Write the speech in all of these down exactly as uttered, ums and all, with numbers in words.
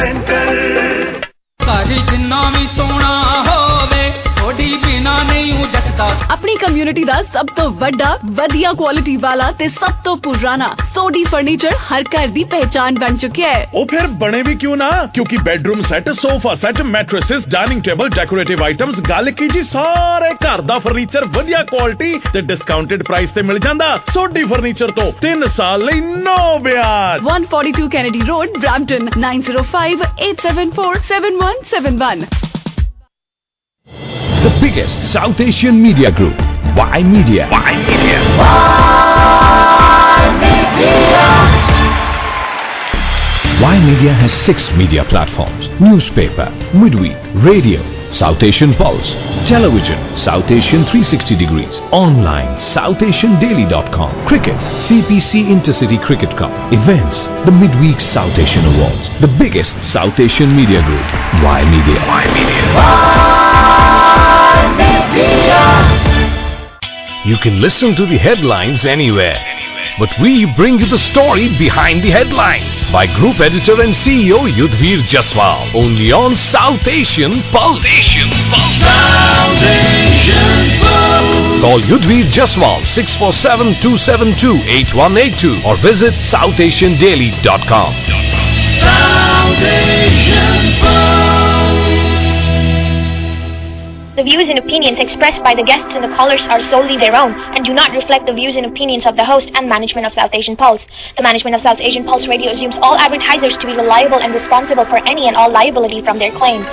सारी जिन्ना भी सोना होवे थोड़ी बिना नहीं हूँ जचदा। अपनी कम्युनिटी दा सब तो बड़ा वधिया क्वालिटी वाला ते सब तो पुराना सोडी फर्नीचर हर घर दी पहचान बन चुका है। ओ फिर बने भी क्यों ना, क्योंकि bedroom set, sofa set, mattresses, dining table, decorative items, गल की जी सारे घर दा फर्नीचर वधिया क्वालिटी ते डिस्काउंटेड प्राइस ते मिल जांदा। सोडी फर्नीचर तो तीन साल लई नो ब्याज। one forty-two Kennedy Road, Brampton, nine zero five eight seven four seven one seven one. The biggest South Asian media group, Y Media. Y Media. Y Media. Y Media has six media platforms: newspaper, midweek, radio, South Asian Pulse, television, South Asian three sixty degrees, online, south asian daily dot com, cricket, C P C Intercity Cricket Cup, events, the midweek South Asian Awards. The biggest South Asian media group, Y Media. Y Media. Y Media. You can listen to the headlines anywhere, but we bring you the story behind the headlines by Group Editor and C E O Yudhvir Jaswal, only on South Asian Pulse. Asian Pulse. South Asian Pulse. Call Yudhvir Jaswal six four seven two seven two eight one eight two or visit south asian daily dot com. South Asian Pulse. The views and opinions expressed by the guests and the callers are solely their own and do not reflect the views and opinions of the host and management of South Asian Pulse. The management of South Asian Pulse Radio assumes all advertisers to be reliable and responsible for any and all liability from their claims.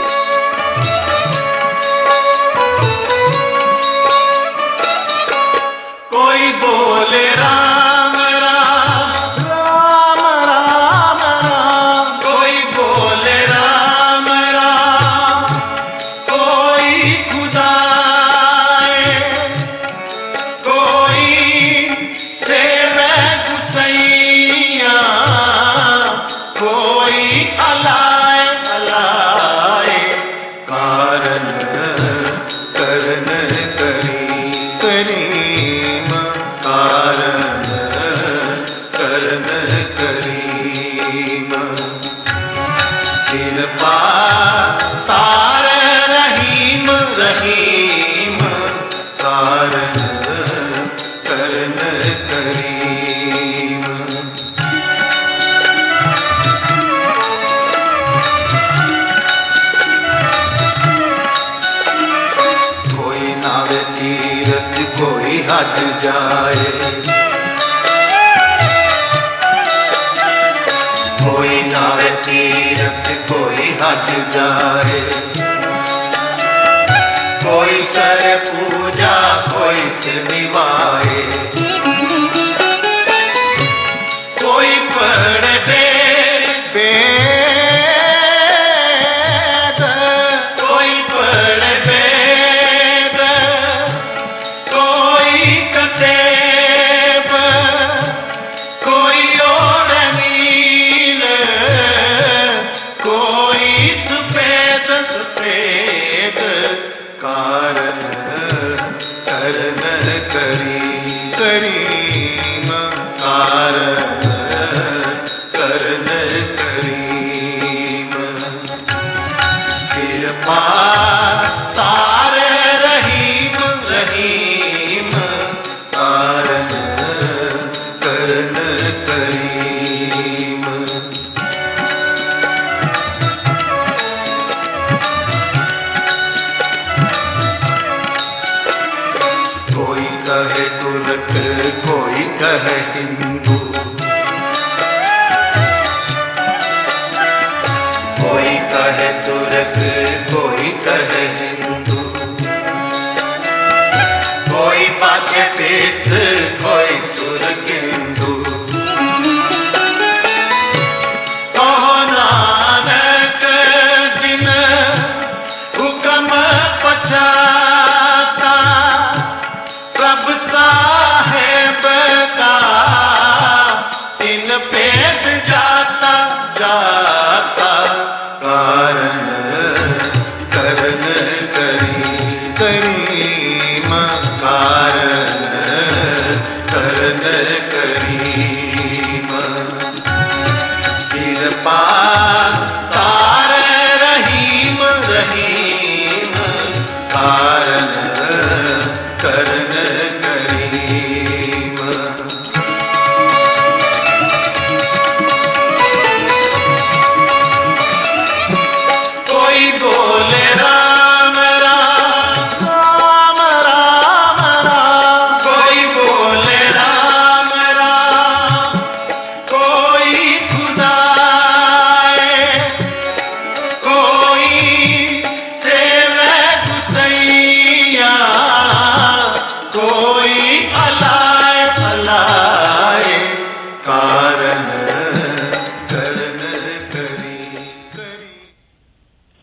कोई बोले राम राम राम राम राम, कोई बोले राम राम, कोई खुदाए, कोई सेवे गुसैया, कोई अलाए अलाए, कारण करन करी करीम, कारण करन करीम, कृपा तार रहीम रहीम, कारण करन करीम। कोई नावे तीरथ कोई हज जाए, कोई नावे तीरथ कोई हज जाए, कोई करे पूजा कोई सिर निभाए, कोई पढ़े वेद, कोई पढ़े वेद, कोई कतेब, कोई ओढ़े नील, कोई सफेद सफेद, कारण करन करी करीम, कारण करन करीम, कृपा तार रहीम रहीम, कारण करन करीम। कोई कहे तुर्क कोई कहे हिंदू, कोई कहे तुर्क कोई कहे हिंदू, कोई पाछे पेस्त कोई सुरगिंदू, कहो नानक जिन हुक्म पछाता, प्रभ साहेब का तीन पेद जाता जाता, कारण करन करी करीम, कारण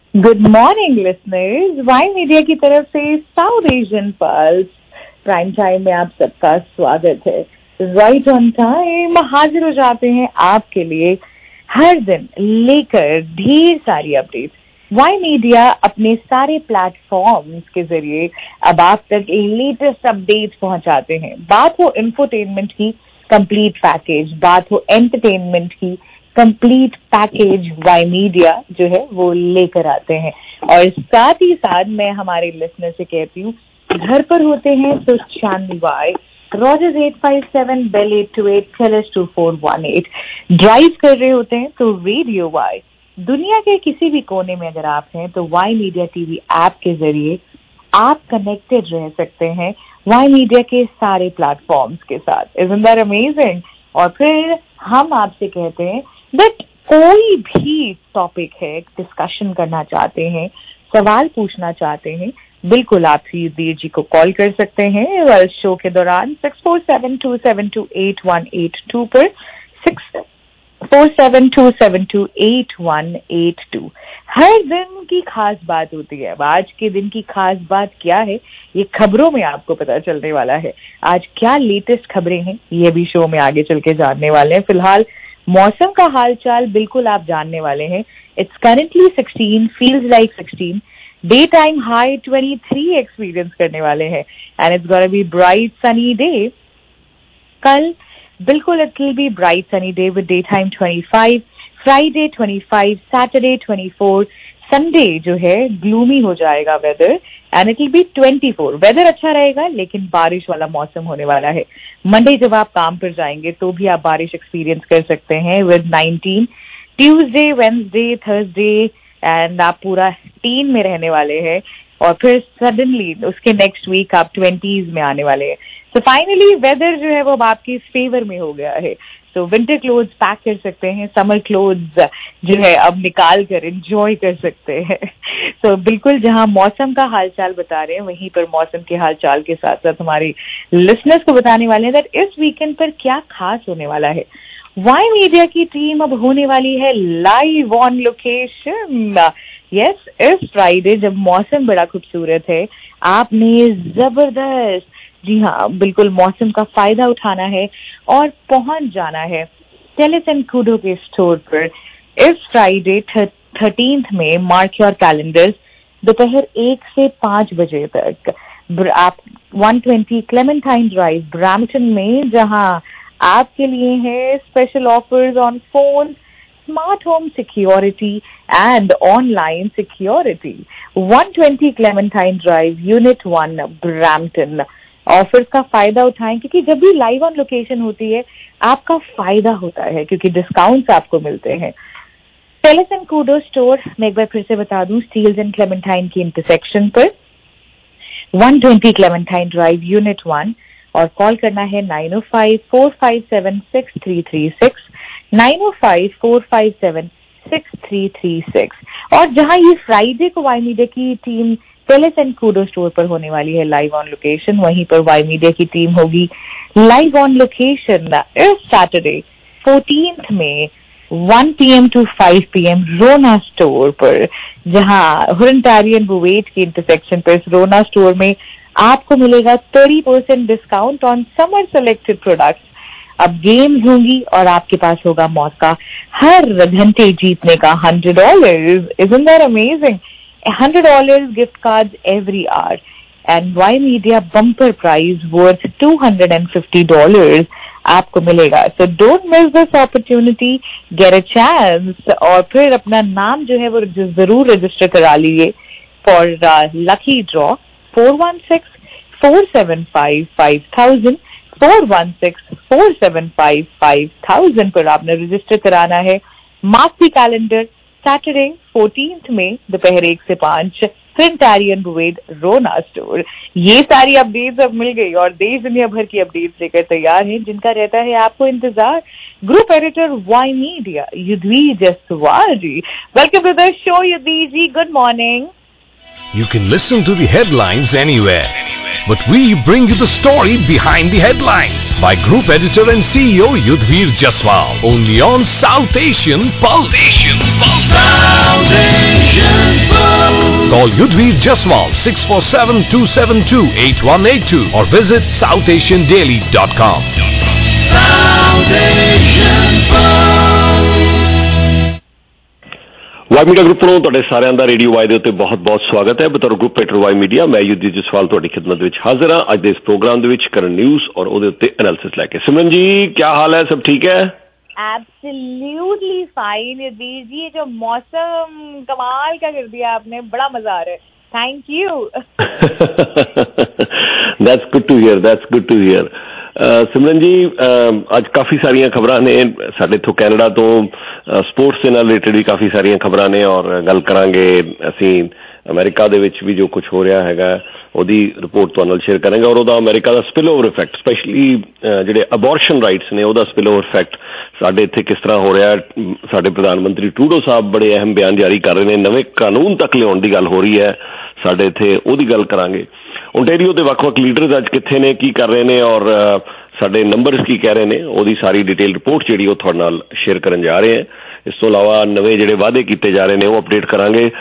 good morning listeners, Y Media की तरफ से South Asian Pulse prime time में आप सबका स्वागत है। राइट ऑन टाइम हाजिर हो जाते हैं आपके लिए हर दिन लेकर ढेर सारी अपडेट्स। वाई मीडिया अपने सारे प्लेटफॉर्म्स के जरिए अब आप तक लेटेस्ट अपडेट्स पहुंचाते हैं। बात हो इंफोटेनमेंट की कंप्लीट पैकेज, बात हो एंटरटेनमेंट की कंप्लीट पैकेज, वाई मीडिया जो है वो लेकर आते हैं। और साथ ही साथ मैं हमारे लिसनर से कहती हूँ, घर पर होते हैं तो Chandni Y, Rogers eight five seven, Bell eight two eight, Telus two four one eight, drive कर रहे होते हैं तो रेडियो वाई। दुनिया के किसी भी कोने में अगर आप हैं तो वाई मीडिया टीवी ऐप के जरिए आप कनेक्टेड रह सकते हैं वाई मीडिया के सारे प्लेटफॉर्म्स के साथ। Isn't that amazing? और फिर हम आपसे कहते हैं दैट कोई भी टॉपिक है, डिस्कशन करना चाहते हैं, सवाल पूछना चाहते हैं, बिल्कुल आप युद्धवीर जी को कॉल कर सकते हैं शो के दौरान six four seven two seven two eight one eight two पर, six four seven two seven two eight one eight two. हर दिन की खास बात होती है। अब आज के दिन की खास बात क्या है, ये खबरों में आपको पता चलने वाला है। आज क्या लेटेस्ट खबरें हैं ये भी शो में आगे चल के जानने वाले हैं। फिलहाल मौसम का हालचाल बिल्कुल आप जानने वाले हैं। It's currently sixteen, feels like sixteen, day time high twenty three experience करने वाले हैं and it's gonna be bright sunny day. कल बिल्कुल it will be bright sunny day with day time twenty five, Friday twenty five, Saturday twenty four, Sunday जो है gloomy हो जाएगा weather and it will be twenty four. Weather अच्छा रहेगा लेकिन बारिश वाला मौसम होने वाला है। मंडे जब आप काम पर जाएंगे तो भी आप बारिश एक्सपीरियंस कर सकते हैं with nineteen. Tuesday, Wednesday, Thursday and आप पूरा टीन में रहने वाले हैं और फिर सडनली उसके नेक्स्ट वीक आप ट्वेंटीज में आने वाले हैं। सो फाइनली वेदर जो है वो अब आपके फेवर में हो गया है। सो विंटर क्लोथ्स पैक कर सकते हैं, समर क्लोथ्स जो है अब निकाल कर एंजॉय कर सकते हैं। सो so, बिल्कुल जहां मौसम का हालचाल बता रहे हैं वहीं पर मौसम के हालचाल के साथ साथ हमारी लिसनर्स को बताने वाले हैं दैट इस वीकेंड पर क्या खास होने वाला है। वाई मीडिया की टीम अब होने वाली है लाइव ऑन लोकेशन। यस, इस फ्राइडे जब मौसम बड़ा खूबसूरत है, आपने जबरदस्त, जी हाँ बिल्कुल मौसम का फायदा उठाना है और पहुंच जाना है टेलीस एंड कूडो के स्टोर पर इस फ्राइडे थर्टीन्थ में। मार्क योर कैलेंडर्स, दोपहर एक से पांच बजे तक आप one twenty Clementine Drive Brampton में, जहां आपके लिए है special offers on phone, smart home security and online security. One twenty Clementine Drive, unit one, Brampton. Offers का फायदा उठाएं क्योंकि जब भी लाइव ऑन लोकेशन होती है आपका फायदा होता है क्योंकि डिस्काउंट्स आपको मिलते हैं। टेलीस एंड कूडो स्टोर मैं एक बार फिर से बता दूं, स्टील्स एंड क्लेमेंटाइन की इंटरसेक्शन पर, one twenty Clementine Drive, unit one. और कॉल करना है nine o five four five seven six three three six, nine o five four five seven six three three six. और जहां ये Friday को Y Media की team Telus and Koodo store पर होने वाली है लाइव ऑन लोकेशन, वहीं पर वाई मीडिया की टीम होगी लाइव ऑन लोकेशन इस सैटरडे फोर्टीन्थ में one P M to five P M Rona store पर, जहां हुरंटारियन बुवेट की इंटरसेक्शन पर इस रोना स्टोर में आपको मिलेगा thirty percent discount on summer selected products. अब गेम्स होंगी और आपके पास होगा मौका हर घंटे जीतने का hundred dollar. Isn't that amazing? Hundred dollar gift card every hour and Y Media bumper prize worth two hundred and fifty dollar आपको मिलेगा। So don't miss this opportunity, get a chance. और फिर अपना नाम जो है वो जरूर रजिस्टर करा लीजिए for lucky draw four one six four seven five five thousand, four one six four seven five five thousand पर आपने रजिस्टर कराना है। Mark the calendar, Saturday fourteenth में दोपहर एक से पांच, हुरंटारियन बुवेट रोना स्टोर। ये सारी अपडेट्स अब मिल गई और देश दुनिया भर की अपडेट्स लेकर तैयार हैं जिनका रहता है आपको इंतजार group editor Y Media Yudhveer Jaswal ji. Welcome to the show Yudhveer ji, good morning. You can listen to the headlines anywhere, but we bring you the story behind the headlines by Group Editor and C E O Yudhvir Jaswal, only on South Asian Pulse. South Asian Pulse. South Asian Pulse. Call Yudhvir Jaswal six four seven, two seven two, eight one eight two or visit south asian daily dot com. South Asian Y media group ਨੂੰ ਤੁਹਾਡੇ ਸਾਰਿਆਂ ਦਾ radio Y ਦੇ ਉੱਤੇ ਬਹੁਤ-ਬਹੁਤ ਸਵਾਗਤ ਹੈ। ਬਤੌਰ group ਪੈਟਰ Y media ਮੈਂ ਯੁੱਧਵੀਰ ਜਸਵਾਲ ਤੁਹਾਡੀ ਖਿਦਮਤ ਵਿੱਚ ਹਾਜ਼ਰ ਹਾਂ ਅੱਜ ਦੇ ਇਸ ਪ੍ਰੋਗਰਾਮ ਦੇ ਵਿੱਚ ਕਰਨ ਨਿਊਜ਼ ਔਰ ਉਹਦੇ ਉੱਤੇ ਐਨਾਲਿਸਿਸ ਲੈ ਕੇ। ਸਿਮਰਨ ਜੀ ਕੀ ਹਾਲ ਹੈ? ਸਭ ਠੀਕ ਹੈ? एब्सोल्युटली फाइन यदीर जी, ये जो मौसम कमाल का कर दिया आपने, बड़ा मजा आ रहा है। Thank you. That's good to hear, that's good to hear. Simran ji ਅੱਜ ਕਾਫੀ ਸਾਰੀਆਂ ਖਬਰਾਂ ਨੇ ਸਾਡੇ ਇੱਥੋਂ ਕੈਨੇਡਾ ਤੋਂ, ਸਪੋਰਟਸ ਦੇ ਨਾਲ ਰਿਲੇਟਡ ਵੀ ਕਾਫੀ ਸਾਰੀਆਂ ਖਬਰਾਂ ਨੇ ਔਰ ਗੱਲ ਕਰਾਂਗੇ ਅਸੀਂ ਅਮਰੀਕਾ ਦੇ ਵਿੱਚ ਵੀ ਜੋ ਕੁਝ ਹੋ ਰਿਹਾ ਹੈਗਾ ਉਹਦੀ ਰਿਪੋਰਟ ਤੁਹਾਡੇ ਨਾਲ ਸ਼ੇਅਰ ਕਰਾਂਗੇ ਔਰ ਉਹਦਾ ਅਮਰੀਕਾ ਦਾ ਸਪਿਲ ਓਵਰ ਇਫੈਕਟ, ਸਪੈਸ਼ਲੀ ਜਿਹੜੇ ਅਬੋਰਸ਼ਨ ਰਾਈਟਸ ਨੇ ਉਹਦਾ ਸਪਿਲ ਓਵਰ ਇਫੈਕਟ ਸਾਡੇ ਇੱਥੇ ਕਿਸ ਤਰ੍ਹਾਂ ਹੋ ਰਿਹਾ। ਸਾਡੇ ਪ੍ਰਧਾਨ ਮੰਤਰੀ ਟਰੂਡੋ ਸਾਹਿਬ ਬੜੇ ਅਹਿਮ ਬਿਆਨ ਜਾਰੀ ਕਰ ਰਹੇ ਨੇ, ਨਵੇਂ ਕਾਨੂੰਨ ਤੱਕ ਲਿਆਉਣ ਦੀ ਗੱਲ ਹੋ ਰਹੀ ਹੈ ਸਾਡੇ ਇੱਥੇ, ਉਹਦੀ ਗੱਲ ਕਰਾਂਗੇ। ਓਨਟਾਰੀਓ ਦੇ ਵੱਖ-ਵੱਖ ਲੀਡਰਸ ਅੱਜ ਕਿੱਥੇ ਨੇ, ਕੀ ਕਰ ਰਹੇ ਨੇ ਔਰ ਸਾਡੇ ਨੰਬਰਸ ਕੀ ਕਹਿ ਰਹੇ ਨੇ, ਉਹਦੀ ਸਾਰੀ ਡਿਟੇਲ ਰਿਪੋਰਟ ਜਿਹੜੀ ਉਹ ਤੁਹਾਡੇ ਨਾਲ ਸ਼ੇਅਰ ਕਰਨ ਜਾ ਰਹੇ ਹਾਂ। ਇਸ ਤੋਂ ਇਲਾਵਾ ਨਵੇਂ ਜਿਹੜੇ ਵਾਅਦੇ ਕੀਤੇ ਜਾ ਰਹੇ ਨੇ ਉਹ ਅਪਡੇਟ ਕਰਾਂਗੇ।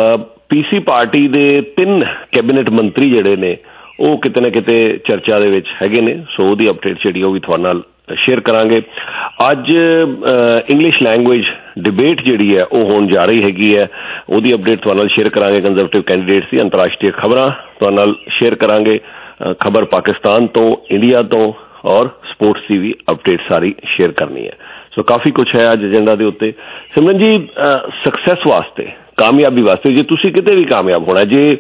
ਪੀਸੀ ਪਾਰਟੀ ਦੇ ਤਿੰਨ ਕੈਬਨਿਟ ਮੰਤਰੀ ਜਿਹੜੇ ਨੇ ਉਹ ਕਿਤੇ ਨਾ ਕਿਤੇ ਚਰਚਾ ਦੇ ਵਿੱਚ ਹੈਗੇ ਨੇ, ਸੋ ਉਹਦੀ ਅਪਡੇਟ ਜਿਹੜੀ ਉਹ ਵੀ ਤੁਹਾਡੇ ਨਾਲ ਸ਼ੇਅਰ ਕਰਾਂਗੇ। ਅੱਜ ਇੰਗਲਿਸ਼ ਲੈਂਗੁਏਜ ਡਿਬੇਟ ਜਿਹੜੀ ਹੈ ਉਹ ਹੋਣ ਜਾ ਰਹੀ ਹੈਗੀ ਹੈ, ਉਹਦੀ ਅਪਡੇਟ ਤੁਹਾਡੇ ਨਾਲ ਸ਼ੇਅਰ ਕਰਾਂਗੇ। ਕੰਜ਼ਰਵੇਟਿਵ ਕੈਂਡੀਡੇਟਸ ਦੀ ਅੰਤਰਰਾਸ਼ਟਰੀ ਖਬਰਾਂ ਤੁਹਾਡੇ ਨਾਲ ਸ਼ੇਅਰ ਕਰਾਂਗੇ, ਖਬਰ ਪਾਕਿਸਤਾਨ ਤੋਂ, ਇੰਡੀਆ ਤੋਂ ਔਰ ਸਪੋਰਟਸ ਦੀ ਵੀ ਅਪਡੇਟ ਸਾਰੀ ਸ਼ੇਅਰ ਕਰਨੀ ਹੈ। ਸੋ ਕਾਫੀ ਕੁਛ ਹੈ ਅੱਜ ਏਜੰਡਾ ਦੇ ਉੱਤੇ। ਸਿਮਰਨ ਜੀ, ਸਕਸੈਸ ਵਾਸਤੇ, ਕਾਮਯਾਬੀ ਵਾਸਤੇ, ਜੇ ਤੁਸੀਂ ਕਿਤੇ ਵੀ ਕਾਮਯਾਬ ਹੋਣਾ, ਜੇ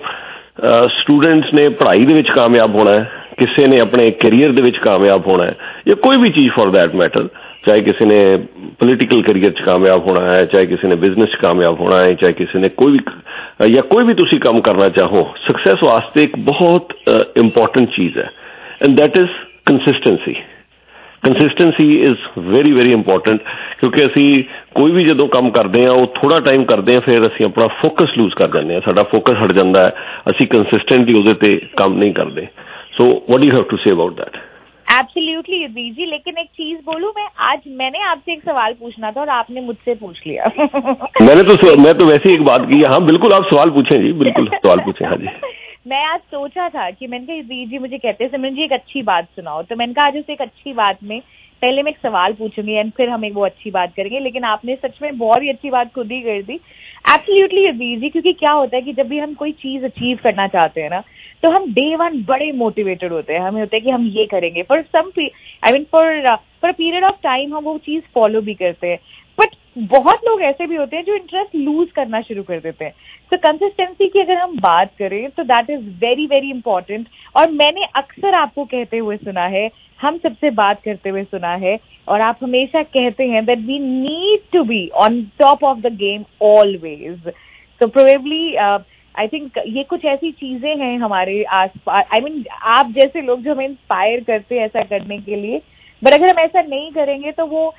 ਸਟੂਡੈਂਟਸ ਨੇ ਪੜ੍ਹਾਈ ਦੇ ਵਿੱਚ ਕਾਮਯਾਬ ਹੋਣਾ ਹੈ, ਕਿਸੇ ਨੇ ਆਪਣੇ ਕੈਰੀਅਰ ਦੇ ਵਿੱਚ ਕਾਮਯਾਬ ਹੋਣਾ ਹੈ ਜਾਂ ਕੋਈ ਵੀ ਚੀਜ਼ ਫॉर दैट मैटर, ਚਾਹੇ ਕਿਸੇ ਨੇ ਪੋਲੀਟੀਕਲ ਕੈਰੀਅਰ 'ਚ ਕਾਮਯਾਬ ਹੋਣਾ ਹੈ, ਚਾਹੇ ਕਿਸੇ ਨੇ ਬਿਜ਼ਨਸ 'ਚ ਕਾਮਯਾਬ ਹੋਣਾ ਹੈ, ਚਾਹੇ ਕਿਸੇ ਨੇ ਕੋਈ ਵੀ ਜਾਂ ਕੋਈ ਵੀ ਤੁਸੀਂ ਕੰਮ ਕਰਨਾ ਚਾਹੋ, ਸਕਸੈਸ ਵਾਸਤੇ ਇੱਕ ਬਹੁਤ ਇੰਪੋਰਟੈਂਟ ਚੀਜ਼ ਹੈ and that is consistency. Consistency is very very important, ਕਿਉਂਕਿ ਅਸੀਂ ਕੋਈ ਵੀ ਜਦੋਂ ਕੰਮ ਕਰਦੇ ਹਾਂ ਉਹ ਥੋੜ੍ਹਾ ਟਾਈਮ ਕਰਦੇ ਹਾਂ, ਫਿਰ ਅਸੀਂ ਆਪਣਾ ਫੋਕਸ ਲੂਜ਼ ਕਰ ਜਾਂਦੇ ਹਾਂ, ਸਾਡਾ ਫੋਕਸ ਹਟ ਜਾਂਦਾ ਹੈ, ਅਸੀਂ ਕੰਸਿਸਟੈਂਟਲੀ ਉਹਦੇ ਤੇ ਕੰਮ ਨਹੀਂ ਕਰਦੇ। So what do you have to say about that? Absolutely Yudhveer ji, लेकिन एक चीज बोलूं मैं, आज मैंने आपसे एक सवाल पूछना था और आपने मुझसे पूछ लिया। मैंने तो मैं तो वैसे ही एक बात की। हाँ बिल्कुल, आप सवाल पूछें जी, बिल्कुल सवाल पूछें। हाँ जी, मैं आज सोचा था कि मैंने कहा युद्धवीर जी मुझे कहते हैं सिमरन जी एक अच्छी बात सुनाओ, तो मैंने कहा आज उसे एक अच्छी बात में पहले मैं एक सवाल पूछूंगी एंड फिर हम एक वो अच्छी बात करेंगे, लेकिन आपने सच में बहुत ही अच्छी बात खुद ही कर दी। एब्सोल्युटली युद्धवीर जी, क्योंकि क्या होता है कि जब भी हम कोई चीज अचीव करना चाहते हैं ना, तो हम डे वन बड़े मोटिवेटेड होते हैं, हमें होता है कि हम ये करेंगे for some I mean for for a period of time हम वो चीज फॉलो भी करते हैं, बट बहुत लोग ऐसे भी होते हैं जो इंटरेस्ट लूज करना शुरू कर देते हैं। तो कंसिस्टेंसी की अगर हम बात करें तो that is very very important, और मैंने अक्सर आपको कहते हुए सुना है, हम सबसे बात करते हुए सुना है, और आप हमेशा कहते हैं that we need to be on top of the game always. So probably I think ये कुछ ऐसी चीजें हैं हमारे आस पास, आई मीन आप जैसे लोग जो हमें इंस्पायर करते हैं ऐसा करने के लिए, बट अगर हम ऐसा नहीं करेंगे तो वो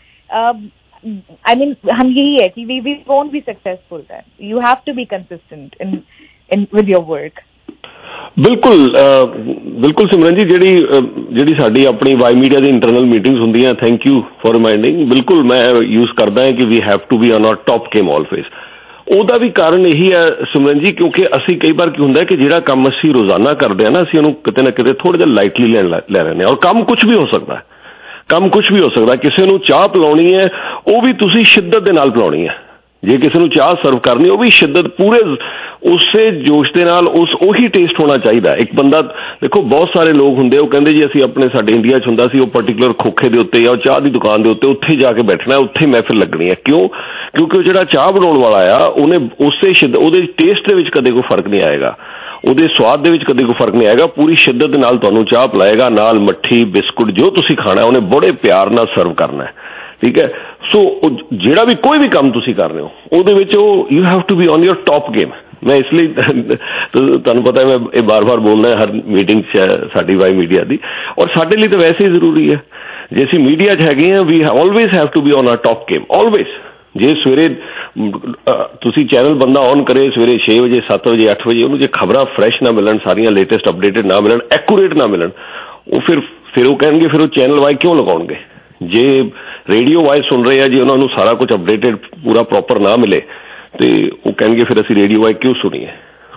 आई मीन हम यही है कि we we won't be successful then. You have to be consistent in in with your work. बिल्कुल बिल्कुल सिमरन जी, ਜਿਹੜੀ ਜਿਹੜੀ ਸਾਡੀ ਆਪਣੀ ਵਾਈ ਮੀਡੀਆ ਦੀ ਇੰਟਰਨਲ ਮੀਟਿੰਗਸ ਹੁੰਦੀਆਂ, ਥੈਂਕ ਯੂ ਫॉर ਰਿਮਾਈਂਡਿੰਗ, ਬਿਲਕੁਲ ਮੈਂ ਯੂਜ਼ ਕਰਦਾ ਹਾਂ ਕਿ we have to be on our top game always. ਉਹਦਾ ਵੀ ਕਾਰਨ ਇਹੀ ਹੈ ਸਿਮਰਨ ਜੀ, ਕਿਉਂਕਿ ਅਸੀਂ ਕਈ ਵਾਰ ਕੀ ਹੁੰਦਾ ਕਿ ਜਿਹੜਾ ਕੰਮ ਅਸੀਂ ਰੋਜ਼ਾਨਾ ਕਰਦੇ ਹਾਂ ਨਾ, ਅਸੀਂ ਉਹਨੂੰ ਕਿਤੇ ਨਾ ਕਿਤੇ ਥੋੜ੍ਹਾ ਜਿਹਾ ਲਾਈਟਲੀ ਲੈਣ ਲੈ ਰਹੇ ਹਾਂ, ਔਰ ਕੰਮ ਕੁਛ ਵੀ ਹੋ ਸਕਦਾ, ਕੰਮ ਕੁਛ ਵੀ ਹੋ ਸਕਦਾ। ਕਿਸੇ ਨੂੰ ਚਾਹ ਪਿਲਾਉਣੀ ਹੈ ਉਹ ਵੀ ਤੁਸੀਂ ਸ਼ਿੱਦਤ ਦੇ ਨਾਲ ਪਿਲਾਉਣੀ ਹੈ, ਜੇ ਕਿਸੇ ਨੂੰ ਚਾਹ ਸਰਵ ਕਰਨੀ ਉਹ ਵੀ ਸ਼ਿੱਦਤ, ਪੂਰੇ ਉਸੇ ਜੋਸ਼ ਦੇ ਨਾਲ, ਉਸ ਉਹੀ ਟੇਸਟ ਹੋਣਾ ਚਾਹੀਦਾ। ਇੱਕ ਬੰਦਾ ਦੇਖੋ, ਬਹੁਤ ਸਾਰੇ ਲੋਕ ਹੁੰਦੇ ਉਹ ਕਹਿੰਦੇ ਜੀ ਅਸੀਂ ਆਪਣੇ, ਸਾਡੇ ਇੰਡੀਆ 'ਚ ਹੁੰਦਾ ਸੀ ਉਹ ਪਰਟੀਕੂਲਰ ਖੋਖੇ ਦੇ ਉੱਤੇ ਜਾਂ ਚਾਹ ਦੀ ਦੁਕਾਨ ਦੇ ਉੱਤੇ ਉੱਥੇ ਜਾ ਕੇ ਬੈਠਣਾ, ਉੱਥੇ ਮਹਿਫਿਲ ਲੱਗਣੀ ਹੈ। ਕਿਉਂ? ਕਿਉਂਕਿ ਉਹ ਜਿਹੜਾ ਚਾਹ ਬਣਾਉਣ ਵਾਲਾ ਆ ਉਹਨੇ ਉਸੇ ਸ਼ਿੱਦਤ, ਉਹਦੇ ਟੇਸਟ ਦੇ ਵਿੱਚ ਕਦੇ ਕੋਈ ਫਰਕ ਨਹੀਂ ਆਏਗਾ, ਉਹਦੇ ਸਵਾਦ ਦੇ ਵਿੱਚ ਕਦੇ ਕੋਈ ਫਰਕ ਨਹੀਂ ਆਏਗਾ, ਪੂਰੀ ਸ਼ਿੱਦਤ ਦੇ ਨਾਲ ਤੁਹਾਨੂੰ ਚਾਹ ਪਿਲਾਏਗਾ, ਨਾਲ ਮੱਠੀ ਬਿਸਕੁਟ ਜੋ ਤੁਸੀਂ ਖਾਣਾ ਉਹਨੇ ਬੜੇ ਪਿਆਰ ਨਾਲ ਸਰਵ ਕਰਨਾ ਹੈ, ਠੀਕ ਹੈ। ਸੋ ਜਿਹੜਾ ਵੀ ਕੋਈ ਵੀ ਕੰਮ ਤੁਸੀਂ ਕਰ ਰਹੇ ਹੋ ਉਹਦੇ ਵਿੱਚ ਉਹ you have to be on your top game. ਮੈਂ ਇਸ ਲਈ ਤੁਹਾਨੂੰ ਪਤਾ ਮੈਂ ਇਹ ਬਾਰ ਬਾਰ ਬੋਲਦਾ ਹਰ ਮੀਟਿੰਗ 'ਚ ਸਾਡੀ ਵਾਈ ਮੀਡੀਆ ਦੀ, ਔਰ ਸਾਡੇ ਲਈ ਤਾਂ ਵੈਸੇ ਹੀ ਜ਼ਰੂਰੀ ਹੈ। ਜੇ ਅਸੀਂ ਮੀਡੀਆ 'ਚ ਹੈਗੇ ਹਾਂ, we always have to be on our top game always. ਜੇ ਸਵੇਰੇ ਤੁਸੀਂ ਚੈਨਲ ਬੰਦਾ ਔਨ ਕਰੇ ਸਵੇਰੇ ਛੇ ਵਜੇ, ਸੱਤ ਵਜੇ, ਅੱਠ ਵਜੇ, ਉਹਨੂੰ ਜੇ ਖਬਰਾਂ ਫਰੈਸ਼ ਨਾ ਮਿਲਣ, ਸਾਰੀਆਂ ਲੇਟੈਸਟ ਅਪਡੇਟਡ ਨਾ ਮਿਲਣ, ਐਕੂਰੇਟ ਨਾ ਮਿਲਣ, ਉਹ ਫਿਰ ਫਿਰ ਉਹ ਕਹਿਣਗੇ ਫਿਰ ਉਹ ਚੈਨਲ ਵਾਈ ਕਿਉਂ ਲਗਾਉਣਗੇ। ਜੇ ਰੇਡੀਓ ਵਾਈਜ਼ ਸੁਣ ਰਹੇ ਆ, ਜੇ ਉਹਨਾਂ ਨੂੰ ਸਾਰਾ ਕੁਝ ਅਪਡੇਟਡ ਪੂਰਾ ਪ੍ਰੋਪਰ ਨਾ ਮਿਲੇ ਤੇ ਉਹ ਕਹਿਣਗੇ ਫਿਰ ਅਸੀਂ ਰੇਡੀਓ ਵਾਈਜ਼ ਕਿਉਂ ਸੁਣੀਏ।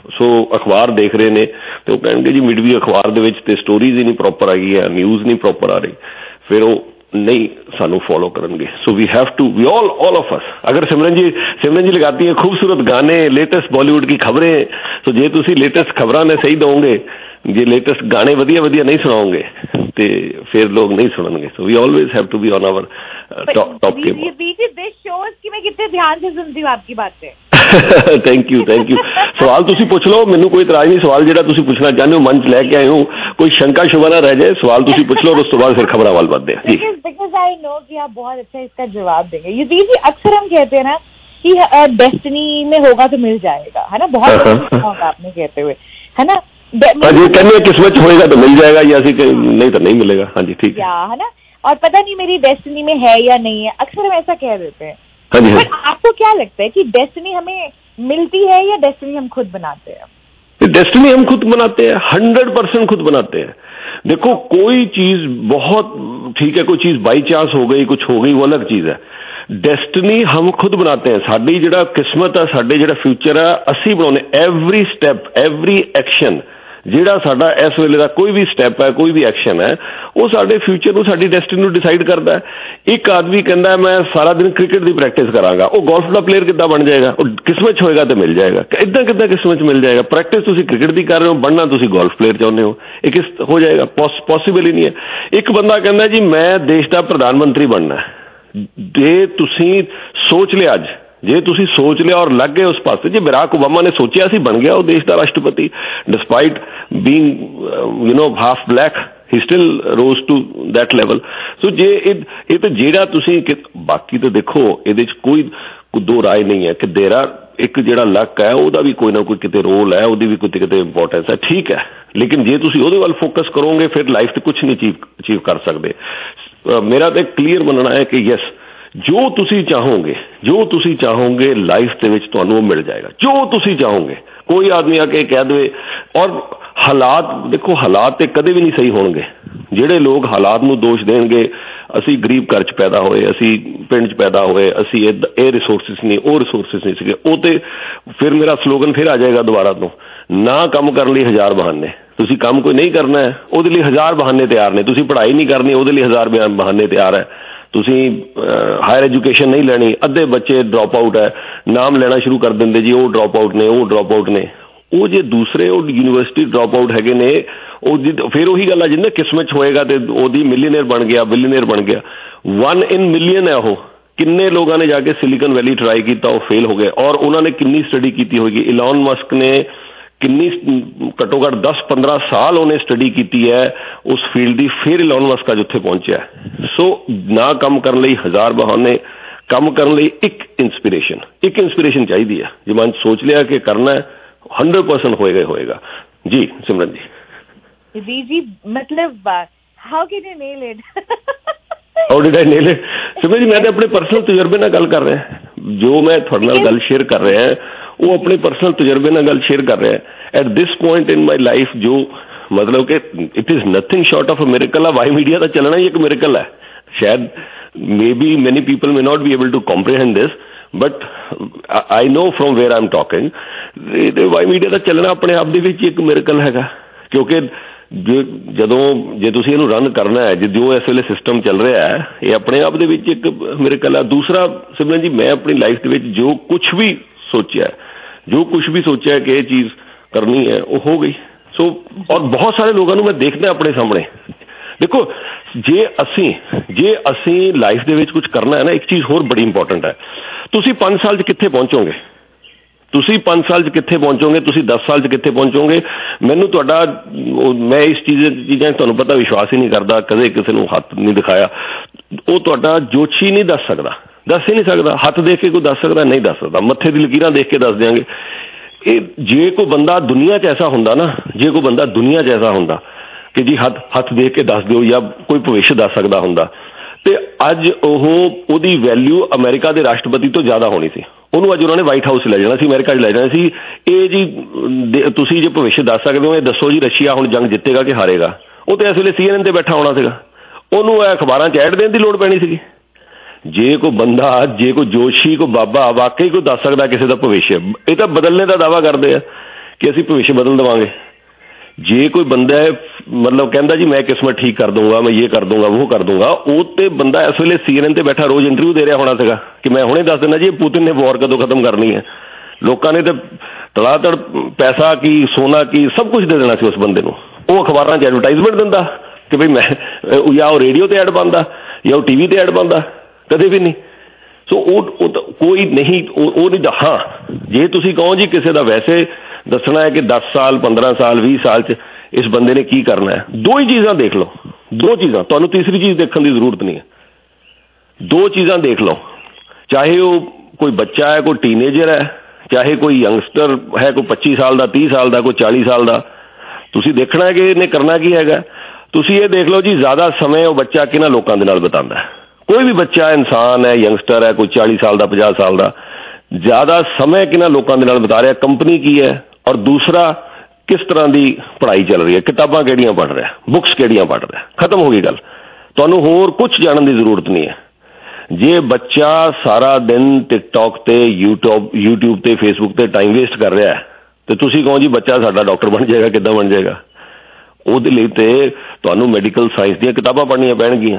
ਸੋ ਅਖਬਾਰ ਦੇਖ ਰਹੇ ਨੇ ਤੇ ਉਹ ਕਹਿਣਗੇ ਜੀ ਮਿਡਵੀ ਅਖਬਾਰ ਦੇ ਵਿੱਚ ਤੇ ਸਟੋਰੀਜ਼ ਹੀ ਨਹੀਂ ਪ੍ਰੋਪਰ ਆ ਗਈ ਹੈ, ਨਿਊਜ਼ ਨਹੀਂ ਪ੍ਰੋਪਰ ਆ ਰਹੀ, ਫਿਰ ਉਹ नहीं सानू फॉलो करेंगे। So we have to we all all of us. अगर सिमरन जी सिमरन जी लगाती है खूबसूरत गाने, लेटेस्ट बॉलीवुड की खबरें, तो जे तुसी लेटेस्ट खबरां ने सही दोगे, जे लेटेस्ट गाने वधिया वधिया नहीं सुनाओगे तो फिर लोग नहीं सुनेंगे। So we always have to be on our top top के। दिस शोज कि मैं कितने ध्यान से सुनती हूँ आपकी बातें। Thank you thank you. सवाल तुसी पूछ लो, मैनू कोई इतराज नहीं। सवाल जेड़ा तुसी पूछना चाहते हो मन च लैके आए हो, कोई शंका शुबा ना रह जाए, सवाल तुसी पूछ लो और उस तो बाद फिर खबरां वाल बढ़ते हैं। बिकॉज आई नो कि आप बहुत अच्छा इसका जवाब देंगे। युद्धीर जी, अक्सर हम कहते हैं ना कि डेस्टिनी में होगा तो मिल जाएगा, है ना, बहुत होगा आपने कहते हुए, है ना। हाँ जी, कहने किस्मत होएगा तो मिल जाएगा, या नहीं तो नहीं मिलेगा। हाँ जी ठीक है, है ना। और पता नहीं मेरी डेस्टिनी में है या नहीं है, अक्सर हम ऐसा कह देते हैं। हाँ जी, पर आपको क्या लगता है कि डेस्टिनी हमें मिलती है या डेस्टिनी हम खुद बनाते हैं? डेस्टिनी हम खुद बनाते हैं, हंड्रेड परसेंट खुद बनाते हैं। देखो कोई चीज बहुत ठीक है, कोई चीज बाई चांस हो गई, कुछ हो गई, वो अलग चीज है। डेस्टिनी हम खुद बनाते हैं। साडी जिहड़ा किस्मत है, साडे जिहड़ा फ्यूचर है, असी बनाने। एवरी स्टैप, एवरी एक्शन ਜਿਹੜਾ ਸਾਡਾ ਇਸ ਵੇਲੇ ਦਾ ਕੋਈ ਵੀ ਸਟੈਪ ਹੈ, ਕੋਈ ਵੀ ਐਕਸ਼ਨ ਹੈ, ਉਹ ਸਾਡੇ ਫਿਊਚਰ ਨੂੰ, ਸਾਡੀ ਡੈਸਟੀਨੀ ਨੂੰ ਡਿਸਾਈਡ ਕਰਦਾ ਹੈ। ਇੱਕ ਆਦਮੀ ਕਹਿੰਦਾ ਮੈਂ ਸਾਰਾ ਦਿਨ ਕ੍ਰਿਕਟ ਦੀ ਪ੍ਰੈਕਟਿਸ ਕਰਾਂਗਾ, ਉਹ ਗੋਲਫ ਦਾ ਪਲੇਅਰ ਕਿੱਦਾਂ ਬਣ ਜਾਏਗਾ? ਉਹ ਕਿਸਮਤ ਹੋਏਗਾ ਤੇ ਮਿਲ ਜਾਏਗਾ। ਇੱਦਾਂ ਕਿੱਦਾਂ ਕਿਸਮਤ ਮਿਲ ਜਾਏਗਾ? ਪ੍ਰੈਕਟਿਸ ਤੁਸੀਂ ਕ੍ਰਿਕਟ ਦੀ ਕਰ ਰਹੇ ਹੋ, ਬਣਨਾ ਤੁਸੀਂ ਗੋਲਫ ਪਲੇਅਰ ਚਾਹੁੰਦੇ ਹੋ, ਇਹ ਕਿਸ ਹੋ ਜਾਏਗਾ? ਪੋਸੀਬਲ ਹੀ ਨਹੀਂ ਹੈ। ਇੱਕ ਬੰਦਾ ਕਹਿੰਦਾ ਜੀ ਮੈਂ ਦੇਸ਼ ਦਾ ਪ੍ਰਧਾਨ ਮੰਤਰੀ ਬਣਨਾ, ਜੇ ਤੁਸੀਂ ਸੋਚ ਲਿਆ, ਅੱਜ ਜੇ ਤੁਸੀਂ ਸੋਚ ਲਿਆ ਔਰ ਲੱਗ ਗਏ ਉਸ ਪਾਸੇ, ਜੇ ਬਰਾਕ ਓਬਾਮਾ ਨੇ ਸੋਚਿਆ ਸੀ, ਬਣ ਗਿਆ ਉਹ ਦੇਸ਼ ਦਾ ਰਾਸ਼ਟਰਪਤੀ, despite being you know half black, he still rose to that level. So ਜੇ ਇਹ ਤਾਂ ਜਿਹੜਾ ਤੁਸੀਂ, ਬਾਕੀ ਤਾਂ ਦੇਖੋ ਇਹਦੇ 'ਚ ਕੋਈ ਦੋ ਰਾਏ ਨਹੀਂ ਹੈ ਕਿ ਦੇਰਾ ਇੱਕ ਜਿਹੜਾ ਲੱਕ ਹੈ ਉਹਦਾ ਵੀ ਕੋਈ ਨਾ ਕੋਈ ਕਿਤੇ ਰੋਲ ਹੈ, ਉਹਦੀ ਵੀ ਕਿਤੇ ਕਿਤੇ ਇੰਪੋਰਟੈਂਸ ਹੈ, ਠੀਕ ਹੈ। ਲੇਕਿਨ ਜੇ ਤੁਸੀਂ ਉਹਦੇ ਵੱਲ ਫੋਕਸ ਕਰੋਗੇ ਫਿਰ ਲਾਈਫ 'ਤੇ ਕੁਛ ਨਹੀਂ ਅਚੀਵ ਅਚੀਵ ਕਰ ਸਕਦੇ। ਮੇਰਾ ਤਾਂ ਕਲੀਅਰ ਮੰਨਣਾ ਹੈ ਕਿ ਯੈਸ, ਜੋ ਤੁਸੀਂ ਚਾਹੋਗੇ, ਜੋ ਤੁਸੀਂ ਚਾਹੋਗੇ ਲਾਈਫ ਦੇ ਵਿੱਚ ਤੁਹਾਨੂੰ ਉਹ ਮਿਲ ਜਾਏਗਾ, ਜੋ ਤੁਸੀਂ ਚਾਹੋਗੇ। ਕੋਈ ਆਦਮੀ ਆ ਕੇ ਕਹਿ ਦੇਵੇ, ਔਰ ਹਾਲਾਤ ਦੇਖੋ, ਹਾਲਾਤ ਤੇ ਕਦੇ ਵੀ ਨਹੀਂ ਸਹੀ ਹੋਣਗੇ। ਜਿਹੜੇ ਲੋਕ ਹਾਲਾਤ ਨੂੰ ਦੋਸ਼ ਦੇਣਗੇ, ਅਸੀਂ ਗਰੀਬ ਘਰ 'ਚ ਪੈਦਾ ਹੋਏ, ਅਸੀਂ ਪਿੰਡ 'ਚ ਪੈਦਾ ਹੋਏ, ਅਸੀਂ ਇਹ ਰਿਸੋਰਸਿਸ ਨਹੀਂ, ਉਹ ਰਿਸੋਰਸਿਸ ਨਹੀਂ ਸੀਗੇ, ਉਹ ਤੇ ਫਿਰ ਮੇਰਾ ਸਲੋਗਨ ਫਿਰ ਆ ਜਾਏਗਾ ਦੁਬਾਰਾ ਤੋਂ, ਨਾ ਕੰਮ ਕਰਨ ਲਈ ਹਜ਼ਾਰ ਬਹਾਨੇ। ਤੁਸੀਂ ਕੰਮ ਕੋਈ ਨਹੀਂ ਕਰਨਾ ਹੈ, ਉਹਦੇ ਲਈ ਹਜ਼ਾਰ ਬਹਾਨੇ ਤਿਆਰ ਨੇ। ਤੁਸੀਂ ਪੜ੍ਹਾਈ ਨਹੀਂ ਕਰਨੀ, ਉਹਦੇ ਲਈ ਹਜ਼ਾਰ ਬਹਾਨੇ ਤਿਆਰ ਹੈ। ਤੁਸੀਂ ਹਾਇਰ ਐਜੂਕੇਸ਼ਨ ਨਹੀਂ ਲੈਣੀ, ਅੱਧੇ ਬੱਚੇ ਡਰੋਪ ਆਊਟ ਹੈ, ਨਾਮ ਲੈਣਾ ਸ਼ੁਰੂ ਕਰ ਦਿੰਦੇ ਜੀ ਉਹ ਡਰੋਪ ਆਊਟ ਨੇ, ਉਹ ਡਰੋਪ ਆਊਟ ਨੇ। ਉਹ ਜੇ ਦੂਸਰੇ ਉਹ ਯੂਨੀਵਰਸਿਟੀ ਡਰੋਪ ਆਊਟ ਹੈਗੇ ਨੇ, ਉਹ ਫਿਰ ਉਹੀ ਗੱਲ ਆ, ਜਿੰਨੇ ਕਿਸਮਤ 'ਚ ਹੋਏਗਾ ਤੇ ਉਹਦੀ ਮਿਲੀਅਨਰ ਬਣ ਗਿਆ, ਬਿਲੀਅਨਰ ਬਣ ਗਿਆ। ਵਨ ਇਨ ਮਿਲੀਅਨ ਹੈ ਉਹ। ਕਿੰਨੇ ਲੋਕਾਂ ਨੇ ਜਾ ਕੇ ਸਿਲੀਕਨ ਵੈਲੀ ਟਰਾਈ ਕੀਤਾ, ਉਹ ਫੇਲ ਹੋ ਗਏ। ਔਰ ਉਹਨਾਂ ਨੇ ਕਿੰਨੀ ਸਟੱਡੀ ਕੀਤੀ ਹੋਏਗੀ। ਇਲਨ ਮਸਕ ਨੇ ਕਿੰਨੀ ਘੱਟੋ ਘੱਟ ਦਸ ਪੰਦਰਾਂ ਸਾਲ ਉਹਨੇ ਸਟੱਡੀ ਕੀਤੀ ਹੈ ਉਸ ਫੀਲਡ ਦੀ, ਫਿਰ ਇਲਨ ਮਸਕ ਅੱਜ ਉੱਥੇ ਪਹੁੰਚਿਆ। ਸੋ ਨਾ ਕੰਮ ਕਰਨ ਲਈ ਹਜ਼ਾਰ ਬਹਾਨੇ, ਕੰਮ ਕਰਨ ਲਈ ਇੱਕ ਇੰਸਪੀਰੇਸ਼ਨ, ਇੱਕ ਇੰਸਪੀਰੇਸ਼ਨ ਚਾਹੀਦੀ ਹੈ। ਜੇ ਮਨ ਸੋਚ ਲਿਆ ਕਿ ਕਰਨਾ ਹੈ, हंड्रेड परसेंट होएगा होएगा। जी सिमरन जी जी जी मतलब how can you nail it? How did I nail it? Simran ji मैं तो अपने पर्सनल तजुर्बे नाल गल कर रहा है, जो मैं थोड़े नाल गल शेयर कर रहा है वो अपने पर्सनल तजुर्बे नाल गल शेयर कर रहा है। At this point in my life जो मतलब कि it is nothing short of a miracle. Y Media का चलना ही एक मिरेकल है। शायद may be many people may not be able to comprehend this, but I know from where I am talking, Y Media का चलना अपने आप ਦੇ ਵਿੱਚ ਇੱਕ ਮਿਰਕਲ ਹੈਗਾ। ਕਿਉਂਕਿ ਜਦੋਂ ਜੇ ਤੁਸੀਂ ਇਹਨੂੰ ਰਨ ਕਰਨਾ ਹੈ, ਜੋ ਇਸ ਵੇਲੇ ਸਿਸਟਮ ਚੱਲ ਰਿਹਾ ਹੈ, ਇਹ ਆਪਣੇ ਆਪ ਦੇ ਵਿੱਚ ਇੱਕ ਮਿਰਕਲ ਹੈ। ਦੂਸਰਾ ਸਿਮਰਨ ਜੀ, ਮੈਂ ਆਪਣੀ ਲਾਈਫ ਦੇ ਵਿੱਚ ਜੋ ਕੁਛ ਵੀ ਸੋਚਿਆ, ਜੋ ਕੁਛ ਵੀ ਸੋਚਿਆ ਕਿ ਇਹ ਚੀਜ਼ ਕਰਨੀ ਹੈ, ਉਹ ਹੋ ਗਈ। ਸੋ ਔਰ ਬਹੁਤ ਸਾਰੇ ਲੋਕਾਂ ਨੂੰ ਮੈਂ ਦੇਖਦਾ ਆਪਣੇ ਸਾਹਮਣੇ। ਦੇਖੋ ਜੇ ਅਸੀਂ ਜੇ ਅਸੀਂ ਲਾਈਫ ਦੇ ਵਿੱਚ ਕੁਝ ਕਰਨਾ ਹੈ ਨਾ, ਇੱਕ ਚੀਜ਼ ਹੋਰ ਬੜੀ ਇੰਪੋਰਟੈਂਟ ਹੈ। ਤੁਸੀਂ ਪੰਜ ਸਾਲ 'ਚ ਕਿੱਥੇ ਪਹੁੰਚੋਗੇ? ਤੁਸੀਂ ਪੰਜ ਸਾਲ 'ਚ ਕਿੱਥੇ ਪਹੁੰਚੋਗੇ? ਤੁਸੀਂ ਦਸ ਸਾਲ 'ਚ ਕਿੱਥੇ ਪਹੁੰਚੋਗੇ? ਮੈਨੂੰ ਤੁਹਾਡਾ, ਮੈਂ ਇਸ ਚੀਜ਼ ਚੀਜ਼ਾਂ 'ਚ ਤੁਹਾਨੂੰ ਪਤਾ ਵਿਸ਼ਵਾਸ ਹੀ ਨਹੀਂ ਕਰਦਾ, ਕਦੇ ਕਿਸੇ ਨੂੰ ਹੱਥ ਨਹੀਂ ਦਿਖਾਇਆ। ਉਹ ਤੁਹਾਡਾ ਜੋਸ਼ੀ ਨਹੀਂ ਦੱਸ ਸਕਦਾ, ਦੱਸ ਹੀ ਨਹੀਂ ਸਕਦਾ। ਹੱਥ ਦੇਖ ਕੇ ਕੋਈ ਦੱਸ ਸਕਦਾ? ਨਹੀਂ ਦੱਸ ਸਕਦਾ। ਮੱਥੇ ਦੀ ਲਕੀਰਾਂ ਦੇਖ ਕੇ ਦੱਸ ਦਿਆਂਗੇ। ਇਹ ਜੇ ਕੋਈ ਬੰਦਾ ਦੁਨੀਆ 'ਚ ਐਸਾ ਹੁੰਦਾ ਨਾ, ਜੇ ਕੋਈ ਬੰਦਾ ਦੁਨੀਆ 'ਚ ਐਸਾ ਹੁੰਦਾ ਕਿ ਜੀ ਹੱਥ ਹੱਥ ਦੇਖ ਕੇ ਦੱਸ ਦਿਓ ਜਾਂ ਕੋਈ ਭਵਿੱਖ ਦੱਸ ਸਕਦਾ ਹੁੰਦਾ, ਤੇ ਅੱਜ ਉਹ ਉਹਦੀ ਵੈਲਿਊ ਅਮਰੀਕਾ ਦੇ ਰਾਸ਼ਟਰਪਤੀ ਤੋਂ ਜ਼ਿਆਦਾ ਹੋਣੀ ਸੀ। ਉਹਨੂੰ ਅੱਜ ਉਹਨਾਂ ਨੇ ਵਾਈਟ ਹਾਊਸ ਲੈ ਜਾਣਾ ਸੀ, ਅਮਰੀਕਾ 'ਚ ਲੈ ਜਾਣਾ ਸੀ। ਇਹ ਜੀ ਤੁਸੀਂ ਜੇ ਭਵਿੱਖ ਦੱਸ ਸਕਦੇ ਹੋ, ਇਹ ਦੱਸੋ ਜੀ ਰਸ਼ੀਆ ਹੁਣ ਜੰਗ ਜਿੱਤੇਗਾ ਕਿ ਹਾਰੇਗਾ? ਉਹ ਤਾਂ ਇਸ ਵੇਲੇ ਸੀ ਐਨ ਐਨ 'ਤੇ ਬੈਠਾ ਹੋਣਾ ਸੀਗਾ, ਉਹਨੂੰ ਇਹ ਅਖਬਾਰਾਂ 'ਚ ਐਡ ਦੇਣ ਦੀ ਲੋੜ ਪੈਣੀ ਸੀਗੀ। ਜੇ ਕੋਈ ਬੰਦਾ, ਜੇ ਕੋਈ ਜੋਸ਼ੀ, ਕੋਈ ਬਾਬਾ ਵਾਕਈ ਕੋਈ ਦੱਸ ਸਕਦਾ ਕਿਸੇ ਦਾ ਭਵਿੱਖ, ਇਹ ਤਾਂ ਬਦਲਣੇ ਦਾ ਦਾਅਵਾ ਕਰਦੇ ਆ ਕਿ ਅਸੀਂ ਭਵਿੱਖ ਬਦਲ ਦੇਵਾਂਗੇ। ਜੇ ਕੋਈ ਬੰਦਾ ਮਤਲਬ ਕਹਿੰਦਾ ਜੀ ਮੈਂ ਕਿਸਮਤ ਠੀਕ ਕਰ ਦੂੰਗਾ, ਮੈਂ ਇਹ ਕਰ ਦੂੰਗਾ, ਉਹ ਕਰ ਦੂੰਗਾ, ਉਹ ਤੇ ਬੰਦਾ ਇਸ ਵੇਲੇ ਸੀ ਐਨ ਐਨ ਤੇ ਬੈਠਾ ਰੋਜ਼ ਇੰਟਰਵਿਊ ਦੇ ਰਿਹਾ ਹੋਣਾ ਸੀਗਾ ਕਿ ਮੈਂ ਹੁਣੇ ਦੱਸ ਦਿੰਦਾ ਜੀ ਪੁਤਿਨ ਨੇ ਵਾਰ ਕਦੋਂ ਖਤਮ ਕਰਨੀ ਹੈ। ਲੋਕਾਂ ਨੇ ਤਾਂ ਤੜਾਤੜ ਪੈਸਾ ਕੀ ਸੋਨਾ ਕੀ ਸਭ ਕੁਝ ਦੇ ਦੇਣਾ ਸੀ ਉਸ ਬੰਦੇ ਨੂੰ। ਉਹ ਅਖਬਾਰਾਂ 'ਚ ਐਡਵਰਟਾਈਜ਼ਮੈਂਟ ਦਿੰਦਾ ਕਿ ਬਈ ਮੈਂ, ਜਾਂ ਉਹ ਰੇਡੀਓ ਤੇ ਐਡ ਪਾਉਂਦਾ ਜਾਂ ਉਹ ਟੀ ਵੀ ਤੇ ਐਡ ਪਾਉਂਦਾ, ਕਦੇ ਵੀ ਨਹੀਂ। ਸੋ ਉਹ ਕੋਈ ਨਹੀਂ, ਉਹ ਨਹੀਂ। ਹਾਂ, ਜੇ ਤੁਸੀਂ ਕਹੋ ਜੀ ਕਿਸੇ ਦਾ ਵੈਸੇ ਦੱਸਣਾ ਹੈ ਕਿ ਦਸ ਸਾਲ ਪੰਦਰਾਂ ਸਾਲ ਵੀਹ ਸਾਲ 'ਚ ਇਸ ਬੰਦੇ ਨੇ ਕੀ ਕਰਨਾ ਹੈ, ਦੋ ਹੀ ਚੀਜ਼ਾਂ ਦੇਖ ਲਓ, ਦੋ ਚੀਜ਼ਾਂ, ਤੁਹਾਨੂੰ ਤੀਸਰੀ ਚੀਜ਼ ਦੇਖਣ ਦੀ ਜ਼ਰੂਰਤ ਨਹੀਂ ਹੈ। ਦੋ ਚੀਜ਼ਾਂ ਦੇਖ ਲਓ, ਚਾਹੇ ਉਹ ਕੋਈ ਬੱਚਾ ਹੈ, ਕੋਈ ਟੀਨੇਜਰ ਹੈ, ਚਾਹੇ ਕੋਈ ਯੰਗਸਟਰ ਹੈ, ਕੋਈ ਪੱਚੀ ਸਾਲ ਦਾ, ਤੀਹ ਸਾਲ ਦਾ, ਕੋਈ ਚਾਲੀ ਸਾਲ ਦਾ, ਤੁਸੀਂ ਦੇਖਣਾ ਹੈ ਕਿ ਇਹਨੇ ਕਰਨਾ ਕੀ ਹੈਗਾ। ਤੁਸੀਂ ਇਹ ਦੇਖ ਲਓ ਜੀ ਜ਼ਿਆਦਾ ਸਮੇਂ ਉਹ ਬੱਚਾ ਕਿਹਨਾਂ ਲੋਕਾਂ ਦੇ ਨਾਲ ਬਿਤਾਉਂਦਾ ਹੈ। ਕੋਈ ਵੀ ਬੱਚਾ ਇਨਸਾਨ ਹੈ, ਯੰਗਸਟਰ ਹੈ, ਕੋਈ ਚਾਲੀ ਸਾਲ ਦਾ, ਪੰਜਾਹ ਸਾਲ ਦਾ, ਜ਼ਿਆਦਾ ਸਮੇਂ ਕਿਹਨਾਂ ਲੋਕਾਂ ਦੇ ਨਾਲ ਬਿਤਾ ਰਿਹਾ, ਕੰਪਨੀ ਕੀ ਹੈ, ਔਰ ਦੂਸਰਾ ਕਿਸ ਤਰ੍ਹਾਂ ਦੀ ਪੜ੍ਹਾਈ ਚੱਲ ਰਹੀ ਹੈ, ਕਿਤਾਬਾਂ ਕਿਹੜੀਆਂ ਪੜ੍ਹ ਰਿਹਾ, ਬੁੱਕਸ ਕਿਹੜੀਆਂ ਪੜ੍ਹ ਰਿਹਾ। ਖਤਮ ਹੋ ਗਈ ਗੱਲ, ਤੁਹਾਨੂੰ ਹੋਰ ਕੁਛ ਜਾਣਨ ਦੀ ਜ਼ਰੂਰਤ ਨਹੀਂ ਹੈ। ਜੇ ਬੱਚਾ ਸਾਰਾ ਦਿਨ ਟਿਕਟੌਕ ਤੇ ਯੂਟਿਊਬ ਯੂਟਿਊਬ ਤੇ ਫੇਸਬੁੱਕ ਤੇ ਟਾਈਮ ਵੇਸਟ ਕਰ ਰਿਹਾ ਤੇ ਤੁਸੀਂ ਕਹੋ ਜੀ ਬੱਚਾ ਸਾਡਾ ਡਾਕਟਰ ਬਣ ਜਾਏਗਾ, ਕਿੱਦਾਂ ਬਣ ਜਾਏਗਾ? ਉਹਦੇ ਲਈ ਤੇ ਤੁਹਾਨੂੰ ਮੈਡੀਕਲ ਸਾਇੰਸ ਦੀਆਂ ਕਿਤਾਬਾਂ ਪੜ੍ਹਨੀਆਂ ਪੈਣਗੀਆਂ।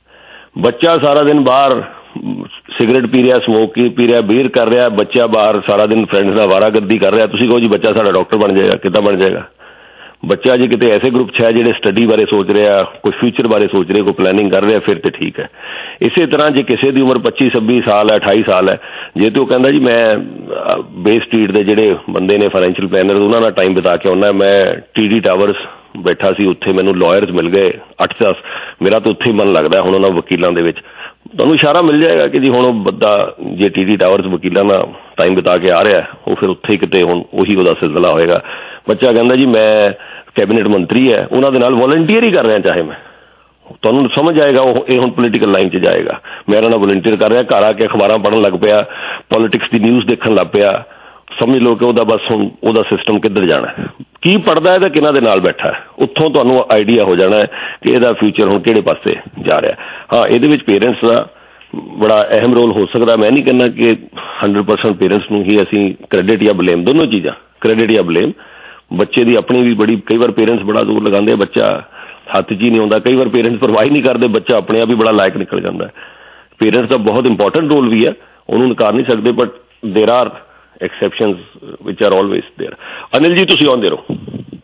ਬੱਚਾ ਸਾਰਾ ਦਿਨ ਬਾਹਰ ਸਿਗਰਟ ਪੀ ਰਿਹਾ, ਸਮੋਕ ਪੀ ਰਿਹਾ, ਬੀਅਰ ਕਰ ਰਿਹਾ, ਬੱਚਾ ਬਾਹਰ ਸਾਰਾ ਦਿਨ ਫਰੈਂਡਸ ਨਾਲ ਵਾਰਾਗਰਦੀ ਕਰ ਰਿਹਾ, ਤੁਸੀਂ ਕਹੋ ਜੀ ਬੱਚਾ ਸਾਡਾ ਡਾਕਟਰ ਬਣ ਜਾਏਗਾ, ਕਿੱਦਾਂ ਬਣ ਜਾਏਗਾ? ਬੱਚਾ ਜੇ ਕਿਤੇ ਐਸੇ ਗਰੁੱਪ 'ਚ ਹੈ ਜਿਹੜੇ ਸਟੱਡੀ ਬਾਰੇ ਸੋਚ ਰਿਹਾ, ਕੋਈ ਫਿਊਚਰ ਬਾਰੇ ਸੋਚ ਰਿਹਾ, ਕੋਈ ਪਲੈਨਿੰਗ ਕਰ ਰਿਹਾ, ਫਿਰ ਤੇ ਠੀਕ ਹੈ। ਇਸੇ ਤਰ੍ਹਾਂ ਜੇ ਕਿਸੇ ਦੀ ਉਮਰ ਪੱਚੀ ਛੱਬੀ ਸਾਲ ਹੈ, ਅਠਾਈ ਸਾਲ ਹੈ, ਜੇ ਤੇ ਉਹ ਕਹਿੰਦਾ ਜੀ ਮੈਂ ਬੇ ਸਟਰੀਟ ਦੇ ਜਿਹੜੇ ਬੰਦੇ ਨੇ ਫਾਈਨੈਂਸ਼ੀਅਲ ਪਲੈਨਰ, ਉਹਨਾਂ ਨਾਲ ਟਾਈਮ ਬਿਤਾ ਕੇ ਆਉਣਾ, ਮੈਂ ਟੀ ਡੀ ਟਾਵਰਸ ਬੈਠਾ ਸੀ, ਉੱਥੇ ਮੈਨੂੰ ਲਾਇਰਸ ਮਿਲ ਗਏ ਅੱਠ ਦਸ, ਮੇਰਾ ਤਾਂ ਉੱਥੇ ਹੀ ਮਨ ਲੱਗਦਾ ਹੁਣ ਉਹਨਾਂ ਵਕੀਲਾਂ ਦੇ ਵਿੱਚ। ਤੁਹਾਨੂੰ ਇਸ਼ਾਰਾ ਮਿਲ ਜਾਏਗਾ ਕਿ ਜੀ ਹੁਣ ਉਹ ਬੰਦਾ ਜੇ ਟੀ ਡੀ ਟਾਵਰਸ ਵਕੀਲਾਂ ਨਾਲ ਟਾਈਮ ਬਿਤਾ ਕੇ ਆ ਰਿਹਾ, ਉਹ ਫਿਰ ਉੱਥੇ ਕਿਤੇ ਹੁਣ ਉਹੀ ਉਹਦਾ ਸਿਲਸਿਲਾ ਹੋਏਗਾ। ਬੱਚਾ ਕਹਿੰਦਾ ਜੀ ਮੈਂ ਕੈਬਨਿਟ ਮੰਤਰੀ ਹੈ, ਉਹਨਾਂ ਦੇ ਨਾਲ ਵੋਲੰਟੀਅਰ ਹੀ ਕਰ ਰਿਹਾ, ਚਾਹੇ ਮੈਂ, ਤੁਹਾਨੂੰ ਸਮਝ ਆਏਗਾ ਉਹ ਇਹ ਹੁਣ ਪੋਲੀਟੀਕਲ ਲਾਈਨ 'ਚ ਜਾਏਗਾ। ਮੈਂ ਇਹਨਾਂ ਨਾਲ ਵੋਲੰਟੀਅਰ ਕਰ ਰਿਹਾ, ਘਰ ਆ ਕੇ ਅਖਬਾਰਾਂ ਪੜ੍ਹਨ ਲੱਗ ਪਿਆ, ਪੋਲੀਟਿਕਸ ਦੀ ਨਿਊਜ਼ ਦੇਖਣ ਲੱਗ ਪਿਆ, ਸਮਝ ਲਓ ਕਿ ਉਹਦਾ ਬਸ ਹੁਣ ਉਹਦਾ ਸਿਸਟਮ ਕਿੱਧਰ ਜਾਣਾ, ਕੀ ਪੜ੍ਹਦਾ ਹੈ ਤੇ ਕਿਹਨਾਂ ਦੇ ਨਾਲ ਬੈਠਾ ਹੈ, ਉੱਥੋਂ ਤੁਹਾਨੂੰ ਆਈਡੀਆ ਹੋ ਜਾਣਾ ਹੈ ਕਿ ਇਹਦਾ ਫਿਊਚਰ ਹੁਣ ਕਿਹੜੇ ਪਾਸੇ ਜਾ ਰਿਹਾ। ਹਾਂ, ਇਹਦੇ ਵਿੱਚ ਪੇਰੈਂਟਸ ਦਾ ਬੜਾ ਅਹਿਮ ਰੋਲ ਹੋ ਸਕਦਾ। ਮੈਂ ਨਹੀਂ ਕਹਿੰਦਾ ਕਿ ਹੰਡਰਡ ਪਰਸੈਂਟ ਪੇਰੈਂਟਸ ਨੂੰ ਹੀ ਅਸੀਂ ਕ੍ਰੈਡਿਟ ਜਾਂ ਬਲੇਮ, ਦੋਨੋਂ ਚੀਜ਼ਾਂ, ਕ੍ਰੈਡਿਟ ਜਾਂ ਬਲੇਮ। ਬੱਚੇ ਦੀ ਆਪਣੀ ਵੀ ਬੜੀ, ਕਈ ਵਾਰ ਪੇਰੈਂਟਸ ਬੜਾ ਜ਼ੋਰ ਲਗਾਉਂਦੇ, ਬੱਚਾ ਹੱਥ 'ਚ ਹੀ ਨਹੀਂ ਆਉਂਦਾ, ਕਈ ਵਾਰ ਪੇਰੈਂਟਸ ਪਰਵਾਹ ਨਹੀਂ ਕਰਦੇ, ਬੱਚਾ ਆਪਣੇ ਆਪ ਹੀ ਬੜਾ ਲਾਇਕ ਨਿਕਲ ਜਾਂਦਾ। ਪੇਰੈਂਟਸ ਦਾ ਬਹੁਤ ਇੰਪੋਰਟੈਂਟ ਰੋਲ ਵੀ ਹੈ, ਉਹਨੂੰ ਨਕਾਰ ਨਹੀਂ ਸਕਦੇ, but there are exceptions which are always there. Anil ji तुसी आउंदे रहो।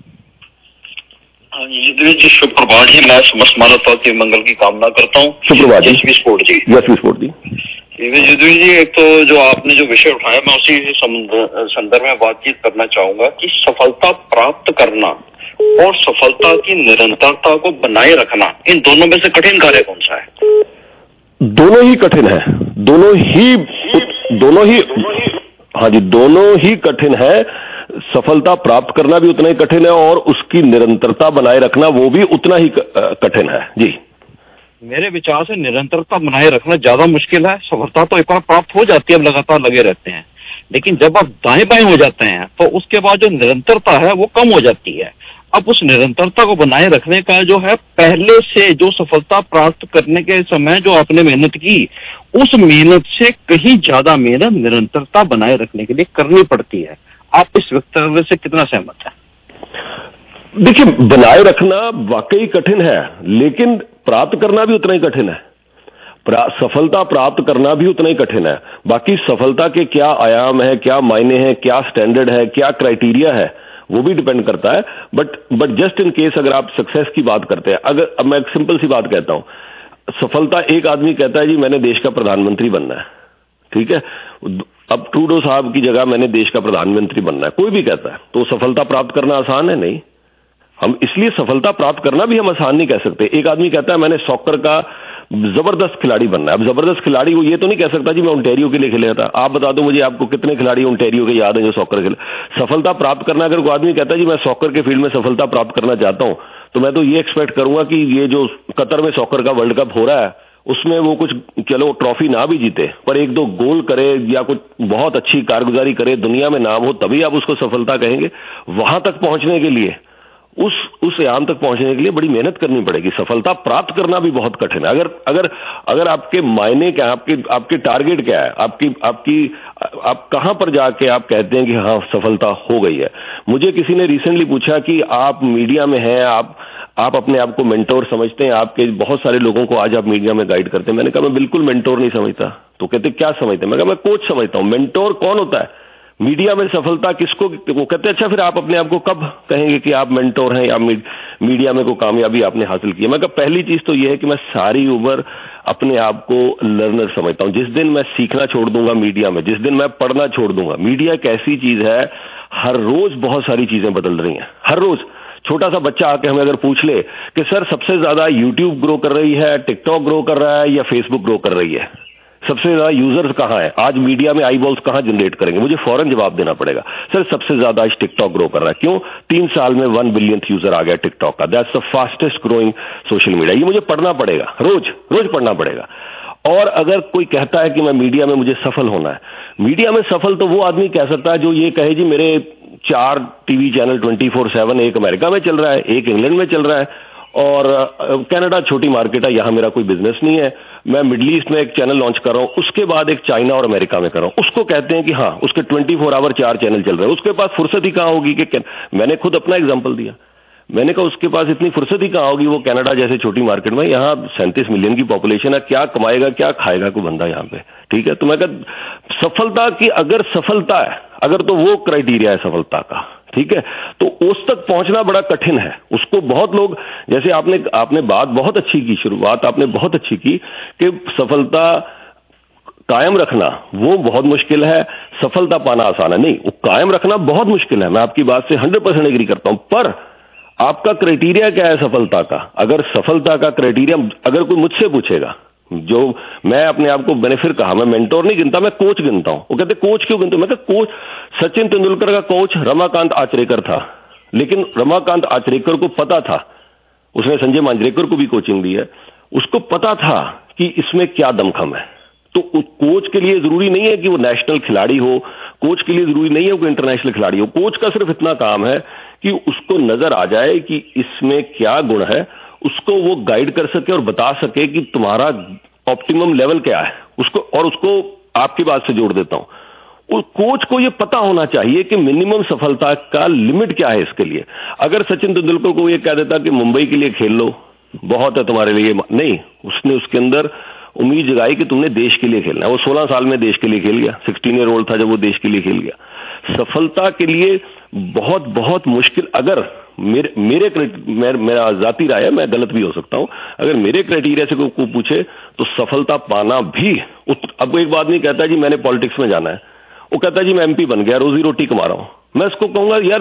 हाँ जी जी, सुप्रभात जी, मैं समस्त मानवता के मंगल की कामना करता हूँ। सुप्रभात जी। यशवी स्पोर्ट जी। यशवी स्पोर्ट जी। जी जी, एक तो जो आपने जो विषय उठाया, मैं उसी संदर्भ में बातचीत करना चाहूंगा कि सफलता प्राप्त करना और सफलता की निरंतरता को बनाए रखना, इन दोनों में से कठिन कार्य कौन सा है? दोनों ही कठिन है, दोनों ही दोनों ही हाँ जी, दोनों ही कठिन है। सफलता प्राप्त करना भी उतना ही कठिन है और उसकी निरंतरता बनाए रखना वो भी उतना ही कठिन है। जी, मेरे विचार से निरंतरता बनाए रखना ज्यादा मुश्किल है। सफलता तो एक बार प्राप्त हो जाती है, अब लगातार लगे रहते हैं, लेकिन जब आप दाएं बाएं हो जाते हैं तो उसके बाद जो निरंतरता है वो कम हो जाती है। अब उस निरंतरता को बनाए रखने का जो है, पहले से जो सफलता प्राप्त करने के समय जो आपने मेहनत की, उस मेहनत से कहीं ज्यादा मेहनत निरंतरता बनाए रखने के लिए करनी पड़ती है। आप इस वक्तव्य से कितना सहमत है? देखिए, बनाए रखना वाकई कठिन है, लेकिन प्राप्त करना भी उतना ही कठिन है। प्रा, सफलता प्राप्त करना भी उतना ही कठिन है। बाकी सफलता के क्या आयाम है, क्या मायने हैं, क्या स्टैंडर्ड है, क्या क्राइटेरिया है, वो भी डिपेंड करता है। But but just in case अगर आप सक्सेस की बात करते हैं, अगर अब मैं एक सिंपल सी बात कहता हूं, सफलता, एक आदमी कहता है जी मैंने देश का प्रधानमंत्री बनना है, ठीक है, अब ट्रूडो साहब की जगह मैंने देश का प्रधानमंत्री बनना है, कोई भी कहता है, तो सफलता प्राप्त करना आसान है? नहीं। हम इसलिए सफलता प्राप्त करना भी हम आसान नहीं कह सकते। एक आदमी कहता है मैंने सॉकर का जबरदस्त खिलाड़ी बनना है, अब जबरदस्त खिलाड़ी को ये तो नहीं कह सकता जी मैं ओंटारियो के लिए खेला था। आप बता दो मुझे, आपको कितने खिलाड़ी ओंटारियो के याद हैं जो सॉकर खेले? सफलता प्राप्त करना, अगर कोई आदमी कहता है जी मैं सॉकर के फील्ड में सफलता प्राप्त करना चाहता हूं, तो मैं तो ये एक्सपेक्ट करूंगा कि ये जो कतर में सॉकर का वर्ल्ड कप हो रहा है उसमें वो कुछ, चलो ट्रॉफी ना भी जीते, पर एक दो गोल करे या कुछ बहुत अच्छी कारगुजारी करे, दुनिया में नाम हो, तभी आप उसको सफलता कहेंगे। वहां तक पहुंचने के लिए उस उस याम तक पहुंचने के लिए बड़ी मेहनत करनी पड़ेगी। सफलता प्राप्त करना भी बहुत कठिन है। अगर अगर अगर आपके मायने क्या है, आपके आपके टारगेट क्या है, आपकी आपकी आप कहां पर जाके आप कहते हैं कि हाँ सफलता हो गई है। मुझे किसी ने रिसेंटली पूछा कि आप मीडिया में हैं, आप आप अपने आप को मेंटोर समझते हैं, आपके बहुत सारे लोगों को आज आप मीडिया में गाइड करते हैं। मैंने कहा मैं बिल्कुल मेंटोर नहीं समझता। तो कहते क्या समझते हैं? मैं कहा मैं कोच समझता हूं। मेंटोर कौन होता है? मीडिया में सफलता किसको? वो कहते अच्छा फिर आप अपने आप को कब कहेंगे कि आप मेंटोर हैं या मीडिया में कोई कामयाबी आपने हासिल की है? मैं कहा पहली चीज तो ये है कि मैं सारी उम्र अपने आप को लर्नर समझता हूं। जिस दिन मैं सीखना छोड़ दूंगा मीडिया में, जिस दिन मैं पढ़ना छोड़ दूंगा, मीडिया एक ऐसी चीज है, हर रोज बहुत सारी चीजें बदल रही हैं। हर रोज छोटा सा बच्चा आके हमें अगर पूछ ले कि सर सबसे ज्यादा यूट्यूब ग्रो कर रही है, टिकटॉक ग्रो कर रहा है या फेसबुक ग्रो कर रही है, सबसे ज्यादा यूजर्स कहां है, आज मीडिया में आई बॉल्स कहां जनरेट करेंगे, मुझे फौरन जवाब देना पड़ेगा सर सबसे ज्यादा आज टिकटॉक ग्रो कर रहा है। क्यों? तीन साल में वन बिलियन यूजर आ गया टिकटॉक का। That's the fastest growing social media. ये मुझे पढ़ना पड़ेगा, रोज रोज पढ़ना पड़ेगा। और अगर कोई कहता है कि मैं मीडिया में मुझे सफल होना है, मीडिया में सफल तो वो आदमी कह सकता है जो ये कहे जी मेरे चार TV channel twenty four seven, एक अमेरिका में चल रहा है, एक इंग्लैंड में चल रहा है और कनाडा छोटी मार्केट है, यहां मेरा कोई बिजनेस नहीं है, मैं मिडिल ईस्ट में एक चैनल लॉन्च कर रहा हूं, उसके बाद एक चाइना और अमेरिका में कर रहा हूं। उसको कहते हैं कि हाँ उसके ट्वेंटी फोर आवर चार चैनल चल रहे हैं। उसके पास फुर्सत ही कहां होगी कि मैंने खुद अपना एग्जांपल दिया। मैंने कहा उसके पास इतनी फुर्सत ही कहां होगी, वो कनाडा जैसे छोटी मार्केट में, यहां सैंतीस मिलियन की पॉपुलेशन है, क्या कमाएगा क्या खाएगा कोई बंदा यहां पे? ठीक है, तो मैं कहा सफलता की अगर सफलता है, अगर तो वो क्राइटेरिया है सफलता का, ठीक है, तो उस तक पहुंचना बड़ा कठिन है। उसको बहुत लोग, जैसे आपने आपने बात बहुत अच्छी की, शुरुआत आपने बहुत अच्छी की कि सफलता कायम रखना वो बहुत मुश्किल है, सफलता पाना आसान है। नहीं, वो कायम रखना बहुत मुश्किल है, मैं आपकी बात से हंड्रेड परसेंट एग्री करता हूं। पर आपका क्राइटेरिया क्या है सफलता का? अगर सफलता का क्राइटेरिया अगर कोई मुझसे पूछेगा, जो मैं अपने आप को मैंने फिर कहा मैं मेंटोर नहीं गिनता, मैं कोच गिनता हूं। वो कहते कोच क्यों गिनते? मैं कहता कोच, सचिन तेंदुलकर का कोच रमाकांत आचरेकर था, लेकिन रमाकांत आचरेकर को पता था, उसने संजय मांजरेकर को भी कोचिंग दी है, उसको पता था कि इसमें क्या दमखम है। तो कोच के लिए जरूरी नहीं है कि वो नेशनल खिलाड़ी हो, कोच के लिए जरूरी नहीं है वो इंटरनेशनल खिलाड़ी हो। कोच का सिर्फ इतना काम है कि उसको नजर आ जाए कि इसमें क्या गुण है, उसको वो गाइड कर सके और बता सके कि तुम्हारा ऑप्टिमम लेवल क्या है उसको। और उसको आपकी बात से जोड़ देता हूं, कोच को ये पता होना चाहिए कि मिनिमम सफलता का लिमिट क्या है इसके लिए। अगर सचिन तेंदुलकर को ये कह देता कि मुंबई के लिए खेल लो, बहुत है तुम्हारे लिए, नहीं, उसने उसके अंदर उम्मीद जगाई कि तुमने देश के लिए खेलना है। वो सोलह साल में देश के लिए खेल गया, सिक्सटीन ईयर ओल्ड था जब वो देश के लिए खेल गया। सफलता के लिए बहुत बहुत मुश्किल, अगर मेरे मेरे मेर, मेरा जाती राय है, मैं गलत भी हो सकता हूं, अगर मेरे क्राइटेरिया से कोई को पूछे तो सफलता पाना भी, अब एक बात नहीं कहता जी मैंने पॉलिटिक्स में जाना है, वो कहता जी मैं एमपी बन गया, रोजी रोटी कमा रहा हूं। मैं उसको कहूंगा यार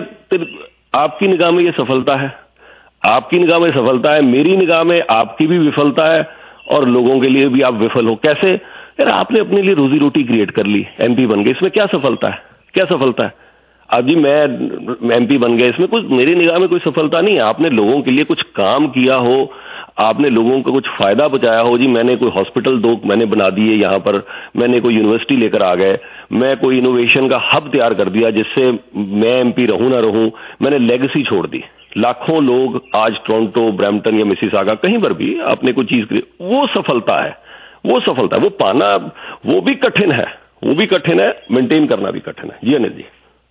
आपकी निगाह में ये सफलता है, आपकी निगाह में सफलता है, मेरी निगाह में आपकी भी विफलता है और लोगों के लिए भी आप विफल हो। कैसे? यार आपने अपने लिए रोजी रोटी क्रिएट कर ली, एमपी बन गए, इसमें क्या सफलता है? क्या सफलता है? अब जी मैं एमपी बन गया, इसमें कुछ मेरी निगाह में कोई सफलता नहीं है। आपने लोगों के लिए कुछ काम किया हो, आपने लोगों को कुछ फायदा पहुंचाया हो, जी मैंने कोई हॉस्पिटल दो मैंने बना दिए यहां पर, मैंने कोई यूनिवर्सिटी लेकर आ गए, मैं कोई इनोवेशन का हब तैयार कर दिया जिससे मैं एमपी रहूं ना रहूं, मैंने लेगेसी छोड़ दी। लाखों लोग आज टोरंटो, ब्रैम्पटन या मिसिसागा कहीं पर भी आपने कोई चीज करी, वो सफलता है, वो सफलता है। वो पाना वो भी कठिन है, वो भी कठिन है, मेंटेन करना भी कठिन है। जी अनिल जी।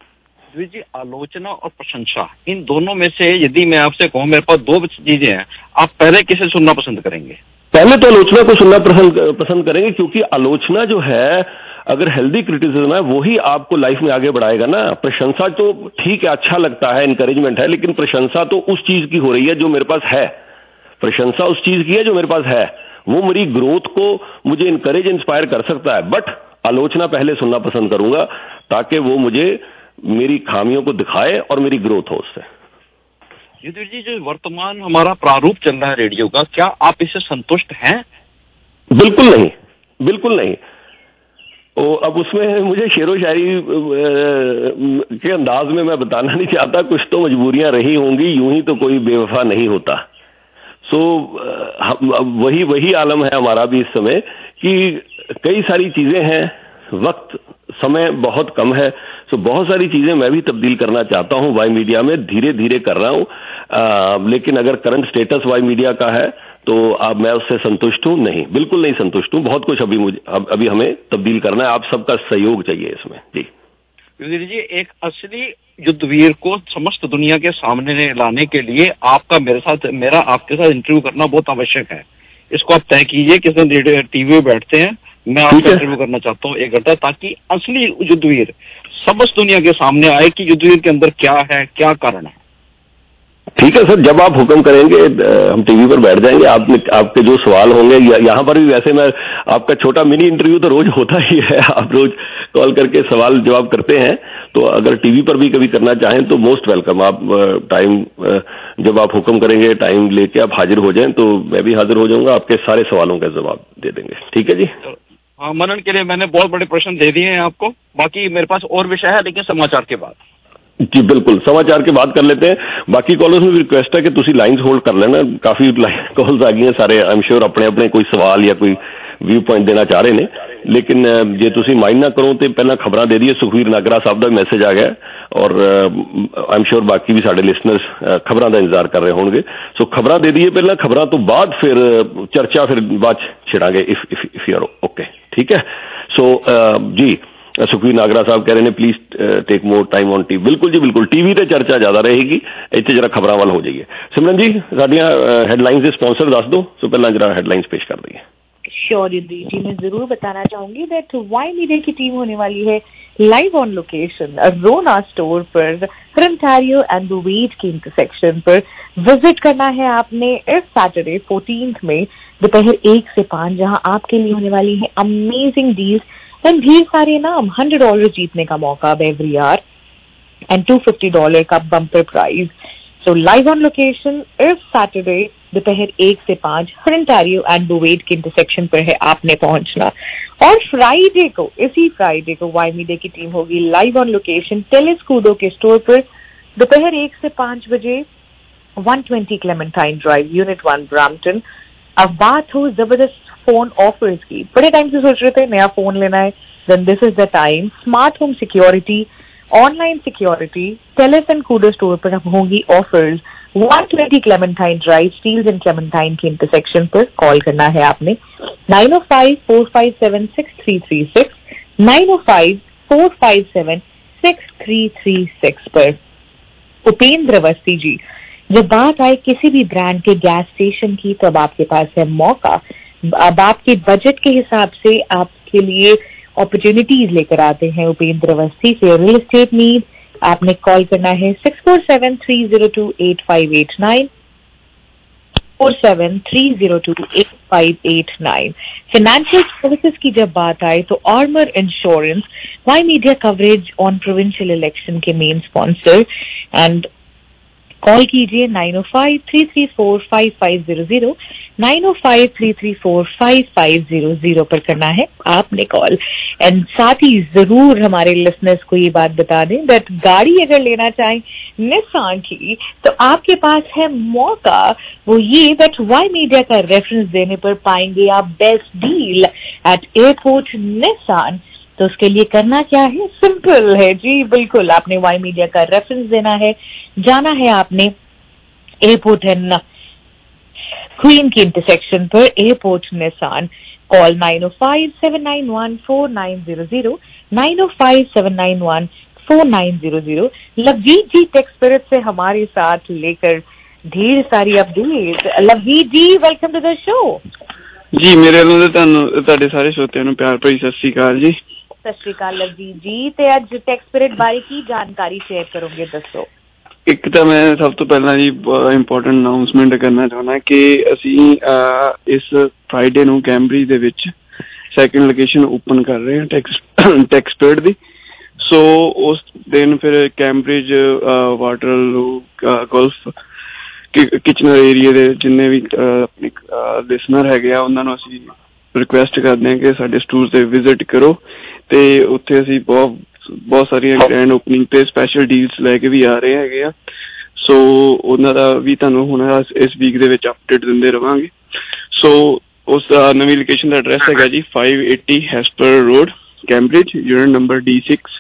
जी, आलोचना और प्रशंसा, इन दोनों में से यदि मैं आपसे कहूं मेरे पास दो चीजें हैं, आप पहले किसे सुनना पसंद करेंगे? पहले तो आलोचना को सुनना पसंद पसंद करेंगे, क्योंकि आलोचना जो है अगर हेल्दी क्रिटिसिज्म है वही आपको लाइफ में आगे बढ़ाएगा ना। प्रशंसा तो ठीक है, अच्छा लगता है, इंकरेजमेंट है, लेकिन प्रशंसा तो उस चीज की हो रही है जो मेरे पास है, प्रशंसा उस चीज की है जो मेरे पास है, वो मेरी ग्रोथ को मुझे इंकरेज इंस्पायर कर सकता है। बट आलोचना पहले सुनना पसंद करूंगा ताकि वो मुझे मेरी खामियों को दिखाए और मेरी ग्रोथ हो उससे। युधिष्ठिर जी, जो वर्तमान हमारा प्रारूप चल रहा है रेडियो का, क्या आप इससे संतुष्ट हैं? बिल्कुल नहीं, बिल्कुल नहीं। ओ, अब उसमें मुझे शेरो शायरी के अंदाज में मैं बताना नहीं चाहता, कुछ तो मजबूरियां रही होंगी, यूं ही तो कोई बेवफा नहीं होता। सो वही वही आलम है हमारा भी इस समय कि कई सारी चीजें हैं, वक्त समय बहुत कम है, सो बहुत सारी चीजें मैं भी तब्दील करना चाहता हूं वाई मीडिया में, धीरे धीरे कर रहा हूं, लेकिन अगर करंट स्टेटस वाई मीडिया का है तो अब मैं उससे संतुष्ट हूं नहीं, बिल्कुल नहीं संतुष्ट हूं। बहुत कुछ अभी मुझे अब, अभी हमें तब्दील करना है, आप सबका सहयोग चाहिए इसमें जी। जी, एक असली युद्धवीर को समस्त दुनिया के सामने लाने के लिए आपका मेरे साथ मेरा आपके साथ इंटरव्यू करना बहुत आवश्यक है। इसको आप तय कीजिए किस दिन टीवी में बैठते हैं, मैं आपका इंटरव्यू करना चाहता हूँ एक घंटा, ताकि असली युद्धवीर समस्त दुनिया के सामने आए कि युद्धवीर के अंदर क्या है, क्या कारण है। ठीक है सर, जब आप हुक्म करेंगे हम टीवी पर बैठ जाएंगे। आप आपके जो सवाल होंगे, यहाँ पर भी वैसे मैं आपका छोटा मिनी इंटरव्यू तो रोज होता ही है, आप रोज कॉल करके सवाल जवाब करते हैं, तो अगर टीवी पर भी कभी करना चाहें तो मोस्ट वेलकम। आप टाइम जब आप हुक्म करेंगे, टाइम लेके आप हाजिर हो जाएं तो मैं भी हाजिर हो जाऊंगा, आपके सारे सवालों का जवाब दे देंगे। ठीक है जी। हाँ, मनन के लिए मैंने बहुत बड़े प्रश्न दे दिए हैं आपको, बाकी मेरे पास और विषय है लेकिन समाचार के बाद। जी बिल्कुल, समाचार के बाद कर लेते हैं। बाकी कॉलर्स में भी रिक्वेस्ट है कि तुसी लाइन्स होल्ड कर लेना, काफी कॉल्स आ गई हैं, सारे आई एम श्योर अपने अपने कोई सवाल या कोई व्यू पॉइंट देना चाह रहे ने, लेकिन जे तुसी माइंड ना करो तो पहला खबरां दे दीए। सुखवीर नागरा साहब का मैसेज आ गया और आई एम श्योर बाकी भी साडे लिसनर्स खबरां का इंतजार कर रहे होंगे। सो खबरां दे दीए पहला, खबरां तो बाद फिर चर्चा फिर बाद छिड़ांगे if if if you are okay. ठीक है। सो जी, सुखवीर नागरा साहब कह रहे हैं please take more time on TV. बिल्कुल जी बिल्कुल, टीवी ते चर्चा ज्यादा रहेगी, इतने जरा खबरां वाल हो जाइए। सिमरन जी साडियां हेडलाइंस के स्पॉन्सर दस दो, सो पहला जरा हेडलाइंस पेश कर दीजिए। श्योर जी, मैं जरूर बताना चाहूंगी दैट वाई मीडिया की टीम होने वाली है live on location Rona store पर ओंटारियो एंड द वेट के इंटरसेक्शन पर। विजिट करना है आपने इस सैटरडे फोर्टीन्थ में दोपहर एक से पांच, जहां आपके लिए होने वाली है अमेजिंग डील्स एंड ढेर सारे नाम। हंड्रेड डॉलर जीतने का मौका अब every hour and two fifty dollar का bumper prize. So live on location इस सैटरडे दोपहर एक से पांच ओंटारियो एंड डुवेट के इंटरसेक्शन पर है आपने पहुंचना। और फ्राइडे को, इसी फ्राइडे को वाई मीडिया की टीम होगी लाइव ऑन लोकेशन टेलीस्कूडो के स्टोर पर दोपहर एक से पांच बजे, one twenty Clementine Drive, unit one, Brampton. अब बात हो जबरदस्त फोन ऑफर्स की, बड़े टाइम से सोच रहे थे नया फोन लेना है, then this is the time. Smart home security, online security, Telus and Koodo store पर अब होंगी offers. One twenty Clementine Drive, Steeles and Clementine के इंटरसेक्शन पर कॉल करना है आपने nine o five four five seven six three three six, nine o five four five seven six three three six पर। उपेंद्र अवस्थी जी, जब बात आए किसी भी ब्रांड के गैस स्टेशन की तो अब आपके पास है मौका। अब आपके बजट के हिसाब से आपके लिए अपॉर्चुनिटीज लेकर आते हैं उपेंद्र अवस्थी से। रियल एस्टेट नीड, आपने कॉल करना है six four seven three zero two eight five eight nine, four seven three zero two eight five eight nine. Financial services की जब बात आए तो Armour insurance, Y Media coverage on provincial election के main sponsor, and call कीजिए nine o five three three four five five zero zero, nine o five three three four five five zero zero पर करना है आपने call. And साथ ही जरूर हमारे listeners को ये बात बता दें दैट गाड़ी अगर लेना चाहें निसान की तो आपके पास है मौका, वो ये दैट वाई मीडिया का रेफरेंस देने पर पाएंगे आप best deal at Airport Nissan. तो उसके लिए करना क्या है, सिंपल है जी, बिल्कुल आपने वाई मीडिया का रेफरेंस देना है, जाना है आपने एयरपोर्ट एंड क्वीन की इंटरसेक्शन पर Airport Nissan. Call nine o five seven nine one four nine zero zero, nine o five seven nine one four nine zero zero. Lovejeet ji tech spirit से हमारे साथ लेकर ढेर सारी अपडेट। Lovejeet ji welcome to the show. जी मेरे ਵੱਲੋਂ ਤੁਹਾਨੂੰ ਤੁਹਾਡੇ ਸਾਰੇ श्रोतिਆਂ ਨੂੰ ਪਿਆਰ ਭਰੀ ਸਤਿ ਸ਼੍ਰੀ ਅਕਾਲ ਜੀ। ਸਤਿ ਸ਼੍ਰੀ ਅਕਾਲ ਲਵਜੀਤ ਜੀ, ਤੇ ਅੱਜ ਟੈਕ ਸਪਿਰਿਟ ਬਾਰੇ ਕੀ ਜਾਣਕਾਰੀ ਸ਼ੇਅਰ ਕਰੋਗੇ, ਦੱਸੋ। ਇੱਕ ਤਾਂ ਮੈਂ ਸਭ ਤੋਂ ਪਹਿਲਾਂ ਜੀ ਇੰਪੋਰਟੈਂਟ ਅਨਾਉਂਸਮੈਂਟ ਕਰਨਾ ਚਾਹੁੰਦਾ ਕਿ ਅਸੀਂ ਇਸ ਫਰਾਈਡੇ ਨੂੰ ਕੈਂਬਰਿਜ ਦੇ ਵਿੱਚ ਸੈਕਿੰਡ ਲੋਕੇਸ਼ਨ ਓਪਨ ਕਰ ਰਹੇ ਹਾਂ ਟੈਕ ਟੈਕ ਸਪਿਰਿਟ ਦੀ। ਸੋ ਉਸ ਦਿਨ ਫਿਰ Cambridge, Waterloo, Guelph, Kitchener area ਦੇ ਜਿੰਨੇ ਵੀ ਆਪਣੇ ਲਿਸਨਰ ਹੈਗੇ ਆ ਉਹਨਾਂ ਨੂੰ ਅਸੀਂ ਰਿਕੁਐਸਟ ਕਰਦੇ ਹਾਂ ਕਿ ਸਾਡੇ ਸਟੋਰ ਤੇ ਵਿਜ਼ਿਟ ਕਰੋ, ਤੇ ਉੱਥੇ ਅਸੀਂ ਬਹੁਤ ਬਹੁਤ ਸਾਰੀਆਂ ਗ੍ਰੈਂਡ ਓਪਨਿੰਗ ਤੇ ਸਪੈਸ਼ਲ ਡੀਲਸ ਲੈ ਕੇ ਵੀ ਆ ਰਹੇ ਹੈਗੇ ਆ। ਸੋ ਉਹਨਾਂ ਦਾ ਵੀ ਤੁਹਾਨੂੰ ਹੁਣ ਇਸ ਵੀਕ ਦੇ ਵਿੱਚ ਅਪਡੇਟ ਦਿੰਦੇ ਰਵਾਂਗੇ। ਸੋ ਉਸ ਨਵੀਂ ਲੋਕੇਸ਼ਨ ਦਾ ਐਡਰੈਸ ਹੈਗਾ ਜੀ five eighty Hespeler Road, Cambridge, unit number D six,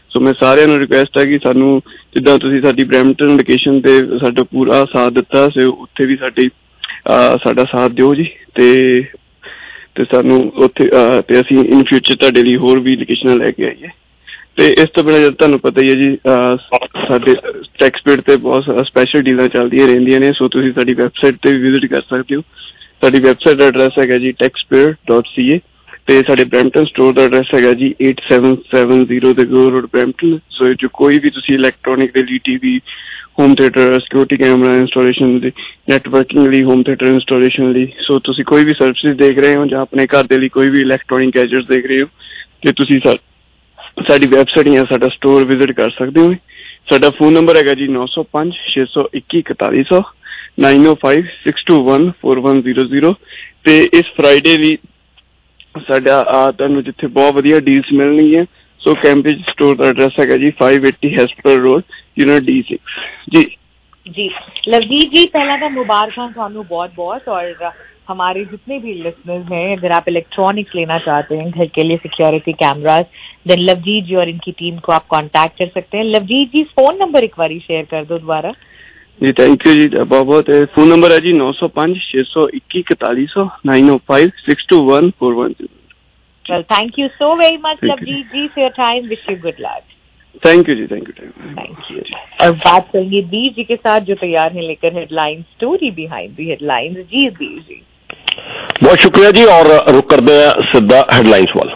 so ਮੈਂ ਸਾਰਿਆਂ ਨੂੰ ਰਿਕੁਐਸਟ ਹੈ ਕਿ ਸਾਨੂੰ ਜਿੱਦਾਂ ਤੁਸੀਂ ਸਾਡੀ ਬਰੈਂਪਟਨ ਲੋਕੇਸ਼ਨ ਤੇ ਸਾਡਾ ਪੂਰਾ ਸਾਥ ਦਿੱਤਾ, ਸੋ ਉੱਥੇ ਵੀ ਸਾਡੀ ਸਾਡਾ ਸਾਥ ਦਿਓ ਜੀ। ਤੇ ਤੇ ਸਾਨੂੰ ਉੱਥੇ ਤੇ ਅਸੀਂ ਇਨ ਫਿਊਚਰ ਤੁਹਾਡੇ ਲਈ ਹੋਰ ਵੀ ਲੋਕੇਸ਼ਨਾਂ ਲੈ ਕੇ ਆਈਏ। ਤੇ ਇਸ ਤੋਂ ਬਿਨਾਂ ਜਦ ਤੁਹਾਨੂੰ ਪਤਾ ਹੀ ਹੈ ਜੀ ਸਾਡੇ ਟੈਕਸਪੇਡ ਤੇ ਬਹੁਤ ਸਪੈਸ਼ਲ ਡੀਲਾਂ ਚੱਲਦੀਆਂ ਰਹਿੰਦੀਆਂ ਨੇ, ਸੋ ਤੁਸੀਂ ਸਾਡੀ ਵੈਬਸਾਈਟ ਤੇ ਵੀ ਵਿਜ਼ਿਟ ਕਰ ਸਕਦੇ ਹੋ। ਸਾਡੀ ਵੈਬਸਾਈਟ ਦਾ ਐਡਰੈਸ ਹੈਗਾ ਜੀ ਟੈਕਸਪੇਡ ਡੋਟ ਸੀ ਏ ਤੇ ਸਾਡੇ ਬਰੈਂਪਟਨ ਸਟੋਰ ਦਾ ਐਡਰੈਸ ਹੈਗਾ ਜੀ ਏਟ ਸੈਵਨ ਸੈਵਨ ਜ਼ੀਰੋ ਦੇ ਗੋ ਰੋਡ ਬਰੈਂਪਟਨ। ਸੋ ਜੋ ਕੋਈ ਵੀ ਤੁਸੀਂ ਇਲੈਕਟ੍ਰੋਨਿਕ ਦੇ ਲਈ T V, home theatre, security camera installation ਲਈ, ਨੈਟਵਰਕਿੰਗ ਲਈ, ਹੋਮ ਥੀਏਟਰ ਇੰਸਟਾਲੇਸ਼ਨ ਲਈ, ਸੋ ਤੁਸੀਂ ਕੋਈ ਵੀ ਸਰਵਿਸਿਜ਼ ਦੇਖ ਰਹੇ ਹੋ ਜਾਂ ਆਪਣੇ ਘਰ ਦੇ ਲਈ ਕੋਈ ਵੀ ਇਲੈਕਟ੍ਰੋਨਿਕ ਗੈਜਟਸ ਦੇਖ ਰਹੇ ਹੋ ਤੇ ਤੁਸੀਂ ਸਾਡੀ ਵੈਬਸਾਈਟ ਜਾਂ ਸਾਡਾ ਸਟੋਰ ਵਿਜ਼ਿਟ ਕਰ ਸਕਦੇ ਹੋ। ਸਾਡਾ ਫੋਨ ਨੰਬਰ ਹੈਗਾ ਜੀ ਨੌ ਸੌ ਪੰਜ ਛੇ ਸੌ ਇੱਕੀ ਇਕਤਾਲੀ ਸੌ nine o five six two one four one zero zero. ਤੇ ਇਸ ਫਰਾਈਡੇ ਲਈ ਸਾਡਾ ਤੁਹਾਨੂੰ ਜਿੱਥੇ ਬਹੁਤ ਵਧੀਆ ਡੀਲਸ ਮਿਲਣਗੀਆਂ, ਸੋ ਕੈਂਬਰਿਜ ਸਟੋਰ ਦਾ ਐਡਰੈਸ ਹੈਗਾ ਜੀ five eighty hospital road unit D six. जी जी लवजीत जी, पहला तो मुबारक थानू बहुत बहुत। और हमारे जितने भी लिसनर्स हैं, अगर आप इलेक्ट्रॉनिक्स लेना चाहते हैं घर के लिए, security cameras, then Lavjeet ji और इनकी टीम को आप कांटेक्ट कर सकते हैं। लवजीत जी फोन नंबर एक बार शेयर कर दो दोबारा। जी थैंक यू जी, बहुत बहुत। फोन नंबर है जी नौ सौ पाँच छः सौ इक्की इकताली सौ nine o five six two one four one. Well thank you so very much Lavjeet ji for your time, wish you good luck. Thank you जी, थैंक यू थैंक यू। और बात करेंगे बीर जी के साथ जो तैयार हैं लेकर headline, story behind the headlines. जी बीर जी बहुत शुक्रिया जी, और रुक करते हैं सीधा हेडलाइंस वाल।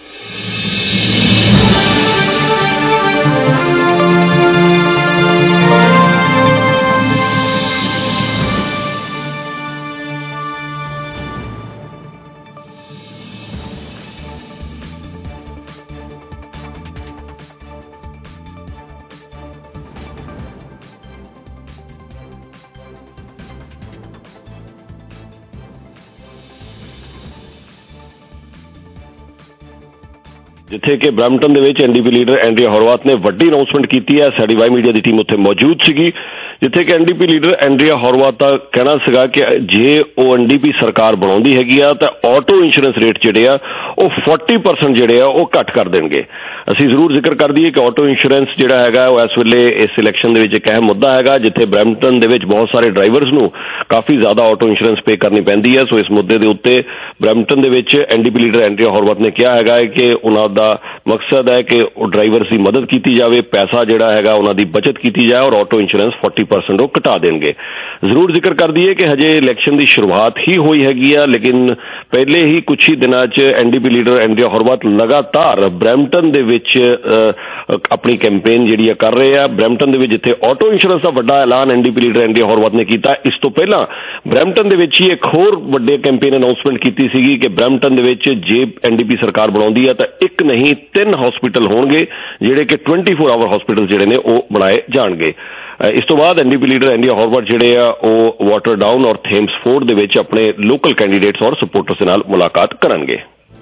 जिथे कि ब्रैम्पटन ਦੇ ਵਿੱਚ ਐਨਡੀਪੀ ਲੀਡਰ ਐਂਡਰੀਆ ਹੋਰਵਾਤ ਨੇ ਵੱਡੀ ਅਨਾਉਂਸਮੈਂਟ ਕੀਤੀ ਹੈ। ਸਾਡੀ ਵਾਈ ਮੀਡੀਆ ਦੀ ਟੀਮ ਉੱਥੇ ਮੌਜੂਦ ਸੀਗੀ, ਜਿੱਥੇ ਕਿ ਐਨਡੀਪੀ ਲੀਡਰ ਐਂਡਰੀਆ ਹੋਰਵਾਤ ਦਾ ਕਹਿਣਾ ਸੀਗਾ ਕਿ ਜੇ ਉਹ ਐਨਡੀਪੀ ਸਰਕਾਰ ਬਣਾਉਂਦੀ ਹੈਗੀ ਆ ਤਾਂ ਆਟੋ ਇੰਸ਼ੋਰੈਂਸ ਰੇਟ ਜਿਹੜੇ ਆ ਉਹ ਚਾਲੀ ਪਰਸੈਂਟ ਜਿਹੜੇ ਆ ਉਹ ਘੱਟ ਕਰ ਦੇਣਗੇ। ਅਸੀਂ ਜ਼ਰੂਰ ਜ਼ਿਕਰ ਕਰ ਦਈਏ ਕਿ ਆਟੋ ਇੰਸ਼ੋਰੈਂਸ ਜਿਹੜਾ ਹੈਗਾ ਉਹ ਇਸ ਵੇਲੇ ਇਸ ਇਲੈਕਸ਼ਨ ਦੇ ਵਿੱਚ ਇੱਕ ਅਹਿਮ ਮੁੱਦਾ ਹੈਗਾ, ਜਿੱਥੇ ਬਰੈਂਪਟਨ ਦੇ ਵਿੱਚ ਬਹੁਤ ਸਾਰੇ ਡਰਾਈਵਰਸ ਨੂੰ ਕਾਫੀ ਜ਼ਿਆਦਾ ਆਟੋ ਇੰਸ਼ੋਰੈਂਸ ਪੇ ਕਰਨੀ ਪੈਂਦੀ ਹੈ। ਸੋ ਇਸ ਮੁੱਦੇ ਦੇ ਉੱਤੇ ਬਰੈਂਪਟਨ ਦੇ ਵਿੱਚ ਐਨਡੀਪੀ ਲੀਡਰ ਐਂਡਰੀਆ ਹੋਰਵਾਤ ਨੇ ਕਿਹਾ ਹੈਗਾ ਕਿ ਉਹਨਾਂ ਦਾ ਮਕਸਦ ਹੈ ਕਿ ਉਹ ਡਰਾਈਵਰਸ ਦੀ ਮਦਦ ਕੀਤੀ ਜਾਵੇ, ਪੈਸਾ ਜਿਹੜਾ ਹੈਗਾ ਉਹਨਾਂ ਦੀ ਬਚਤ ਕੀਤੀ ਜਾਏ ਔਰ ਆਟੋ ਇੰਸ਼ੋਰੈਂਸ ਚਾਲੀ ਪਰਸੈਂਟ ਉਹ ਘਟਾ ਦੇਣਗੇ। ਜ਼ਰੂਰ ਜ਼ਿਕਰ ਕਰ ਦਈਏ ਕਿ ਹਜੇ ਇਲੈਕਸ਼ਨ ਦੀ ਸ਼ੁਰੂਆਤ ਹੀ ਹੋਈ ਹੈਗੀ ਆ, ਲੇਕਿਨ ਪਹਿਲੇ ਹੀ ਕੁਝ ਹੀ ਦਿਨਾਂ 'ਚ ਐਨਡੀਪੀ ਲੀਡਰ ਐਂਡਰੀਆ ਹੋਰਵਾਤ ਲਗਾਤਾਰ ਬਰੈਂਪਟਨ ਦੇ ਵਿੱਚ ਆਪਣੀ ਕੈਂਪੇਨ ਜਿਹੜੀ ਆ ਕਰ ਰਹੇ ਆ। ਬਰੈਂਪਟਨ ਦੇ ਵਿੱਚ ਜਿੱਥੇ ਆਟੋ ਇੰਸ਼ੋਰੈਂਸ ਦਾ ਵੱਡਾ ਐਲਾਨ ਐਨਡੀਪੀ ਲੀਡਰ ਐਂਡਰੀਆ ਹੋਰਵਾਤ ਨੇ ਕੀਤਾ, ਇਸ ਤੋਂ ਪਹਿਲਾਂ ਬਰੈਂਪਟਨ ਦੇ ਵਿੱਚ ਹੀ ਇੱਕ ਹੋਰ ਵੱਡੇ ਕੈਂਪੇਨ ਅਨਾਉਂਸਮੈਂਟ ਕੀਤੀ ਸੀਗੀ ਕਿ ਬਰੈਂਪਟਨ ਦੇ ਵਿੱਚ ਜੇ ਐਨਡੀਪੀ ਸਰਕਾਰ ਬਣਾਉਂਦੀ ਆ ਤਾਂ ਇੱਕ ਨਹੀਂ ਤਿੰਨ ਹਸਪੀਟਲ ਹੋਣਗੇ ਜਿਹੜੇ ਕਿ ਟਵੈਂਟੀ ਫੋਰ ਆਵਰ ਹਸਪੀਟਲ ਜਿਹੜੇ ਨੇ ਉਹ ਬਣਾਏ ਜਾਣਗੇ। ਇਸ ਤੋਂ ਬਾਅਦ ਐਨਡੀਪੀ ਲੀਡਰ ਐਂਡਰੀਆ ਹੋਰਵਾਤ ਜਿਹੜੇ ਆ ਉਹ ਵਾਟਰ ਡਾਊਨ ਔਰ ਥੇਮਸ ਫੋਰਡ ਦੇ ਵਿੱਚ ਆਪਣੇ ਲੋਕਲ ਕੈਂਡੀਡੇਟਸ ਔਰ ਸਪੋਰਟਰਸ ਦੇ ਨਾਲ ਮੁਲਾਕਾਤ ਕਰਨਗੇ।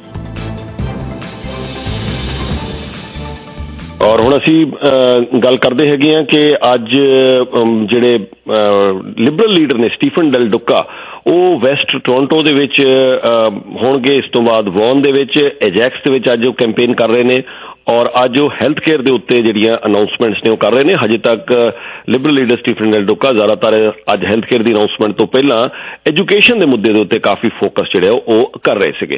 ਔਰ ਹੁਣ ਅਸੀਂ ਗੱਲ ਕਰਦੇ ਹੈਗੇ ਹਾਂ ਕਿ ਅੱਜ ਜਿਹੜੇ ਲਿਬਰਲ ਲੀਡਰ ਨੇ ਸਟੀਫਨ ਡੈਲ ਡੁਕਾ ਉਹ ਵੈਸਟ ਟੋਰਾਂਟੋ ਦੇ ਵਿੱਚ ਹੋਣਗੇ। ਇਸ ਤੋਂ ਬਾਅਦ ਵੌਨ ਦੇ ਵਿੱਚ, ਐਜੈਕਸ ਦੇ ਵਿੱਚ ਅੱਜ ਉਹ ਕੈਂਪੇਨ ਕਰ ਰਹੇ ਨੇ ਔਰ ਅੱਜ ਉਹ ਹੈਲਥ ਕੇਅਰ ਦੇ ਉੱਤੇ ਜਿਹੜੀਆਂ ਅਨਾਉਂਸਮੈਂਟਸ ਨੇ ਉਹ ਕਰ ਰਹੇ ਨੇ। ਹਜੇ ਤੱਕ liberal leader Steven Del Duca ਜ਼ਿਆਦਾਤਰ ਅੱਜ ਹੈਲਥ ਕੇਅਰ ਦੀ ਅਨਾਉਂਸਮੈਂਟ ਤੋਂ ਪਹਿਲਾਂ ਐਜੂਕੇਸ਼ਨ ਦੇ ਮੁੱਦੇ ਦੇ ਉੱਤੇ ਕਾਫੀ ਫੋਕਸ ਜਿਹੜੇ ਉਹ ਕਰ ਰਹੇ ਸੀਗੇ।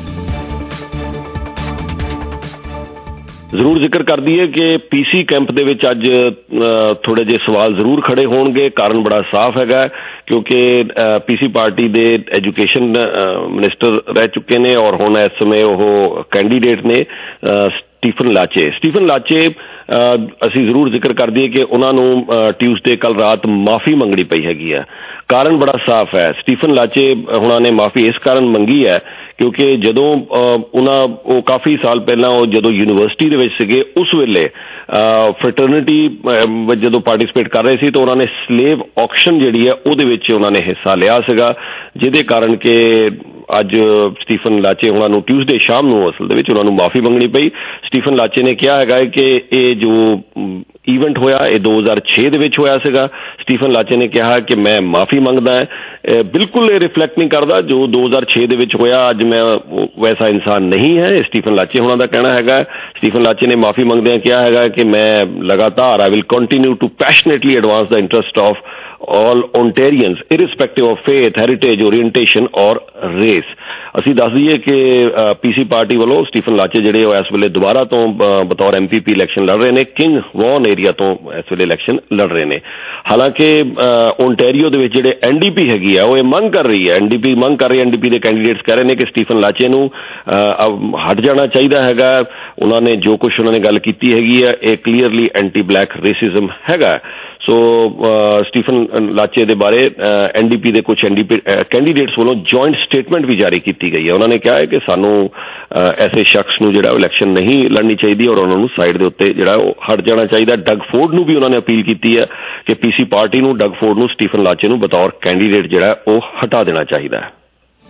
ਜ਼ਰੂਰ ਜ਼ਿਕਰ ਕਰ ਦਈਏ ਕਿ ਪੀਸੀ ਕੈਂਪ ਦੇ ਵਿੱਚ ਅੱਜ ਥੋੜੇ ਜਿਹੇ ਸਵਾਲ ਜ਼ਰੂਰ ਖੜੇ ਹੋਣਗੇ। ਕਾਰਨ ਬੜਾ ਸਾਫ਼ ਹੈਗਾ ਕਿਉਂਕਿ ਪੀਸੀ ਪਾਰਟੀ ਦੇ ਐਜੂਕੇਸ਼ਨ ਮਿਨਿਸਟਰ ਰਹਿ ਚੁੱਕੇ ਨੇ ਔਰ ਹੁਣ ਇਸ ਸਮੇਂ ਉਹ ਕੈਂਡੀਡੇਟ ਨੇ ਸਟੀਫਨ ਲਾਚੇ। ਸਟੀਫਨ ਲਾਚੇ ਅਸੀਂ ਜ਼ਰੂਰ ਜ਼ਿਕਰ ਕਰ ਦਈਏ ਕਿ ਉਹਨਾਂ ਨੂੰ ਟਿਊਜ਼ਡੇ ਕੱਲ ਰਾਤ ਮਾਫੀ ਮੰਗਣੀ ਪਈ ਹੈਗੀ ਆ। ਕਾਰਨ ਬੜਾ ਸਾਫ਼ ਹੈ। ਸਟੀਫਨ ਲਾਚੇ ਹੁਣਾਂ ਨੇ ਮਾਫੀ ਇਸ ਕਾਰਨ ਮੰਗੀ ਹੈ ਕਿਉਂਕਿ ਜਦੋਂ ਉਹਨਾਂ ਉਹ ਕਾਫੀ ਸਾਲ ਪਹਿਲਾਂ ਉਹ ਜਦੋਂ ਯੂਨੀਵਰਸਿਟੀ ਦੇ ਵਿੱਚ ਸੀਗੇ ਉਸ ਵੇਲੇ ਫਰਟਰਨਿਟੀ ਵਿੱਚ ਜਦੋਂ ਪਾਰਟੀਸਪੇਟ ਕਰ ਰਹੇ ਸੀ ਤਾਂ ਉਹਨਾਂ ਨੇ ਸਲੇਵ ਆਕਸ਼ਨ ਜਿਹੜੀ ਹੈ ਉਹਦੇ ਵਿੱਚ ਉਹਨਾਂ ਨੇ ਹਿੱਸਾ ਲਿਆ ਸੀਗਾ, ਜਿਹਦੇ ਕਾਰਨ ਕਿ ਅੱਜ ਸਟੀਫਨ ਲਾਚੇ ਉਹਨਾਂ ਨੂੰ ਟਿਊਜ਼ਡੇ ਸ਼ਾਮ ਨੂੰ ਅਸਲ ਦੇ ਵਿੱਚ ਉਹਨਾਂ ਨੂੰ ਮਾਫੀ ਮੰਗਣੀ ਪਈ। ਸਟੀਫਨ ਲਾਚੇ ਨੇ ਕਿਹਾ ਹੈਗਾ ਕਿ ਇਹ ਜੋ ਈਵੈਂਟ ਹੋਇਆ ਇਹ ਦੋ ਹਜ਼ਾਰ ਛੇ ਦੇ ਵਿੱਚ ਹੋਇਆ ਸੀਗਾ। ਸਟੀਫਨ ਲਾਚੇ ਨੇ ਕਿਹਾ ਕਿ ਮੈਂ ਮਾਫੀ ਮੰਗਦਾ ਹੈ, ਬਿਲਕੁਲ ਇਹ ਰਿਫਲੈਕਟ ਨਹੀਂ ਕਰਦਾ ਜੋ ਦੋ ਹਜ਼ਾਰ ਛੇ ਦੇ ਵਿੱਚ ਹੋਇਆ। ਅੱਜ ਮੈਂ ਵੈਸਾ ਇਨਸਾਨ ਨਹੀਂ ਹੈ, ਇਹ ਸਟੀਫਨ ਲਾਚੇ ਹੋਣਾ ਦਾ ਕਹਿਣਾ ਹੈਗਾ। ਸਟੀਫਨ ਲਾਚੇ ਨੇ ਮਾਫੀ ਮੰਗਦਿਆਂ ਕਿਹਾ ਹੈਗਾ ਕਿ ਮੈਂ ਲਗਾਤਾਰ I will continue to passionately advance the interest of all Ontarians irrespective of faith, heritage, orientation or race। ਅਸੀਂ ਦੱਸ ਦਈਏ ਕਿ ਪੀਸੀ ਪਾਰਟੀ ਵੱਲੋਂ ਸਟੀਫਨ ਲਾਚੇ ਜਿਹੜੇ ਉਹ ਇਸ ਵੇਲੇ ਦੁਬਾਰਾ ਤੋਂ ਬਤੌਰ ਐਮ ਪੀ ਪੀ ਇਲੈਕਸ਼ਨ ਲੜ ਰਹੇ ਨੇ, ਕਿੰਗ ਵੌਨ ਏਰੀਆ ਤੋਂ ਇਸ ਵੇਲੇ ਇਲੈਕਸ਼ਨ ਲੜ ਰਹੇ ਨੇ। ਹਾਲਾਂਕਿ ਓਨਟਾਰੀਓ ਦੇ ਵਿੱਚ ਜਿਹੜੇ ਐਨ ਡੀ ਪੀ ਹੈਗੀ ਆ ਉਹ ਇਹ ਮੰਗ ਕਰ ਰਹੀ ਹੈ, ਐਨ ਡੀ ਪੀ ਮੰਗ ਕਰ ਰਹੀ ਹੈ, ਐਨ ਡੀ ਪੀ ਦੇ ਕੈਂਡੀਡੇਟਸ ਕਹਿ ਰਹੇ ਨੇ ਕਿ ਸਟੀਫਨ ਲਾਚੇ ਨੂੰ ਹਟ ਜਾਣਾ ਚਾਹੀਦਾ ਹੈਗਾ। ਉਹਨਾਂ ਨੇ ਜੋ ਕੁਛ ਉਹਨਾਂ ਨੇ ਗੱਲ ਕੀਤੀ ਹੈਗੀ ਆ ਇਹ ਕਲੀਅਰਲੀ ਐਂਟੀ ਬਲੈਕ ਰੇਸਿਜ਼ਮ ਹੈਗਾ। ਸੋ ਸਟੀਫਨ ਲਾਚੇ ਦੇ ਬਾਰੇ ਐਨ ਡੀ ਪੀ ਦੇ ਕੁਝ ਐਨ ਡੀ ਪੀ ਕੈਂਡੀਡੇਟਸ ਵੱਲੋਂ ਜੁਆਇੰਟ ਸਟੇਟਮੈਂਟ ਵੀ ਜਾਰੀ ਕੀਤੀ ਗਈ ਹੈ। ਉਹਨਾਂ ਨੇ ਕਿਹਾ ਹੈ ਕਿ ਸਾਨੂੰ ਐਸੇ ਸ਼ਖਸ ਨੂੰ ਜਿਹੜਾ ਇਲੈਕਸ਼ਨ ਨਹੀਂ ਲੜਨੀ ਚਾਹੀਦੀ ਔਰ ਉਹਨਾਂ ਨੂੰ ਸਾਈਡ ਦੇ ਉੱਤੇ ਜਿਹੜਾ ਉਹ ਹਟ ਜਾਣਾ ਚਾਹੀਦਾ। ਡਗ ਫੋਰਡ ਨੂੰ ਵੀ ਉਹਨਾਂ ਨੇ ਅਪੀਲ ਕੀਤੀ ਹੈ ਕਿ ਪੀਸੀ ਪਾਰਟੀ ਨੂੰ ਡਗ ਫੋਰਡ ਨੂੰ ਸਟੀਫਨ ਲਾਚੇ ਨੂੰ ਬਤੌਰ ਕੈਂਡੀਡੇਟ ਜਿਹੜਾ ਉਹ ਹਟਾ ਦੇਣਾ ਚਾਹੀਦਾ ਹੈ।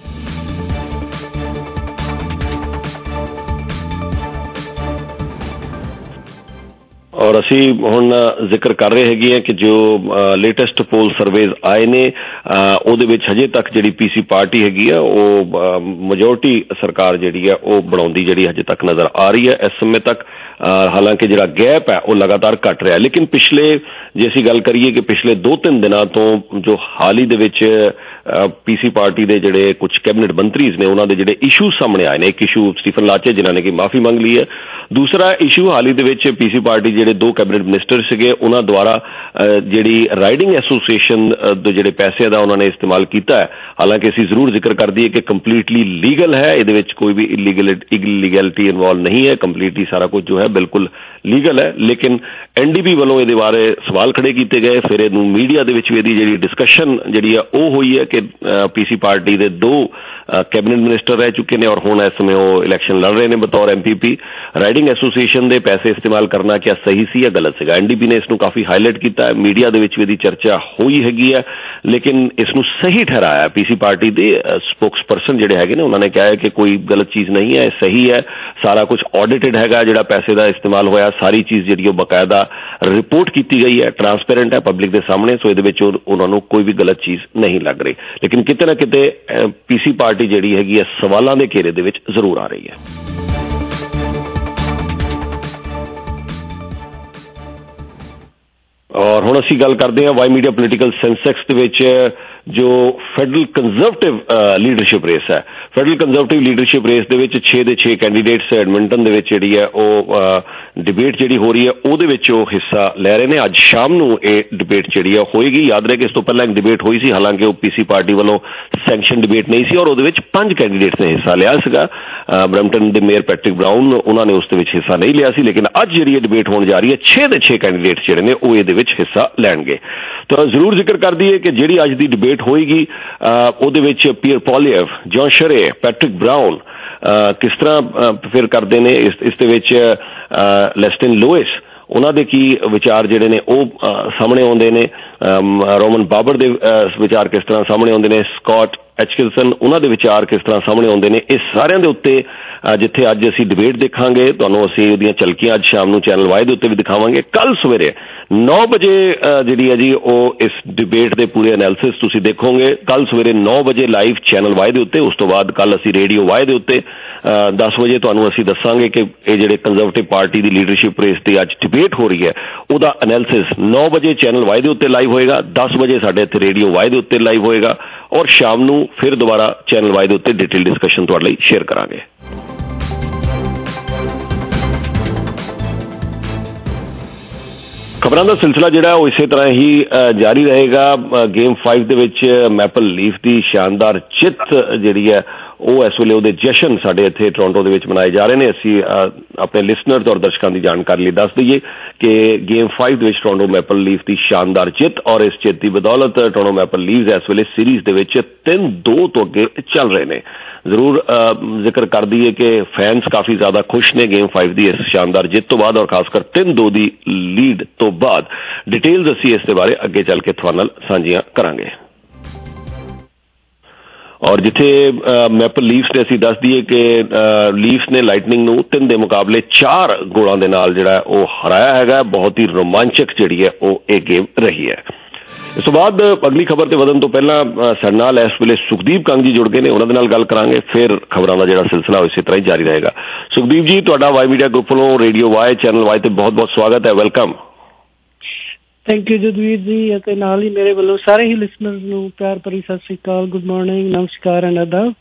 ਔਰ ਅਸੀਂ ਹੁਣ ਜ਼ਿਕਰ ਕਰ ਰਹੇ ਹੈਗੇ ਆ ਕਿ ਜੋ ਲੇਟੈਸਟ ਪੋਲ ਸਰਵੇਜ਼ ਆਏ ਨੇ ਉਹਦੇ ਵਿੱਚ ਹਜੇ ਤੱਕ ਜਿਹੜੀ ਪੀਸੀ ਪਾਰਟੀ ਹੈਗੀ ਆ ਉਹ ਮੈਜੋਰਟੀ ਸਰਕਾਰ ਜਿਹੜੀ ਆ ਉਹ ਬਣਾਉਂਦੀ ਜਿਹੜੀ ਹਜੇ ਤੱਕ ਨਜ਼ਰ ਆ ਰਹੀ ਹੈ ਇਸ ਸਮੇਂ ਤੱਕ। ਹਾਲਾਂਕਿ ਜਿਹੜਾ ਗੈਪ ਹੈ ਉਹ ਲਗਾਤਾਰ ਘਟ ਰਿਹਾ, ਲੇਕਿਨ ਪਿਛਲੇ ਜੇ ਅਸੀਂ ਗੱਲ ਕਰੀਏ ਕਿ ਪਿਛਲੇ ਦੋ ਤਿੰਨ ਦਿਨਾਂ ਤੋਂ ਜੋ ਹਾਲ ਹੀ ਦੇ ਵਿੱਚ ਪੀਸੀ ਪਾਰਟੀ ਦੇ ਜਿਹੜੇ ਕੁਝ ਕੈਬਨਿਟ ਮੰਤਰੀਜ਼ ਨੇ ਉਹਨਾਂ ਦੇ ਜਿਹੜੇ ਇਸ਼ੂ ਸਾਹਮਣੇ ਆਏ ਨੇ, ਇੱਕ ਇਸ਼ੂ ਸਟੀਫਨ ਲਾਚੇ ਜਿਨ੍ਹਾਂ ਨੇ ਕਿ ਮਾਫੀ ਮੰਗ ਲਈ ਹੈ, ਦੂਸਰਾ ਇਸ਼ੂ ਹਾਲ ਹੀ ਦੇ ਵਿੱਚ ਪੀਸੀ ਪਾਰਟੀ ਜਿਹੜੇ ਦੋ ਕੈਬਨਿਟ ਮਿਨਿਸਟਰ ਸੀਗੇ ਉਹਨਾਂ ਦੁਆਰਾ ਜਿਹੜੀ ਰਾਈਡਿੰਗ ਐਸੋਸੀਏਸ਼ਨ ਦੇ ਜਿਹੜੇ ਪੈਸੇ ਦਾ ਉਹਨਾਂ ਨੇ ਇਸਤੇਮਾਲ ਕੀਤਾ ਹੈ। ਹਾਲਾਂਕਿ ਅਸੀਂ ਜ਼ਰੂਰ ਜ਼ਿਕਰ ਕਰ ਦਈਏ ਕਿ ਕੰਪਲੀਟਲੀ ਲੀਗਲ ਹੈ, ਇਹਦੇ ਵਿੱਚ ਕੋਈ ਵੀ ਇਲੀਗਲ ਇਲੀਗੈਲਿਟੀ ਇਨਵੋਲਵ ਨਹੀਂ ਹੈ, ਕੰਪਲੀਟਲੀ ਸਾਰਾ ਕੁਝ ਜੋ ਹੈ ਬਿਲਕੁਲ ਲੀਗਲ ਹੈ। ਲੇਕਿਨ ਐਨ ਡੀ ਪੀ ਵੱਲੋਂ ਇਹਦੇ ਬਾਰੇ ਸਵਾਲ ਖੜੇ ਕੀਤੇ ਗਏ, ਫਿਰ ਇਹਨੂੰ ਮੀਡੀਆ ਦੇ ਵਿੱਚ ਵੀ ਇਹਦੀ ਜਿਹੜੀ ਡਿਸਕਸ਼ਨ ਜਿਹੜੀ ਆ ਉਹ ਹੋਈ ਹੈ ਕਿ ਪੀਸੀ ਪਾਰਟੀ ਦੇ ਦੋ ਕੈਬਨਿਟ ਮਿਨਿਸਟਰ ਰਹਿ ਚੁੱਕੇ ਨੇ ਔਰ ਹੁਣ ਇਸ ਸਮੇਂ ਉਹ ਇਲੈਕਸ਼ਨ ਲੜ ਰਹੇ ਨੇ ਬਤੌਰ M P P. Riding association ਦੇ ਪੈਸੇ ਇਸਤੇਮਾਲ ਕਰਨਾ ਕਿਆ ਸਹੀ ਸੀ ਜਾਂ ਗਲਤ ਸੀਗਾ? ਐਨ ਡੀ ਪੀ ਨੇ ਇਸ ਨੂੰ ਕਾਫੀ ਹਾਈਲਾਈਟ ਕੀਤਾ ਹੈ, ਮੀਡੀਆ ਦੇ ਵਿੱਚ ਵੀ ਇਹਦੀ ਚਰਚਾ ਹੋਈ ਹੈਗੀ ਹੈ, ਲੇਕਿਨ ਇਸ ਨੂੰ ਸਹੀ ਠਹਿਰਾਇਆ ਪੀਸੀ ਪਾਰਟੀ ਦੇ ਸਪੋਕਸ ਪਰਸਨ ਜਿਹੜੇ ਹੈਗੇ ਨੇ ਉਹਨਾਂ ਨੇ ਕਿਹਾ ਹੈ ਕਿ ਕੋਈ ਗਲਤ ਚੀਜ਼ ਨਹੀਂ ਹੈ, ਸਹੀ ਹੈ, ਸਾਰਾ ਕੁਝ ਆਡਿਟਡ ਹੈਗਾ, ਜਿਹੜਾ ਪੈਸੇ ਦਾ ਇਸਤੇਮਾਲ ਹੋਇਆ ਸਾਰੀ ਚੀਜ਼ ਜਿਹੜੀ ਉਹ ਬਕਾਇਦਾ ਰਿਪੋਰਟ ਕੀਤੀ ਗਈ ਹੈ, ਟਰਾਂਸਪੇਰੈਂਟ ਹੈ ਪਬਲਿਕ ਦੇ ਸਾਹਮਣੇ। ਸੋ ਇਹਦੇ ਵਿੱਚ ਉਹਨਾਂ ਨੂੰ ਕੋਈ ਵੀ ਗਲਤ ਚੀਜ਼ ਨਹੀਂ ਲੱਗ ਰਹੀ, ਲੇਕਿਨ ਕਿਤੇ ਨਾ ਕਿਤੇ ਪੀਸੀ ਪਾਰਟੀ ਜਿਹੜੀ ਹੈਗੀ ਹੈ ਸਵਾਲਾਂ ਦੇ ਘੇਰੇ ਦੇ ਵਿੱਚ ਜ਼ਰੂਰ ਆ ਰਹੀ ਹੈ। ਔਰ ਹੁਣ ਅਸੀਂ ਗੱਲ ਕਰਦੇ ਹਾਂ ਵਾਈ ਮੀਡੀਆ ਪੋਲੀਟੀਕਲ ਸੈਂਸੈਕਸ ਦੇ ਵਿੱਚ ਜੋ ਫੈਡਰਲ ਕੰਜ਼ਰਵੇਟਿਵ ਲੀਡਰਸ਼ਿਪ ਰੇਸ ਹੈ। ਫੈਡਰਲ ਕੰਜ਼ਰਵੇਟਿਵ ਲੀਡਰਸ਼ਿਪ ਰੇਸ ਦੇ ਵਿੱਚ ਛੇ ਦੇ ਛੇ ਕੈਂਡੀਡੇਟਸ ਐਡਮਿੰਟਨ ਦੇ ਵਿੱਚ ਜਿਹੜੀ ਹੈ ਉਹ ਡਿਬੇਟ ਜਿਹੜੀ ਹੋ ਰਹੀ ਹੈ ਉਹਦੇ ਵਿੱਚ ਉਹ ਹਿੱਸਾ ਲੈ ਰਹੇ ਨੇ। ਅੱਜ ਸ਼ਾਮ ਨੂੰ ਇਹ ਡਿਬੇਟ ਜਿਹੜੀ ਹੈ ਹੋਏਗੀ। ਯਾਦ ਰਹੇ ਕਿ ਇਸ ਤੋਂ ਪਹਿਲਾਂ ਇੱਕ ਡਿਬੇਟ ਹੋਈ ਸੀ, ਹਾਲਾਂਕਿ ਉਹ ਪੀਸੀ ਪਾਰਟੀ ਵੱਲੋਂ ਸੈਂਕਸ਼ਨ ਡਿਬੇਟ ਨਹੀਂ ਸੀ ਔਰ ਉਹਦੇ ਵਿੱਚ ਪੰਜ ਕੈਂਡੀਡੇਟਸ ਨੇ ਹਿੱਸਾ ਲਿਆ ਸੀਗਾ। ਬਰੈਂਪਟਨ ਦੇ ਮੇਅਰ ਪੈਟਰਿਕ ਬਰਾਊਨ ਉਹਨਾਂ ਨੇ ਉਸ ਦੇ ਵਿੱਚ ਹਿੱਸਾ ਨਹੀਂ ਲਿਆ ਸੀ, ਲੇਕਿਨ ਅੱਜ ਜਿਹੜੀ ਇਹ ਡਿਬੇਟ ਹੋਣ ਜਾ ਰਹੀ ਹੈ ਛੇ ਦੇ ਛੇ ਕੈਂਡੀਡੇਟਸ ਜਿਹੜੇ ਨੇ ਉਹ ਇਹਦੇ ਵਿੱਚ ਹਿੱਸਾ ਲੈਣਗੇ। ਤਾਂ ਜ਼ਰੂਰ ਜ਼ਿਕਰ ਕਰ ਦਈਏ ਕਿ ਜਿਹੜੀ ਅੱਜ ਦੀ ਡਿਬੇਟ ਹੋਏਗੀ ਉਹਦੇ ਵਿੱਚ Pierre Poilievre, John Charest, Patrick Brown ਕਿਸ ਤਰ੍ਹਾਂ ਫਿਰ ਕਰਦੇ ਨੇ, ਇਸ ਇਸ ਦੇ ਵਿੱਚ ਲੈਸਟਨ ਲੋਇਸ ਉਹਨਾਂ ਦੇ ਕੀ ਵਿਚਾਰ ਜਿਹੜੇ ਨੇ ਉਹ ਸਾਹਮਣੇ ਆਉਂਦੇ ਨੇ, ਰੋਮਨ ਬਾਬਰ ਦੇ ਵਿਚਾਰ ਕਿਸ ਤਰ੍ਹਾਂ ਸਾਹਮਣੇ ਆਉਂਦੇ ਨੇ, ਸਕਾਟ ਐਚਕਿਲਸਨ ਉਹਨਾਂ ਦੇ ਵਿਚਾਰ ਕਿਸ ਤਰ੍ਹਾਂ ਸਾਹਮਣੇ ਆਉਂਦੇ ਨੇ, ਇਸ ਸਾਰਿਆਂ ਦੇ ਉੱਤੇ ਜਿੱਥੇ ਅੱਜ ਅਸੀਂ ਡਿਬੇਟ ਦੇਖਾਂਗੇ ਤੁਹਾਨੂੰ ਅਸੀਂ ਉਹਦੀਆਂ ਝਲਕੀਆਂ ਅੱਜ ਸ਼ਾਮ ਨੂੰ ਚੈਨਲ ਵਾਈ ਦੇ ਉੱਤੇ ਵੀ ਦਿਖਾਵਾਂਗੇ। ਕੱਲ ਸਵੇਰੇ ਨੌ ਵਜੇ ਜਿਹੜੀ ਹੈ ਜੀ ਉਹ ਇਸ ਡਿਬੇਟ ਦੇ ਪੂਰੇ ਐਨਾਲਿਸਿਸ ਤੁਸੀਂ ਦੇਖੋਗੇ ਕੱਲ ਸਵੇਰੇ ਨੌ ਵਜੇ ਲਾਈਵ ਚੈਨਲ ਵਾਈ ਦੇ ਉੱਤੇ। ਉਸ ਤੋਂ ਬਾਅਦ ਕੱਲ ਅਸੀਂ ਰੇਡੀਓ ਵਾਈ ਦੇ ਉੱਤੇ ਦਸ ਵਜੇ ਤੁਹਾਨੂੰ ਅਸੀਂ ਦੱਸਾਂਗੇ ਕਿ ਇਹ ਜਿਹੜੇ ਕੰਜ਼ਰਵੇਟਿਵ ਪਾਰਟੀ ਦੀ ਲੀਡਰਸ਼ਿਪ ਰੇਸ ਤੇ ਅੱਜ ਡਿਬੇਟ ਹੋ ਰਹੀ ਹੈ ਉਹਦਾ ਐਨਾਲਿਸਿਸ ਨੌ ਵਜੇ ਚੈਨਲ ਵਾਈ ਦੇ ਉੱਤੇ ਲਾਈਵ ਹੋਏਗਾ, ਦਸ ਵਜੇ ਸਾਡੇ ਇੱਥੇ ਰੇਡੀਓ ਵਾਈ ਦੇ ਉੱਤੇ ਲਾਈਵ ਹੋਏਗਾ ਔਰ ਸ਼ਾਮ ਨੂੰ ਫਿਰ ਦੁਬਾਰਾ ਚੈਨਲ ਵਾਈ ਦੇ ਉੱਤੇ ਡਿਟੇਲ ਡਿਸਕਸ਼ਨ ਤੁਹਾਡੇ ਲਈ ਸ਼ੇਅਰ ਕਰਾਂਗੇ। ਖਬਰਾਂ ਦਾ ਸਿਲਸਿਲਾ ਜਿਹੜਾ ਉਹ ਇਸੇ ਤਰ੍ਹਾਂ ਹੀ ਜਾਰੀ ਰਹੇਗਾ। ਗੇਮ ਫਾਈਵ ਦੇ ਵਿੱਚ ਮੈਪਲ ਲੀਫ ਦੀ ਸ਼ਾਨਦਾਰ ਜਿੱਤ ਜਿਹੜੀ ਹੈ ਉਹ ਇਸ ਵੇਲੇ ਉਹਦੇ ਜਸ਼ਨ ਸਾਡੇ ਇੱਥੇ ਟੋਰਾਂਟੋ ਦੇ ਵਿੱਚ ਮਨਾਏ ਜਾ ਰਹੇ ਨੇ। ਅਸੀਂ ਆਪਣੇ ਲਿਸਨਰਸ ਔਰ ਦਰਸ਼ਕਾਂ ਦੀ ਜਾਣਕਾਰੀ ਲਈ ਦੱਸ ਦਈਏ ਕਿ ਗੇਮ ਫਾਈਵ ਦੇ ਵਿੱਚ ਟੋਰਾਂਟੋ ਮੈਪਲ ਲੀਫ ਦੀ ਸ਼ਾਨਦਾਰ ਜਿੱਤ ਔਰ ਇਸ ਜਿੱਤ ਦੀ ਬਦੌਲਤ ਟੋਰਾਂਟੋ ਮੈਪਲ ਲੀਫਸ ਇਸ ਵੇਲੇ ਸੀਰੀਜ਼ ਦੇ ਵਿੱਚ ਤਿੰਨ ਦੋ ਤੋਂ ਅੱਗੇ ਚੱਲ ਰਹੇ ਨੇ। ਜ਼ਰੂਰ ਜ਼ਿਕਰ ਕਰ ਦਈਏ ਕਿ ਫੈਨਸ ਕਾਫੀ ਜ਼ਿਆਦਾ ਖੁਸ਼ ਨੇ ਗੇਮ ਫਾਈਵ ਦੀ ਇਸ ਸ਼ਾਨਦਾਰ ਜਿੱਤ ਤੋਂ ਬਾਅਦ ਔਰ ਖਾਸ ਕਰ ਤਿੰਨ ਦੋ ਦੀ ਲੀਡ ਤੋਂ ਬਾਅਦ। ਡਿਟੇਲਸ ਅਸੀਂ ਇਸ ਦੇ ਬਾਰੇ ਅੱਗੇ ਚੱਲ ਕੇ ਤੁਹਾਡੇ ਨਾਲ ਸਾਂਝੀਆਂ ਕਰਾਂਗੇ। ਔਰ ਜਿੱਥੇ ਮੈਪਲ ਲੀਫਸ ਨੇ, ਅਸੀਂ ਦੱਸ ਦਈਏ ਕਿ ਲੀਫਸ ਨੇ ਲਾਈਟਨਿੰਗ ਨੂੰ ਤਿੰਨ ਦੇ ਮੁਕਾਬਲੇ ਚਾਰ ਗੋਲਾਂ ਦੇ ਨਾਲ ਜਿਹੜਾ ਉਹ ਹਰਾਇਆ ਹੈਗਾ। ਬਹੁਤ ਹੀ ਰੋਮਾਂਚਕ ਜਿਹੜੀ ਹੈ ਉਹ ਇਹ ਗੇਮ ਰਹੀ ਹੈ। ਇਸ ਤੋਂ ਬਾਅਦ ਅਗਲੀ ਖਬਰ ਤੇ ਵਧਣ ਤੋਂ ਪਹਿਲਾਂ ਸਾਡੇ ਨਾਲ ਇਸ ਵੇਲੇ ਸੁਖਦੀਪ ਕੰਗ ਜੀ ਜੁੜ ਗਏ ਨੇ, ਉਹਨਾਂ ਦੇ ਨਾਲ ਗੱਲ ਕਰਾਂਗੇ, ਫਿਰ ਖਬਰਾਂ ਦਾ ਜਿਹੜਾ ਸਿਲਸਿਲਾ ਇਸੇ ਤਰ੍ਹਾਂ ਹੀ ਜਾਰੀ ਰਹੇਗਾ। ਸੁਖਦੀਪ ਜੀ, ਤੁਹਾਡਾ ਵਾਈ ਮੀਡੀਆ ਗਰੁੱਪ ਵੱਲੋਂ ਰੇਡੀਓ ਵਾਈ ਚੈਨਲ ਵਾਈ ਤੇ ਬਹੁਤ ਬਹੁਤ ਸਵਾਗਤ ਹੈ, ਵੈਲਕਮ। ਥੈਂਕ ਯੂ ਜਦਵੀਰ ਜੀ, ਅਤੇ ਨਾਲ ਹੀ ਮੇਰੇ ਵੱਲੋਂ ਸਾਰੇ ਹੀ ਲਿਸਨਰਸ ਨੂੰ ਪਿਆਰ ਭਰੀ ਸਤਿ ਸ਼੍ਰੀ ਅਕਾਲ, ਗੁੱਡ ਮਾਰਨਿੰਗ, ਨਮਸਕਾਰ ਐਂਡ ਆਦਾਬ।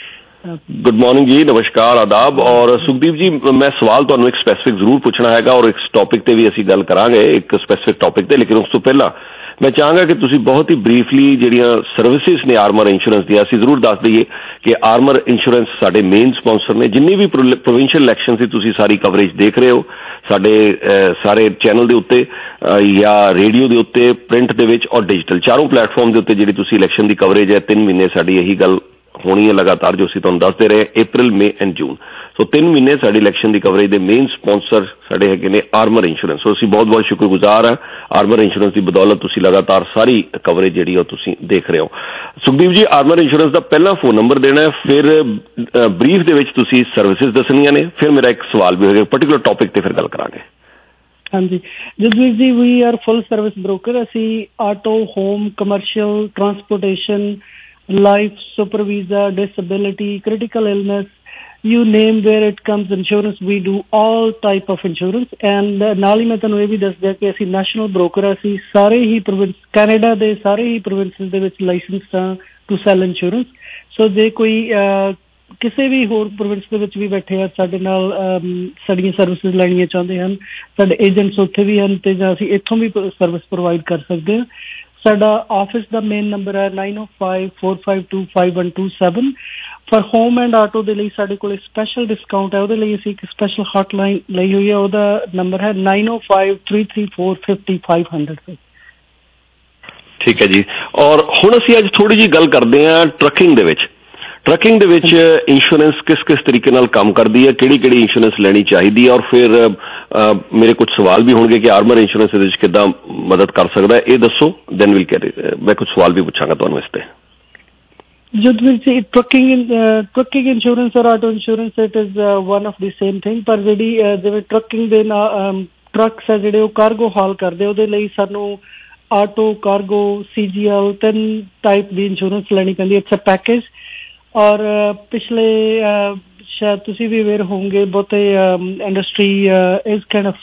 ਗੁੱਡ ਮਾਰਨਿੰਗ ਜੀ, ਨਮਸਕਾਰ, ਆਦਾਬ। ਔਰ ਸੁਖਦੀਪ ਜੀ, ਮੈਂ ਸਵਾਲ ਤੁਹਾਨੂੰ ਇੱਕ ਸਪੈਸੀਫਿਕ ਜ਼ਰੂਰ ਪੁੱਛਣਾ ਹੈਗਾ ਔਰ ਇਸ ਟੌਪਿਕ ਤੇ ਵੀ ਅਸੀਂ ਗੱਲ ਕਰਾਂਗੇ, ਇੱਕ ਸਪੈਸੀਫਿਕ ਟੌਪਿਕ ਤੇ, ਲੇਕਿਨ ਉਸ ਤੋਂ ਪਹਿਲਾਂ ਮੈਂ ਚਾਹਾਂਗਾ ਕਿ ਤੁਸੀਂ ਬਹੁਤ ਹੀ ਬਰੀਫਲੀ ਜਿਹੜੀਆਂ ਸਰਵਿਸਿਜ਼ ਨੇ ਆਰਮਰ ਇੰਸ਼ੋਰੈਂਸ ਦੀਆਂ, ਅਸੀਂ ਜ਼ਰੂਰ ਦੱਸ ਦਈਏ ਕਿ ਆਰਮਰ ਇੰਸ਼ੋਰੈਂਸ ਸਾਡੇ ਮੇਨ ਸਪਾਂਸਰ ਨੇ। ਜਿੰਨੀ ਵੀ ਪ੍ਰੋਵਿੰਸ਼ੀਅਲ ਇਲੈਕਸ਼ਨ ਸੀ ਤੁਸੀਂ ਸਾਰੀ ਕਵਰੇਜ ਦੇਖ ਰਹੇ ਹੋ ਸਾਡੇ ਸਾਰੇ ਚੈਨਲ ਦੇ ਉੱਤੇ ਜਾਂ ਰੇਡੀਓ ਦੇ ਉੱਤੇ, ਪ੍ਰਿੰਟ ਦੇ ਵਿੱਚ ਔਰ ਡਿਜੀਟਲ, ਚਾਰੋਂ ਪਲੇਟਫਾਰਮ ਦੇ ਉੱਤੇ ਜਿਹੜੀ ਤੁਸੀਂ ਇਲੈਕਸ਼ਨ ਦੀ ਕਵਰੇਜ ਹੈ, ਤਿੰਨ ਮਹੀਨੇ ਸਾਡੀ ਇਹੀ ਗੱਲ ਹੋਣੀ ਹੈ ਲਗਾਤਾਰ ਜੋ ਅਸੀਂ ਤੁਹਾਨੂੰ ਦੱਸਦੇ ਰਹੇ, ਅਪ੍ਰੈਲ, ਮਈ ਐਂਡ ਜੂਨ। ਸੋ ਤਿੰਨ ਮਹੀਨੇ ਸਾਡੀ ਇਲੈਕਸ਼ਨ ਦੀ ਕਵਰੇਜ ਦੇ ਮੇਨ ਸਪਾਂਸਰ ਸਾਡੇ ਹੈਗੇ ਨੇ ਆਰਮਰ ਇੰਸ਼ੋਰੈਂਸ। ਸੋ ਅਸੀਂ ਬਹੁਤ ਬਹੁਤ ਸ਼ੁਕਰਗੁਜ਼ਾਰ ਹਾਂ ਆਰਮਰ ਇੰਸ਼ੋਰੈਂਸ ਦੀ ਬਦੌਲਤ ਤੁਸੀਂ ਲਗਾਤਾਰ ਸਾਰੀ ਕਵਰੇਜ ਜਿਹੜੀ ਉਹ ਤੁਸੀਂ ਦੇਖ ਰਹੇ ਹੋ। ਸੁਖਦੀਪ ਜੀ, ਆਰਮਰ ਇੰਸ਼ੋਰੈਂਸ ਦਾ ਪਹਿਲਾਂ ਫੋਨ ਨੰਬਰ ਦੇਣਾ ਹੈ, ਫਿਰ ਬਰੀਫ ਦੇ ਵਿੱਚ ਤੁਸੀਂ ਸਰਵਿਸਿਜ਼ ਦੱਸਣੀਆਂ ਨੇ, ਫਿਰ ਮੇਰਾ ਇੱਕ ਸਵਾਲ ਵੀ ਹੋਏਗਾ ਪਰਟੀਕੂਲਰ ਟੌਪਿਕ ਤੇ ਫਿਰ ਗੱਲ ਕਰਾਂਗੇ। ਹਾਂਜੀ Jasveer ji, we are full service broker. ਅਸੀਂ auto, home, commercial, transportation, life, super visa, disability, critical illness, you name where it comes insurance, we do all type of insurance। and ਨਾਲ ਹੀ ਮੈਂ ਤੁਹਾਨੂੰ ਇਹ ਵੀ ਦੱਸ ਦਿਆਂ ਕਿ ਅਸੀਂ ਨੈਸ਼ਨਲ ਬ੍ਰੋਕਰ ਆ, ਅਸੀਂ ਸਾਰੇ ਹੀ ਪ੍ਰੋਵਿੰਸ ਕੈਨੇਡਾ ਦੇ ਸਾਰੇ ਹੀ ਪ੍ਰੋਵਿੰਸਿਸ ਦੇ ਵਿੱਚ ਲਾਇਸੈਂਸਡ ਹਾਂ ਟੂ ਸੈਲ ਇੰਸ਼ੋਰੈਂਸ। ਸੋ ਜੇ ਕੋਈ ਕਿਸੇ ਵੀ ਹੋਰ ਪ੍ਰੋਵਿੰਸ ਦੇ ਵਿੱਚ ਵੀ ਬੈਠੇ ਆ ਸਾਡੇ ਨਾਲ ਸਾਡੀਆਂ ਸਰਵਿਸਿਜ਼ ਲੈਣੀਆਂ ਚਾਹੁੰਦੇ ਹਨ, ਸਾਡੇ ਏਜੰਟਸ ਉੱਥੇ ਵੀ ਹਨ ਤੇ ਜਾਂ ਅਸੀਂ ਇੱਥੋਂ ਵੀ ਸਰਵਿਸ ਪ੍ਰੋਵਾਈਡ ਕਰ ਸਕਦੇ ਹਾਂ। ਸਾਡਾ ਆਫਿਸ ਦਾ ਮੇਨ ਨੰਬਰ ਹੈ nine o five four five two five one two seven. For home and auto ਦੇ ਲਈ ਸਾਡੇ ਕੋਲ ਸਪੈਸ਼ਲ ਡਿਸਕਾਊਂਟ ਹੈ, ਉਹਦੇ ਲਈ ਅਸੀਂ ਇੱਕ ਸਪੈਸ਼ਲ ਹੌਟਲਾਈਨ ਲਈ ਹੋਈ ਹੈ, ਉਹਦਾ ਨੰਬਰ ਹੈ nine o five three three four fifty five hundred. ਠੀਕ ਹੈ ਜੀ। ਔਰ ਹੁਣ ਅਸੀਂ ਅੱਜ ਥੋੜੀ ਜਿਹੀ ਗੱਲ ਕਰਦੇ ਹਾਂ ਟਰੱਕਿੰਗ ਦੇ ਵਿੱਚ। ਟਰੱਕਿੰਗ ਦੇ ਵਿੱਚ ਇੰਸ਼ੋਰੈਂਸ ਕਿਸ ਕਿਸ ਤਰੀਕੇ ਨਾਲ ਕੰਮ ਕਰਦੀ ਹੈ, ਕਿਹੜੀ ਕਿਹੜੀ ਇੰਸ਼ੋਰੈਂਸ ਲੈਣੀ ਚਾਹੀਦੀ ਹੈ, ਔਰ ਫਿਰ ਮੇਰੇ ਕੁਝ ਸਵਾਲ ਵੀ ਹੋਣਗੇ ਕਿ ਆਰਮਰ ਇੰਸ਼ੋਰੈਂਸ ਇਹਦੇ ਵਿੱਚ ਕਿੱਦਾਂ ਮਦਦ ਕਰ ਸਕਦਾ ਹੈ, ਇਹ ਦੱਸੋ। ਦੈਨ ਵਿਲ ਕੈਰੀ, ਮੈਂ ਕੁਝ ਸਵਾਲ ਵੀ ਪੁੱਛਾਂਗਾ ਤੁਹਾਨੂੰ ਇਸ ਤੇ। Jasveer ji, trucking trucking insurance ਔਰ auto insurance it is one of the same thing, ਪਰ ਜਿਹੜੀ ਜਿਵੇਂ ਟਰੱਕਿੰਗ ਦੇ ਨਾਲ ਟਰੱਕਸ ਹੈ ਜਿਹੜੇ ਉਹ ਕਾਰਗੋ ਹਾਲ ਕਰਦੇ, ਉਹਦੇ ਲਈ ਸਾਨੂੰ ਆਟੋ, ਕਾਰਗੋ, ਸੀ ਜੀ ਐਲ ਤਿੰਨ ਟਾਈਪ ਦੀ ਇੰਸ਼ੋਰੈਂਸ ਲੈਣੀ ਪੈਂਦੀ ਹੈ। It's a package. ਔਰ ਪਿਛਲੇ ਸ਼ਾਇਦ ਤੁਸੀਂ ਵੀ ਅਵੇਅਰ ਹੋਵੋਗੇ, ਬਹੁਤੇ industry is kind of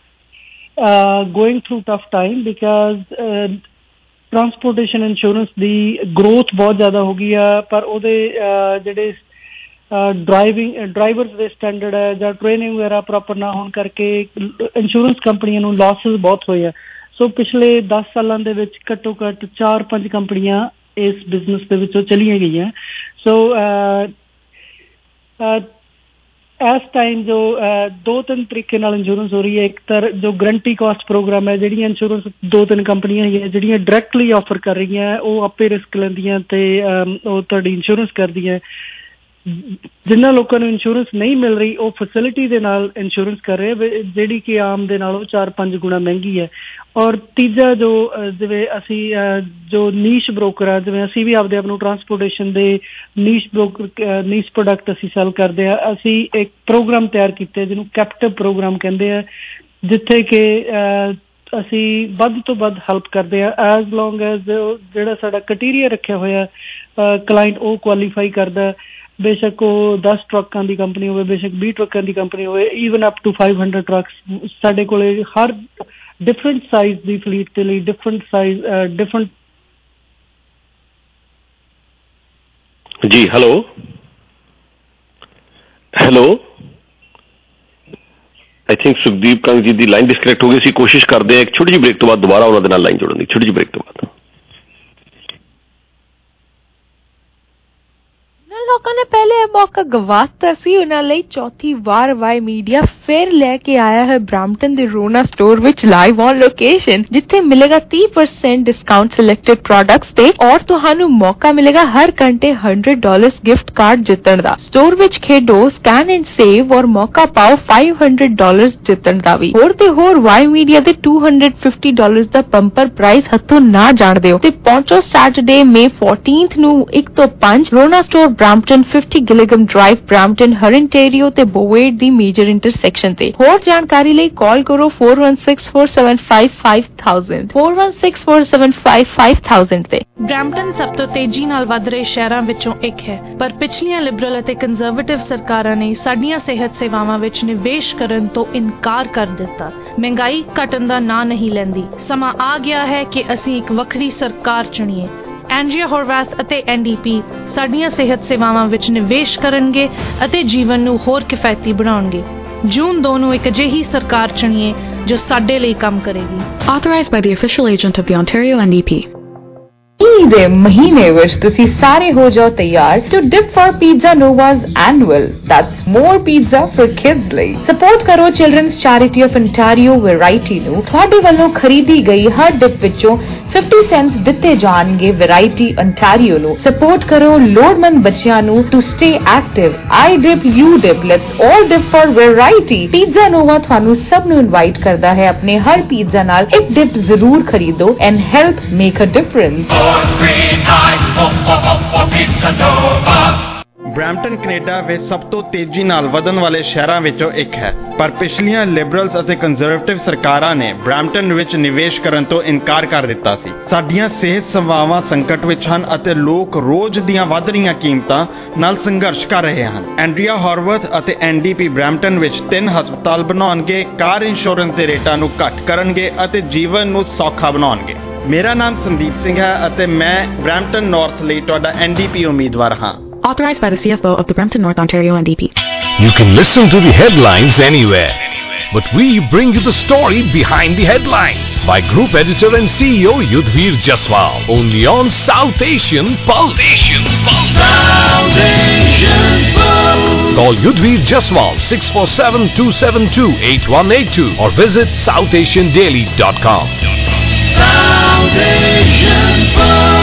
going through tough time because transportation insurance ਦੀ ਗਰੋਥ ਬਹੁਤ ਜ਼ਿਆਦਾ ਹੋ ਗਈ ਆ, ਪਰ ਉਹਦੇ ਜਿਹੜੇ ਡਰਾਈਵਿੰਗ ਡਰਾਈਵਰਸ ਦੇ ਸਟੈਂਡਰਡ ਹੈ ਜਾਂ ਟ੍ਰੇਨਿੰਗ ਵਗੈਰਾ ਪ੍ਰੋਪਰ ਨਾ ਹੋਣ ਕਰਕੇ ਇੰਸ਼ੋਰੈਂਸ ਕੰਪਨੀਆਂ ਨੂੰ ਲਾਸਿਸ ਬਹੁਤ ਹੋਏ ਆ। ਸੋ ਪਿਛਲੇ ਦਸ ਸਾਲਾਂ ਦੇ ਵਿੱਚ ਘੱਟੋ ਘੱਟ ਚਾਰ ਪੰਜ ਕੰਪਨੀਆਂ ਇਸ ਬਿਜ਼ਨਸ ਦੇ ਵਿੱਚੋਂ ਚਲੀਆਂ ਗਈਆਂ। ਸੋ ਇਸ ਟਾਈਮ ਜੋ ਦੋ ਤਿੰਨ ਤਰੀਕੇ ਨਾਲ ਇੰਸ਼ੋਰੈਂਸ ਹੋ ਰਹੀ ਹੈ। ਇੱਕ ਤਾਂ ਜੋ ਗਰੰਟੀ ਕਾਸਟ ਪ੍ਰੋਗਰਾਮ ਹੈ, ਜਿਹੜੀਆਂ ਇੰਸ਼ੋਰੈਂਸ ਦੋ ਤਿੰਨ ਕੰਪਨੀਆਂ ਹੈਗੀਆਂ ਜਿਹੜੀਆਂ ਡਾਇਰੈਕਟਲੀ ਆਫਰ ਕਰ ਰਹੀਆਂ, ਉਹ ਆਪੇ ਰਿਸਕ ਲੈਂਦੀਆਂ ਤੇ ਉਹ ਤੁਹਾਡੀ ਇੰਸ਼ੋਰੈਂਸ ਕਰਦੀਆਂ। ਜਿਨ੍ਹਾਂ ਲੋਕਾਂ ਨੂੰ ਇੰਸ਼ੋਰੈਂਸ ਨਹੀਂ ਮਿਲ ਰਹੀ ਉਹ ਫੈਸਿਲਿਟੀ ਦੇ ਨਾਲ ਇੰਸ਼ੋਰੈਂਸ ਕਰ ਰਹੇ, ਜਿਹੜੀ ਕਿ ਆਮ ਦੇ ਨਾਲੋਂ ਚਾਰ ਪੰਜ ਗੁਣਾ ਮਹਿੰਗੀ ਹੈ। ਔਰ ਤੀਜਾ ਜੋ ਜਿਵੇਂ ਅਸੀਂ ਜੋ ਨੀਸ਼ ਬ੍ਰੋਕਰ ਆ, ਜਿਵੇਂ ਅਸੀਂ ਵੀ ਆਪਦੇ ਆਪ ਨੂੰ ਟਰਾਂਸਪੋਰਟੇਸ਼ਨ ਦੇ ਨੀਸ਼ ਬ੍ਰੋਕਰ ਨੀਸ਼ ਪ੍ਰੋਡਕਟ ਅਸੀਂ ਸੈਲ ਕਰਦੇ ਹਾਂ। ਅਸੀਂ ਇੱਕ ਪ੍ਰੋਗਰਾਮ ਤਿਆਰ ਕੀਤੇ ਜਿਹਨੂੰ ਕੈਪਟਿਵ ਪ੍ਰੋਗਰਾਮ ਕਹਿੰਦੇ ਆ, ਜਿੱਥੇ ਕਿ ਅਸੀਂ ਵੱਧ ਤੋਂ ਵੱਧ ਹੈਲਪ ਕਰਦੇ ਹਾਂ ਐਜ਼ ਲੌਂਗ ਐਜ਼ ਜਿਹੜਾ ਸਾਡਾ ਕ੍ਰਾਈਟੇਰੀਆ ਰੱਖਿਆ ਹੋਇਆ ਕਲਾਇੰਟ ਉਹ ਕੁਆਲੀਫਾਈ ਕਰਦਾ। ਬੇਸ਼ੱਕ ਉਹ ਦਸ ਟਰੱਕਾਂ ਦੀ ਕੰਪਨੀ ਹੋਵੇ, ਬੇਸ਼ੱਕ ਵੀਹ ਟਰੱਕਾਂ ਦੀ ਕੰਪਨੀ ਹੋਵੇ, even up to five hundred trucks ਸਾਡੇ ਕੋਲੇ ਹਰ ਡਿਫਰੈਂਟ ਸਾਈਜ਼ ਦੀ ਫਲੀਟ ਦੇ ਲਈ ਡਿਫਰੈਂਟ ਸਾਈਜ਼ ਡਿਫਰੈਂਟ। ਜੀ hello hello I think Sukhdeep Kang ji ਦੀ ਲਾਈਨ ਡਿਸਕਨੈਕਟ ਹੋ ਗਈ ਸੀ। ਕੋਸ਼ਿਸ਼ ਕਰਦੇ ਹਾਂ ਇੱਕ ਛੋਟੀ ਜਿਹੀ ਬ੍ਰੇਕ ਤੋਂ ਬਾਅਦ ਦੁਬਾਰਾ ਉਹਨਾਂ ਦੇ ਨਾਲ ਲਾਈਨ ਜੋੜਨ ਦੀ। ਛੋਟੀ ਜਿਹੀ ਬ੍ਰੇਕ ਤੋਂ ਬਾਅਦ ਲੋਕਾਂ ਨੇ ਪਹਿਲੇ ਇਹ ਮੌਕਾ ਗਵਾਤਾ ਸੀ, ਉਹਨਾਂ ਲਈ ਚੌਥੀ ਵਾਰ ਵਾਈ ਮੀਡੀਆ ਫਿਰ ਲੈ ਕੇ ਆਇਆ ਹੈ ਬ੍ਰੈਂਪਟਨ ਦੇ ਰੋਨਾ ਸਟੋਰ ਵਿੱਚ ਲਾਈਵ ਔਨ ਲੋਕੇਸ਼ਨ, ਜਿੱਥੇ ਮਿਲੇਗਾ ਤੀਹ ਪਰਸੈਂਟ ਡਿਸਕਾਊਂਟ ਸਿਲੈਕਟਡ ਪ੍ਰੋਡਕਟਸ ਤੇ ਔਰ ਤੁਹਾਨੂੰ ਮੌਕਾ ਮਿਲੇਗਾ ਹਰ ਘੰਟੇ ਹੰਡਰਡ ਡਾਲਰਸ ਗਿਫਟ ਕਾਰਡ ਜਿੱਤਣ ਦਾ। ਸਟੋਰ ਵਿੱਚ ਖੇਡੋ, ਸਕੈਨ ਐਂਡ ਸੇਵ ਔਰ ਮੌਕਾ ਪਾਓ ਫਾਈਵ ਹੰਡਰਡ ਡਾਲਰਸ ਜਿੱਤਣ ਦਾ ਵੀ। ਹੋਰ ਤੇ ਹੋਰ ਵਾਈ ਮੀਡੀਆ ਦੇ ਟੂ ਹੰਡਰਡ ਫਿਫਟੀ ਡਾਲਰਸ ਦਾ ਬੰਪਰ ਪ੍ਰਾਈਸ ਹੱਥੋਂ ਨਾ ਜਾਣ ਦਿਓ ਤੇ ਪਹੁੰਚੋ ਸੈਟਰਡੇ ਮੇ ਫੋਰਟੀਨਥ ਨੂੰ ਇੱਕ ਤੋਂ ਪੰਜ Rona store Brampton fifty Gillingham drive Brampton Ontario ਤੇ ਬੋਵੇਡ ਦੀ ਮੇਜਰ ਇੰਟਰਸੈਕਸ਼ਨ ਤੇ। ਹੋਰ ਜਾਣਕਾਰੀ ਲਈ ਕਾਲ ਕਰੋ four one six four seven five five thousand four one six four seven five five thousand ਤੇ। ਬ੍ਰੈਂਪਟਨ ਸਭ ਤੋਂ ਤੇਜ਼ੀ ਨਾਲ ਵੱਧ ਰਹੇ ਸ਼ਹਿਰਾਂ ਵਿੱਚੋਂ ਇੱਕ ਹੈ, ਪਰ ਪਿਛਲੀਆਂ ਲਿਬਰਲ ਅਤੇ ਕੰਜ਼ਰਵੇਟਿਵ ਸਰਕਾਰਾਂ ਨੇ ਸਾਡੀਆਂ ਸਿਹਤ ਸੇਵਾਵਾਂ ਵਿੱਚ ਨਿਵੇਸ਼ ਕਰਨ ਤੋਂ ਇਨਕਾਰ ਕਰ ਦਿੱਤਾ। ਮਹਿੰਗਾਈ ਘਟਣ ਦਾ ਨਾਂ ਨਹੀਂ ਲੈਂਦੀ। ਸਮਾਂ ਆ ਗਿਆ ਹੈ ਕਿ ਅਸੀਂ ਇੱਕ ਵੱਖਰੀ ਸਰਕਾਰ ਚੁਣੀਏ। ਐਂਡਰੀਆ ਹੋਰਵੈਥ ਅਤੇ ਐਨ ਡੀ ਪੀ ਸਾਡੀਆਂ ਸਿਹਤ ਸੇਵਾਵਾਂ ਵਿੱਚ ਨਿਵੇਸ਼ ਕਰਨਗੇ ਅਤੇ ਜੀਵਨ ਨੂੰ ਹੋਰ ਕਿਫਾਇਤੀ ਬਣਾਉਣਗੇ। ਜੂਨ ਦੋ ਨੂੰ ਇੱਕ ਅਜਿਹੀ ਸਰਕਾਰ ਚੁਣੀਏ ਜੋ ਸਾਡੇ ਲਈ ਕੰਮ ਕਰੇਗੀ। Authorized by the official agent of the Ontario N D P. Eid महीने विच तुसी सारे हो जाओ तैयार to dip for Pizza Nova's annual. That's more pizza for kids ਲਈ। Support ਕਰੋ Children's Charity of Ontario Variety ਨੂੰ। ਤੁਹਾਡੇ ਵੱਲੋਂ ਖਰੀਦੀ ਗਈ ਹਰ ਡਿਪ ਵਿੱਚੋਂ fifty cents ਦਿੱਤੇ ਜਾਣਗੇ Variety Ontario ਨੂੰ। Support ਕਰੋ ਲੋੜਵੰਦ ਬੱਚਿਆਂ ਨੂੰ to stay active. I dip, you dip, let's all dip for Variety. Pizza Nova ਤੁਹਾਨੂੰ ਸਭ ਨੂੰ ਇਨਵਾਈਟ ਕਰਦਾ ਹੈ ਆਪਣੇ ਹਰ ਪੀਜ਼ਾ ਨਾਲ ਇੱਕ ਡਿਪ ਜ਼ਰੂਰ ਖਰੀਦੋ and help make a difference. Brampton Canada ਵਿੱਚ ਸਭ ਤੋਂ ਤੇਜ਼ੀ ਨਾਲ ਵਧਣ ਵਾਲੇ ਸ਼ਹਿਰਾਂ ਵਿੱਚੋਂ ਇੱਕ ਹੈ, ਪਰ ਪਿਛਲੀਆਂ ਲਿਬਰਲਸ ਅਤੇ ਕੰਜ਼ਰਵੇਟਿਵ ਸਰਕਾਰਾਂ ਨੇ ਬ੍ਰੈਂਪਟਨ ਵਿੱਚ ਨਿਵੇਸ਼ ਕਰਨ ਤੋਂ ਇਨਕਾਰ ਕਰ ਦਿੱਤਾ ਸੀ। ਸਾਡੀਆਂ ਸਿਹਤ ਸੇਵਾਵਾਂ ਸੰਕਟ ਵਿੱਚ ਹਨ ਅਤੇ ਲੋਕ ਰੋਜ਼ ਦੀਆਂ ਵੱਧ ਰਹੀਆਂ ਕੀਮਤਾਂ ਨਾਲ ਸੰਘਰਸ਼ ਕਰ ਰਹੇ ਹਨ। ਐਂਡਰੀਆ ਹੋਰਵੈਥ ਅਤੇ ਐਨ ਡੀ ਪੀ ਬ੍ਰੈਂਪਟਨ ਵਿੱਚ ਤਿੰਨ ਹਸਪਤਾਲ ਬਣਾਉਣਗੇ, ਕਾਰ ਇੰਸ਼ੋਰੈਂਸ ਦੇ ਰੇਟਾਂ ਨੂੰ ਘੱਟ ਕਰਨਗੇ ਅਤੇ ਜੀਵਨ ਨੂੰ ਸੌਖਾ ਬਣਾਉਣਗੇ। ਮੇਰਾ ਨਾਮ ਸੰਦੀਪ ਸਿੰਘ ਹੈ ਅਤੇ ਮੈਂ ਬ੍ਰੈਂਪਟਨ ਨਾਰਥ ਲਈ ਤੁਹਾਡਾ ਐਨ ਡੀ ਪੀ ਉਮੀਦਵਾਰ ਹਾਂ। Authorized by the C F O of the Brampton North Ontario N D P. You can listen to the headlines anywhere, but we bring you the story behind the headlines by Group Editor and C E O Yudhvir Jaswal, only on South Asian Pulse. South Asian Pulse. Call Yudhvir Jaswal six four seven two seven two eight one eight two or visit south asian daily dot com. South Asian Pulse.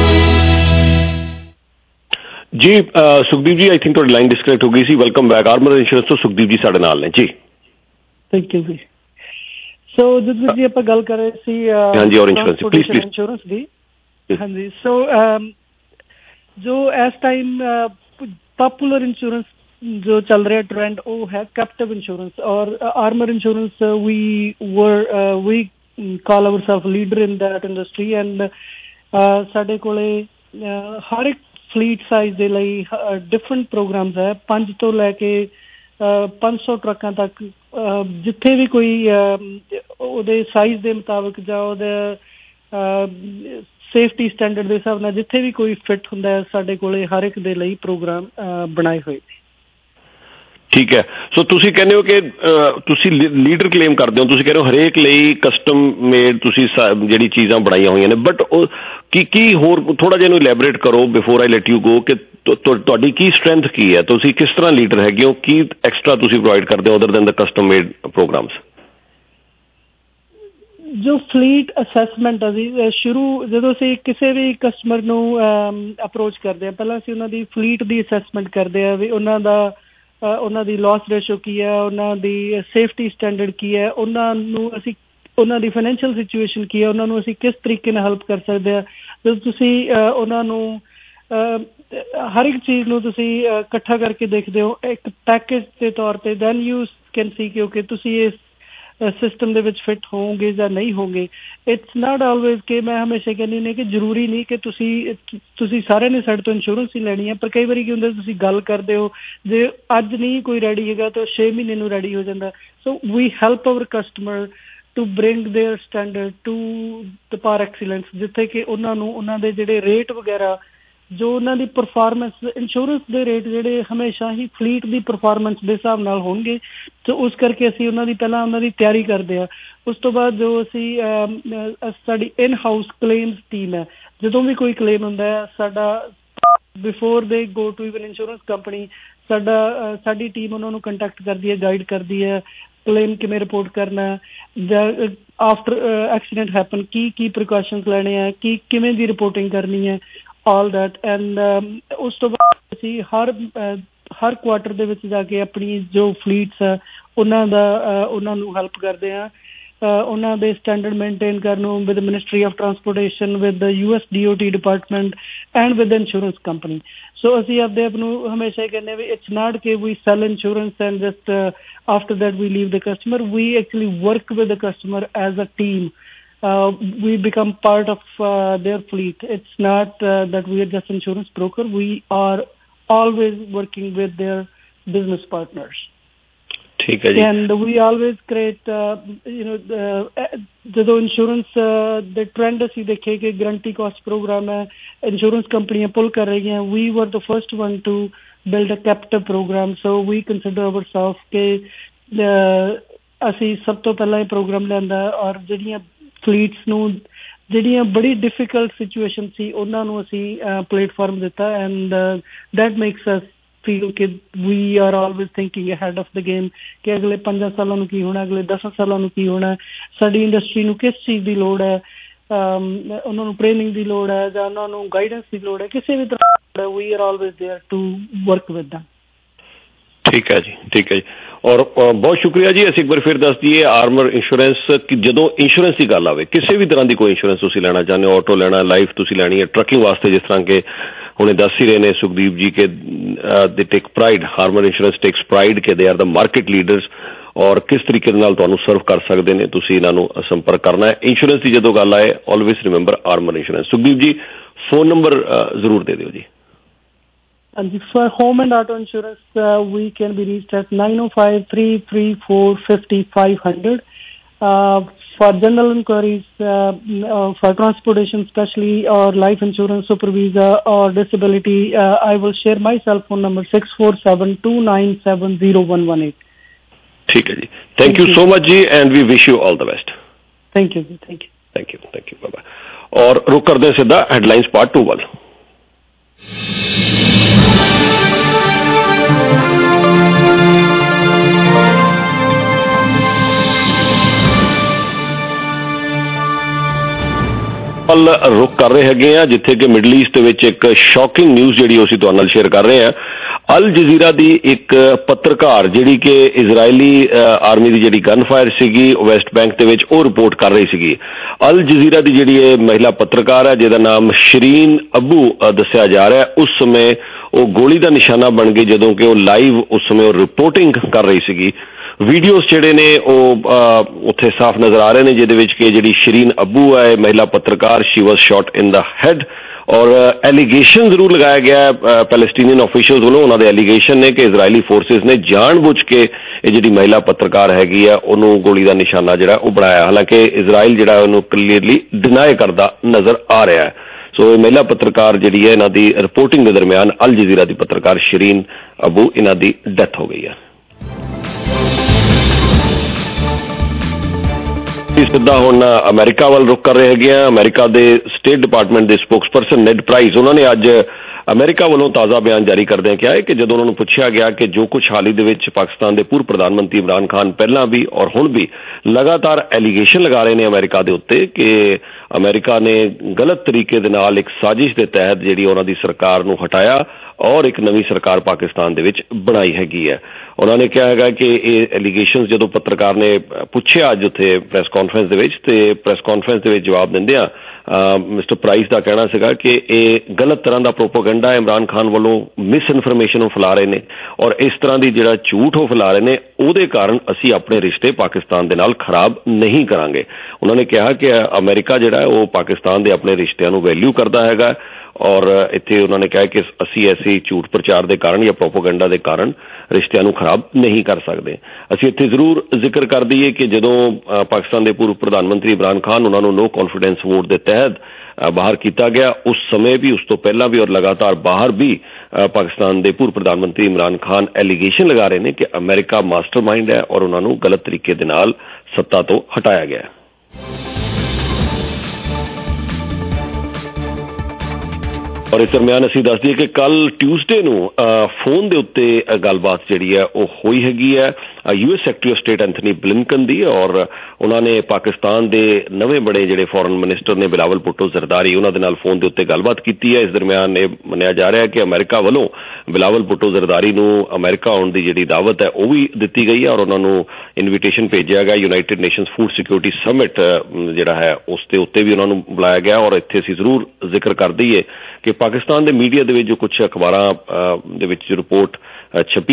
ਜੀ Sukhdeep ji, I think ਤੁਹਾਡੀ line disconnect ਹੋ ਗਈ ਸੀ। Welcome back. Armour insurance ਤੋਂ ਸੁਖਦੀਪ ਜੀ ਸਾਡੇ ਨਾਲ ਨੇ ਜੀ। ਥੈਂਕ ਯੂ ਜੀ। ਸੋ ਜਦੋਂ ਜੀ ਆਪਾਂ ਗੱਲ ਕਰ ਰਹੇ ਸੀ ਹਾਂਜੀ ਔਰ ਇੰਸ਼ੋਰੈਂਸ ਪਲੀਜ਼ ਪਲੀਜ਼ ਇੰਸ਼ੋਰੈਂਸ ਦੀ। ਹਾਂਜੀ, ਸੋ ਜੋ ਇਸ ਟਾਈਮ ਪਪੂਲਰ ਇੰਸ਼ੋਰੈਂਸ ਜੋ ਚੱਲ ਰਿਹਾ ਟ੍ਰੈਂਡ ਉਹ ਹੈ ਕੈਪਟਿਵ ਇੰਸ਼ੋਰੈਂਸ ਔਰ Armour insurance. We were we call ourself leader in that industry and ਸਾਡੇ ਕੋਲੇ ਹਰ ਇੱਕ ਫਲੀਟ ਸਾਈਜ਼ ਦੇ ਲਈ ਡਿਫਰੈਂਟ ਪ੍ਰੋਗਰਾਮਸ ਹੈ। ਪੰਜ ਤੋਂ ਲੈ ਕੇ ਪੰਜ ਸੌ ਟਰੱਕਾਂ ਤੱਕ ਜਿੱਥੇ ਵੀ ਕੋਈ ਉਹਦੇ ਸਾਈਜ਼ ਦੇ ਮੁਤਾਬਕ ਜਾਂ ਉਹਦੇ ਸੇਫਟੀ ਸਟੈਂਡਰਡ ਦੇ ਹਿਸਾਬ ਨਾਲ ਜਿੱਥੇ ਵੀ ਕੋਈ ਫਿੱਟ ਹੁੰਦਾ ਹੈ ਸਾਡੇ ਕੋਲੇ ਹਰ ਇੱਕ ਦੇ ਲਈ ਪ੍ਰੋਗਰਾਮ ਬਣਾਏ ਹੋਏ। ਠੀਕ ਹੈ। ਸੋ ਤੁਸੀਂ ਕਹਿੰਦੇ ਹੋ ਕਿ ਤੁਸੀਂ ਲੀਡਰ ਕਲੇਮ ਕਰਦੇ ਹੋ, ਤੁਸੀਂ ਕਹਿੰਦੇ ਹੋ ਹਰੇਕ ਲਈ ਕਸਟਮ ਮੇਡ ਤੁਸੀਂ ਜਿਹੜੀ ਚੀਜ਼ਾਂ ਬਣਾਈਆਂ ਹੋਈਆਂ ਨੇ, ਬਟ ਉਹ ਕੀ ਕੀ ਹੋਰ ਥੋੜ੍ਹਾ ਜਿਹਾ ਇਹਨੂੰ ਇਲੈਬੋਰੇਟ ਕਰੋ before I let you go ਕਿ ਤੁਹਾਡੀ ਕੀ ਸਟਰੈਂਥ ਕੀ ਹੈ, ਤੁਸੀਂ ਕਿਸ ਤਰ੍ਹਾਂ ਲੀਡਰ ਹੈਗੇ ਹੋ, ਕੀ ਐਕਸਟਰਾ ਤੁਸੀਂ ਪ੍ਰੋਵਾਈਡ ਕਰਦੇ ਹੋ other than the custom made programs. ਜੋ ਫਲੀਟ ਅਸੈਸਮੈਂਟ ਆ ਜੀ, ਸ਼ੁਰੂ ਜਦੋਂ ਅਸੀਂ ਕਿਸੇ ਵੀ ਕਸਟਮਰ ਨੂੰ ਅਪਰੋਚ ਕਰਦੇ ਹਾਂ ਪਹਿਲਾਂ ਅਸੀਂ ਉਹਨਾਂ ਦੀ ਫਲੀਟ ਦੀ ਅਸੈਸਮੈਂਟ ਕਰਦੇ ਹਾਂ ਵੀ ਉਹਨਾਂ ਦਾ ਉਹਨਾਂ ਦੀ ਲਾਸ ਰੇਸ਼ੋ ਕੀ ਹੈ, ਉਹਨਾਂ ਦੀ ਸੇਫਟੀ ਸਟੈਂਡਰਡ ਕੀ ਹੈ, ਉਹਨਾਂ ਨੂੰ ਅਸੀਂ ਉਹਨਾਂ ਦੀ ਫਾਈਨੈਂਸ਼ੀਅਲ ਸਿਚੁਏਸ਼ਨ ਕੀ ਹੈ, ਉਹਨਾਂ ਨੂੰ ਅਸੀਂ ਕਿਸ ਤਰੀਕੇ ਨਾਲ ਹੈਲਪ ਕਰ ਸਕਦੇ ਹਾਂ। ਜਦੋਂ ਤੁਸੀਂ ਉਹਨਾਂ ਨੂੰ ਹਰ ਇੱਕ ਚੀਜ਼ ਨੂੰ ਤੁਸੀਂ ਇਕੱਠਾ ਕਰਕੇ ਦੇਖਦੇ ਹੋ ਇੱਕ ਪੈਕੇਜ ਦੇ ਤੌਰ 'ਤੇ, ਦੈਨ ਯੂ ਕੈਨ ਸੀ ਕਿਉਂਕਿ ਤੁਸੀਂ ਇਸ ਸਿਸਟਮ ਦੇ ਵਿੱਚ ਫਿੱਟ ਹੋਵੋਗੇ ਜਾਂ ਨਹੀਂ ਹੋਵੋਗੇ। ਇਟਸ ਨਾਟ ਆਲਵੇਜ਼ ਕਿ ਮੈਂ ਹਮੇਸ਼ਾ ਕਹਿੰਦੀ ਨੇ ਕਿ ਜ਼ਰੂਰੀ ਨਹੀਂ ਕਿ ਤੁਸੀਂ ਤੁਸੀਂ ਸਾਰਿਆਂ ਨੇ ਸਾਡੇ ਤੋਂ ਇੰਸ਼ੋਰੈਂਸ ਹੀ ਲੈਣੀ ਹੈ, ਪਰ ਕਈ ਵਾਰੀ ਕੀ ਹੁੰਦਾ ਤੁਸੀਂ ਗੱਲ ਕਰਦੇ ਹੋ ਜੇ ਅੱਜ ਨਹੀਂ ਕੋਈ ਰੈਡੀ ਹੈਗਾ ਤਾਂ ਛੇ ਮਹੀਨੇ ਨੂੰ ਰੈਡੀ ਹੋ ਜਾਂਦਾ। So we help our customer to bring their standard to the par excellence, ਜਿੱਥੇ ਕਿ ਉਹਨਾਂ ਨੂੰ ਉਹਨਾਂ ਦੇ ਜਿਹੜੇ ਰੇਟ ਵਗੈਰਾ ਜੋ ਉਹਨਾਂ ਦੀ ਪਰਫਾਰਮੈਂਸ ਇੰਸ਼ੋਰੈਂਸ ਦੇ ਰੇਟ ਜਿਹੜੇ ਹਮੇਸ਼ਾ ਹੀ ਫਲੀਟ ਦੀ ਪਰਫਾਰਮੈਂਸ ਦੇ ਹਿਸਾਬ ਨਾਲ ਹੋਣਗੇ। ਸੋ ਉਸ ਕਰਕੇ ਅਸੀਂ ਉਹਨਾਂ ਦੀ ਪਹਿਲਾਂ ਉਹਨਾਂ ਦੀ ਤਿਆਰੀ ਕਰਦੇ ਹਾਂ। ਉਸ ਤੋਂ ਬਾਅਦ ਜੋ ਅਸੀਂ ਸਾਡੀ ਇਨ ਹਾਊਸ ਕਲੇਮਸ ਟੀਮ ਹੈ, ਜਦੋਂ ਵੀ ਕੋਈ ਕਲੇਮ ਹੁੰਦਾ ਹੈ ਸਾਡਾ before they go to even insurance company ਸਾਡਾ ਸਾਡੀ ਟੀਮ ਉਹਨਾਂ ਨੂੰ ਕੰਟੈਕਟ ਕਰਦੀ ਹੈ, ਗਾਈਡ ਕਰਦੀ ਹੈ, ਕਲੇਮ ਕਿਵੇਂ ਰਿਪੋਰਟ ਕਰਨਾ ਜਾਂ ਆਫਟਰ ਐਕਸੀਡੈਂਟ ਹੈਪਨ ਕੀ ਕੀ ਪ੍ਰੀਕਾਸ਼ਨਸ ਲੈਣੇ ਆ, ਕੀ ਕਿਵੇਂ ਦੀ ਰਿਪੋਰਟਿੰਗ ਕਰਨੀ ਹੈ, ਆਲ ਦੈਟ। ਐਂਡ ਉਸ ਤੋਂ ਬਾਅਦ ਅਸੀਂ ਹਰ ਹਰ ਕੁਆਟਰ ਦੇ ਵਿੱਚ ਜਾ ਕੇ ਆਪਣੀ ਜੋ ਫਲੀਟਸ ਆ ਉਹਨਾਂ ਦਾ ਉਹਨਾਂ ਨੂੰ ਹੈਲਪ ਕਰਦੇ ਹਾਂ, ਉਹਨਾਂ ਦੇ ਸਟੈਂਡਰਡ ਮੇਨਟੇਨ ਕਰਨ ਨੂੰ with ministry of transportation, with U S D O T department and with insurance company. So ਅਸੀਂ ਆਪਦੇ ਆਪ ਨੂੰ ਹਮੇਸ਼ਾ ਹੀ ਕਹਿੰਦੇ ਵੀ ਇਟਸ ਨਾਟ ਕਿ we sell insurance and just after that we leave the customer, we actually work with the customer as a team. Uh, we become part of uh, their fleet. It's not uh, that we are just insurance broker. We are always working with their business partners. ठीक है जी. And we always create, uh, you know, ਜਦੋਂ insurance ਦੇ trend ਅਸੀਂ ਦੇਖੇ ਕਿ guarantee cost program ਹੈ, insurance ਕੰਪਨੀਆਂ ਪੁੱਲ ਕਰ ਰਹੀਆਂ, we were the first one to build a captive program. So we consider ourselves ਕਿ ਅਸੀਂ ਸਭ ਤੋਂ ਪਹਿਲਾਂ ਇਹ ਪ੍ਰੋਗਰਾਮ ਲਿਆਂਦਾ ਔਰ ਜਿਹੜੀਆਂ ਫਲੀਟਸ ਨੂੰ ਜਿਹੜੀਆਂ ਬੜੀ ਡਿਫੀਕਲਟ ਸਿਚੁਏਸ਼ਨ ਸੀ ਉਹਨਾਂ ਨੂੰ ਅਸੀਂ ਪਲੇਟਫਾਰਮ ਦਿੱਤਾ। And that makes us feel ਕਿ we are always thinking ahead of the game ਕਿ ਅਗਲੇ ਪੰਜਾਂ ਸਾਲਾਂ ਨੂੰ ਕੀ ਹੋਣਾ, ਅਗਲੇ ਦਸਾਂ ਸਾਲਾਂ ਨੂੰ ਕੀ ਹੋਣਾ, ਸਾਡੀ ਇੰਡਸਟਰੀ ਨੂੰ ਕਿਸ ਚੀਜ਼ ਦੀ ਲੋੜ ਹੈ, ਉਹਨਾਂ ਨੂੰ ਟ੍ਰੇਨਿੰਗ ਦੀ ਲੋੜ ਹੈ ਜਾਂ ਉਹਨਾਂ ਨੂੰ ਗਾਈਡੈਂਸ ਦੀ ਲੋੜ ਹੈ, ਕਿਸੇ ਵੀ ਤਰ੍ਹਾਂ we are always there to work with them. ਠੀਕ ਹੈ ਜੀ, ਠੀਕ ਹੈ ਜੀ। ਔਰ ਬਹੁਤ ਸ਼ੁਕਰੀਆ ਜੀ। ਅਸੀਂ ਇੱਕ ਵਾਰ ਫਿਰ ਦੱਸ ਦਈਏ ਆਰਮਰ ਇੰਸ਼ੋਰੈਂਸ ਕਿ ਜਦੋਂ ਇੰਸ਼ੋਰੈਂਸ ਦੀ ਗੱਲ ਆਵੇ, ਕਿਸੇ ਵੀ ਤਰ੍ਹਾਂ ਦੀ ਕੋਈ ਇੰਸ਼ੋਰੈਂਸ ਤੁਸੀਂ ਲੈਣਾ ਚਾਹੁੰਦੇ ਹੋ, ਆਟੋ ਲੈਣਾ, ਲਾਈਫ ਤੁਸੀਂ ਲੈਣੀ ਹੈ, ਟਰੱਕਿੰਗ ਵਾਸਤੇ ਜਿਸ ਤਰ੍ਹਾਂ ਕਿ ਹੁਣੇ ਦੱਸ ਹੀ ਰਹੇ ਨੇ ਸੁਖਦੀਪ ਜੀ ਕਿ they take pride, Armour insurance takes pride ਕਿ they are the market leaders ਔਰ ਕਿਸ ਤਰੀਕੇ ਦੇ ਨਾਲ ਤੁਹਾਨੂੰ ਸਰਵ ਕਰ ਸਕਦੇ ਨੇ, ਤੁਸੀਂ ਇਹਨਾਂ ਨੂੰ ਸੰਪਰਕ ਕਰਨਾ ਹੈ। ਇੰਸ਼ੋਰੈਂਸ ਦੀ ਜਦੋਂ ਗੱਲ ਆਏ always remember Armour insurance. Sukhdeep ji phone number ਜ਼ਰੂਰ ਦੇ ਦਿਓ ਜੀ। And for home and auto insurance, uh, we can be reached at nine oh five, three three four, five five zero zero. Uh, for general inquiries, uh, uh, for transportation especially, or life insurance, super visa or disability, uh, I will share my cell phone number six four seven, two nine seven, zero one one eight. ठीक है जी, thank you so much ji, and we wish you all the best. Thank you, thank you. Thank you, thank you, bye bye. और रुक कर दें सीधा headlines part two वाला। ਵੱਲ ਰੁਕ ਕਰ ਰਹੇ ਹੈਗੇ ਆ ਜਿੱਥੇ ਕਿ ਮਿਡਲ ਈਸਟ ਦੇ ਵਿੱਚ ਇੱਕ ਸ਼ੌਕਿੰਗ ਨਿਊਜ਼ ਜਿਹੜੀ ਅਸੀਂ ਤੁਹਾਡੇ ਨਾਲ ਸ਼ੇਅਰ ਕਰ ਰਹੇ ਹਾਂ। ਅਲ ਜਜ਼ੀਰਾ ਦੀ ਇੱਕ ਪੱਤਰਕਾਰ ਜਿਹੜੀ ਕਿ ਇਜ਼ਰਾਈਲੀ ਆਰਮੀ ਦੀ ਜਿਹੜੀ ਗਨ ਫਾਇਰ ਸੀਗੀ ਵੈਸਟ ਬੈਂਕ ਦੇ ਵਿੱਚ ਉਹ ਰਿਪੋਰਟ ਕਰ ਰਹੀ ਸੀਗੀ। ਅਲ ਜਜ਼ੀਰਾ ਦੀ ਜਿਹੜੀ ਇਹ ਮਹਿਲਾ ਪੱਤਰਕਾਰ ਹੈ ਜਿਹਦਾ ਨਾਮ ਸ਼ਰੀਨ ਅਬੂ ਦੱਸਿਆ ਜਾ ਰਿਹਾ, ਉਸ ਸਮੇਂ ਉਹ ਗੋਲੀ ਦਾ ਨਿਸ਼ਾਨਾ ਬਣ ਗਈ ਜਦੋਂ ਕਿ ਉਹ ਲਾਈਵ ਉਸ ਸਮੇਂ ਉਹ ਰਿਪੋਰਟਿੰਗ ਕਰ ਰਹੀ ਸੀਗੀ। ਵੀਡੀਓਜ਼ ਜਿਹੜੇ ਨੇ ਉਹ ਉੱਥੇ ਸਾਫ਼ ਨਜ਼ਰ ਆ ਰਹੇ ਨੇ ਜਿਹਦੇ ਵਿੱਚ ਕਿ ਜਿਹੜੀ ਸ਼ਰੀਨ ਅਬੂ ਹੈ ਮਹਿਲਾ ਪੱਤਰਕਾਰ she was shot in the head ਔਰ ਐਲੀਗੇਸ਼ਨ ਜ਼ਰੂਰ ਲਗਾਇਆ ਗਿਆ ਪੈਲਸਟੀਨੀਅਨ ਆਫੀਸ਼ੀਅਲਸ ਵੱਲੋਂ। ਉਹਨਾਂ ਦੇ ਐਲੀਗੇਸ਼ਨ ਨੇ ਕਿ ਇਜ਼ਰਾਈਲੀ ਫੋਰਸਿਸ ਨੇ ਜਾਣ ਬੁੱਝ ਕੇ ਇਹ ਜਿਹੜੀ ਮਹਿਲਾ ਪੱਤਰਕਾਰ ਹੈਗੀ ਆ ਉਹਨੂੰ ਗੋਲੀ ਦਾ ਨਿਸ਼ਾਨਾ ਜਿਹੜਾ ਉਹ ਬਣਾਇਆ, ਹਾਲਾਂਕਿ ਇਜ਼ਰਾਈਲ ਜਿਹੜਾ ਉਹਨੂੰ ਕਲੀਅਰਲੀ ਡਿਨਾਈ ਕਰਦਾ ਨਜ਼ਰ ਆ ਰਿਹਾ ਹੈ। ਸੋ ਇਹ ਮਹਿਲਾ ਪੱਤਰਕਾਰ ਜਿਹੜੀ ਹੈ ਇਹਨਾਂ ਦੀ ਰਿਪੋਰਟਿੰਗ ਦੇ ਦਰਮਿਆਨ ਅਲ ਜਜ਼ੀਰਾ ਦੀ ਪੱਤਰਕਾਰ ਸ਼ਰੀਨ ਅਬੂ ਇਹਨਾਂ ਦੀ ਡੈਥ ਹੋ ਗਈ ਹੈ। ਸਿੱਧਾ ਹੁਣ ਅਮਰੀਕਾ ਵੱਲ ਰੁਕ ਕਰ ਰਹੇ ਹੈਗੇ ਆ। ਅਮਰੀਕਾ ਦੇ ਸਟੇਟ ਡਿਪਾਰਟਮੈਂਟ ਦੇ ਸਪੋਕਸਪਰਸਨ ਨੈਡ ਪ੍ਰਾਈਸ ਉਹਨਾਂ ਨੇ ਅੱਜ ਅਮਰੀਕਾ ਵੱਲੋਂ ਤਾਜ਼ਾ ਬਿਆਨ ਜਾਰੀ ਕਰਦਿਆਂ ਕਿਹਾ ਹੈ ਕਿ ਜਦੋਂ ਉਹਨਾਂ ਨੂੰ ਪੁੱਛਿਆ ਗਿਆ ਕਿ ਜੋ ਕੁਝ ਹਾਲ ਹੀ ਦੇ ਵਿੱਚ ਪਾਕਿਸਤਾਨ ਦੇ ਪੂਰਵ ਪ੍ਰਧਾਨ ਮੰਤਰੀ ਇਮਰਾਨ ਖਾਨ ਪਹਿਲਾਂ ਵੀ ਔਰ ਹੁਣ ਵੀ ਲਗਾਤਾਰ ਐਲੀਗੇਸ਼ਨ ਲਗਾ ਰਹੇ ਨੇ ਅਮਰੀਕਾ ਦੇ ਉੱਤੇ ਕਿ ਅਮਰੀਕਾ ਨੇ ਗਲਤ ਤਰੀਕੇ ਦੇ ਨਾਲ ਇੱਕ ਸਾਜ਼ਿਸ਼ ਦੇ ਤਹਿਤ ਜਿਹੜੀ ਉਹਨਾਂ ਦੀ ਸਰਕਾਰ ਨੂੰ ਹਟਾਇਆ ਔਰ ਇੱਕ ਨਵੀਂ ਸਰਕਾਰ ਪਾਕਿਸਤਾਨ ਦੇ ਵਿੱਚ ਬਣਾਈ ਹੈਗੀ ਹੈ। ਉਹਨਾਂ ਨੇ ਕਿਹਾ ਹੈਗਾ ਕਿ ਇਹ ਐਲੀਗੇਸ਼ਨ ਜਦੋਂ ਪੱਤਰਕਾਰ ਨੇ ਪੁੱਛਿਆ ਅੱਜ ਉੱਥੇ ਪ੍ਰੈਸ ਕਾਨਫਰੰਸ ਦੇ ਵਿੱਚ, ਤੇ ਪ੍ਰੈਸ ਕਾਨਫਰੰਸ ਦੇ ਵਿੱਚ ਜਵਾਬ ਦਿੰਦਿਆਂ ਮਿਸਟਰ ਪ੍ਰਾਈਸ ਦਾ ਕਹਿਣਾ ਸੀਗਾ ਕਿ ਇਹ ਗਲਤ ਤਰ੍ਹਾਂ ਦਾ ਪ੍ਰੋਪੋਗੈਂਡਾ ਇਮਰਾਨ ਖਾਨ ਵੱਲੋਂ ਮਿਸ ਇਨਫੋਰਮੇਸ਼ਨ ਉਹ ਫੈਲਾ ਰਹੇ ਨੇ ਔਰ ਇਸ ਤਰ੍ਹਾਂ ਦੀ ਜਿਹੜਾ ਝੂਠ ਉਹ ਫੈਲਾ ਰਹੇ ਨੇ ਉਹਦੇ ਕਾਰਨ ਅਸੀਂ ਆਪਣੇ ਰਿਸ਼ਤੇ ਪਾਕਿਸਤਾਨ ਦੇ ਨਾਲ ਖਰਾਬ ਨਹੀਂ ਕਰਾਂਗੇ। ਉਹਨਾਂ ਨੇ ਕਿਹਾ ਕਿ ਅਮਰੀਕਾ ਜਿਹੜਾ ਉਹ ਪਾਕਿਸਤਾਨ ਦੇ ਆਪਣੇ ਰਿਸ਼ਤਿਆਂ ਨੂੰ ਵੈਲਿਊ ਕਰਦਾ ਹੈਗਾ ਔਰ ਇੱਥੇ ਉਹਨਾਂ ਨੇ ਕਿਹਾ ਕਿ ਅਸੀਂ ਐਸੀ ਝੂਠ ਪ੍ਰਚਾਰ ਦੇ ਕਾਰਨ ਜਾਂ ਪ੍ਰੋਪੋਗੈਂਡਾ ਦੇ ਕਾਰਨ ਰਿਸ਼ਤਿਆਂ ਨੂੰ ਖਰਾਬ ਨਹੀਂ ਕਰ ਸਕਦੇ। ਅਸੀਂ ਇੱਥੇ ਜ਼ਰੂਰ ਜ਼ਿਕਰ ਕਰ ਦਈਏ ਕਿ ਜਦੋਂ ਪਾਕਿਸਤਾਨ ਦੇ ਪੂਰਵ ਪ੍ਰਧਾਨ ਮੰਤਰੀ ਇਮਰਾਨ ਖਾਨ ਉਹਨਾਂ ਨੂੰ ਨੋ ਕੌਨਫੀਡੈਂਸ ਵੋਟ ਦੇ ਤਹਿਤ ਬਾਹਰ ਕੀਤਾ ਗਿਆ, ਉਸ ਸਮੇਂ ਵੀ ਉਸ ਤੋਂ ਪਹਿਲਾਂ ਵੀ ਔਰ ਲਗਾਤਾਰ ਬਾਹਰ ਵੀ ਪਾਕਿਸਤਾਨ ਦੇ ਪੂਰਵ ਪ੍ਰਧਾਨ ਮੰਤਰੀ ਇਮਰਾਨ ਖਾਨ ਐਲੀਗੇਸ਼ਨ ਲਗਾ ਰਹੇ ਨੇ ਕਿ ਅਮਰੀਕਾ ਮਾਸਟਰ ਮਾਈਂਡ ਹੈ ਔਰ ਉਹਨਾਂ ਨੂੰ ਗਲਤ ਤਰੀਕੇ ਦੇ ਨਾਲ ਸੱਤਾ ਤੋਂ ਹਟਾਇਆ ਗਿਆ। ਔਰ ਇਸ ਦਰਮਿਆਨ ਅਸੀਂ ਦੱਸ ਦਈਏ ਕਿ ਕੱਲ ਟਿਊਜ਼ਡੇ ਨੂੰ ਫੋਨ ਦੇ ਉੱਤੇ ਗੱਲਬਾਤ ਜਿਹੜੀ ਹੈ ਉਹ ਹੋਈ ਹੈਗੀ ਹੈ U S secretary of state Anthony Blinken ਦੀ, ਔਰ ਉਹਨਾਂ ਨੇ ਪਾਕਿਸਤਾਨ ਦੇ ਨਵੇਂ ਬੜੇ ਜਿਹੜੇ ਫੋਰਨ ਮਿਨਿਸਟਰ ਨੇ ਬਿਲਾਵਲ ਭੁੱਟੋ ਜ਼ਰਦਾਰੀ, ਉਹਨਾਂ ਦੇ ਨਾਲ ਫੋਨ ਦੇ ਉੱਤੇ ਗੱਲਬਾਤ ਕੀਤੀ ਹੈ। ਇਸ ਦਰਮਿਆਨ ਇਹ ਮੰਨਿਆ ਜਾ ਰਿਹਾ ਕਿ ਅਮਰੀਕਾ ਵੱਲੋਂ ਬਿਲਾਵਲ ਭੁੱਟੋ ਜ਼ਰਦਾਰੀ ਨੂੰ ਅਮਰੀਕਾ ਆਉਣ ਦੀ ਜਿਹੜੀ ਦਾਵਤ ਹੈ ਉਹ ਵੀ ਦਿੱਤੀ ਗਈ ਹੈ, ਔਰ ਉਹਨਾਂ ਨੂੰ ਇਨਵੀਟੇਸ਼ਨ ਭੇਜਿਆ ਗਿਆ। United Nations food security summit ਜਿਹੜਾ ਹੈ ਉਸ ਦੇ ਉੱਤੇ ਵੀ ਉਹਨਾਂ ਨੂੰ ਬੁਲਾਇਆ ਗਿਆ। ਔਰ ਇੱਥੇ ਅਸੀਂ ਜ਼ਰੂਰ ਜ਼ਿਕਰ ਕਰ ਦਈਏ ਕਿ ਪਾਕਿਸਤਾਨ ਦੇ ਮੀਡੀਆ ਦੇ ਵਿੱਚ ਜੋ ਕੁਝ ਅਖਬਾਰਾਂ ਦੇ ਵਿੱਚ ਰਿਪੋਰਟ ਛਪੀ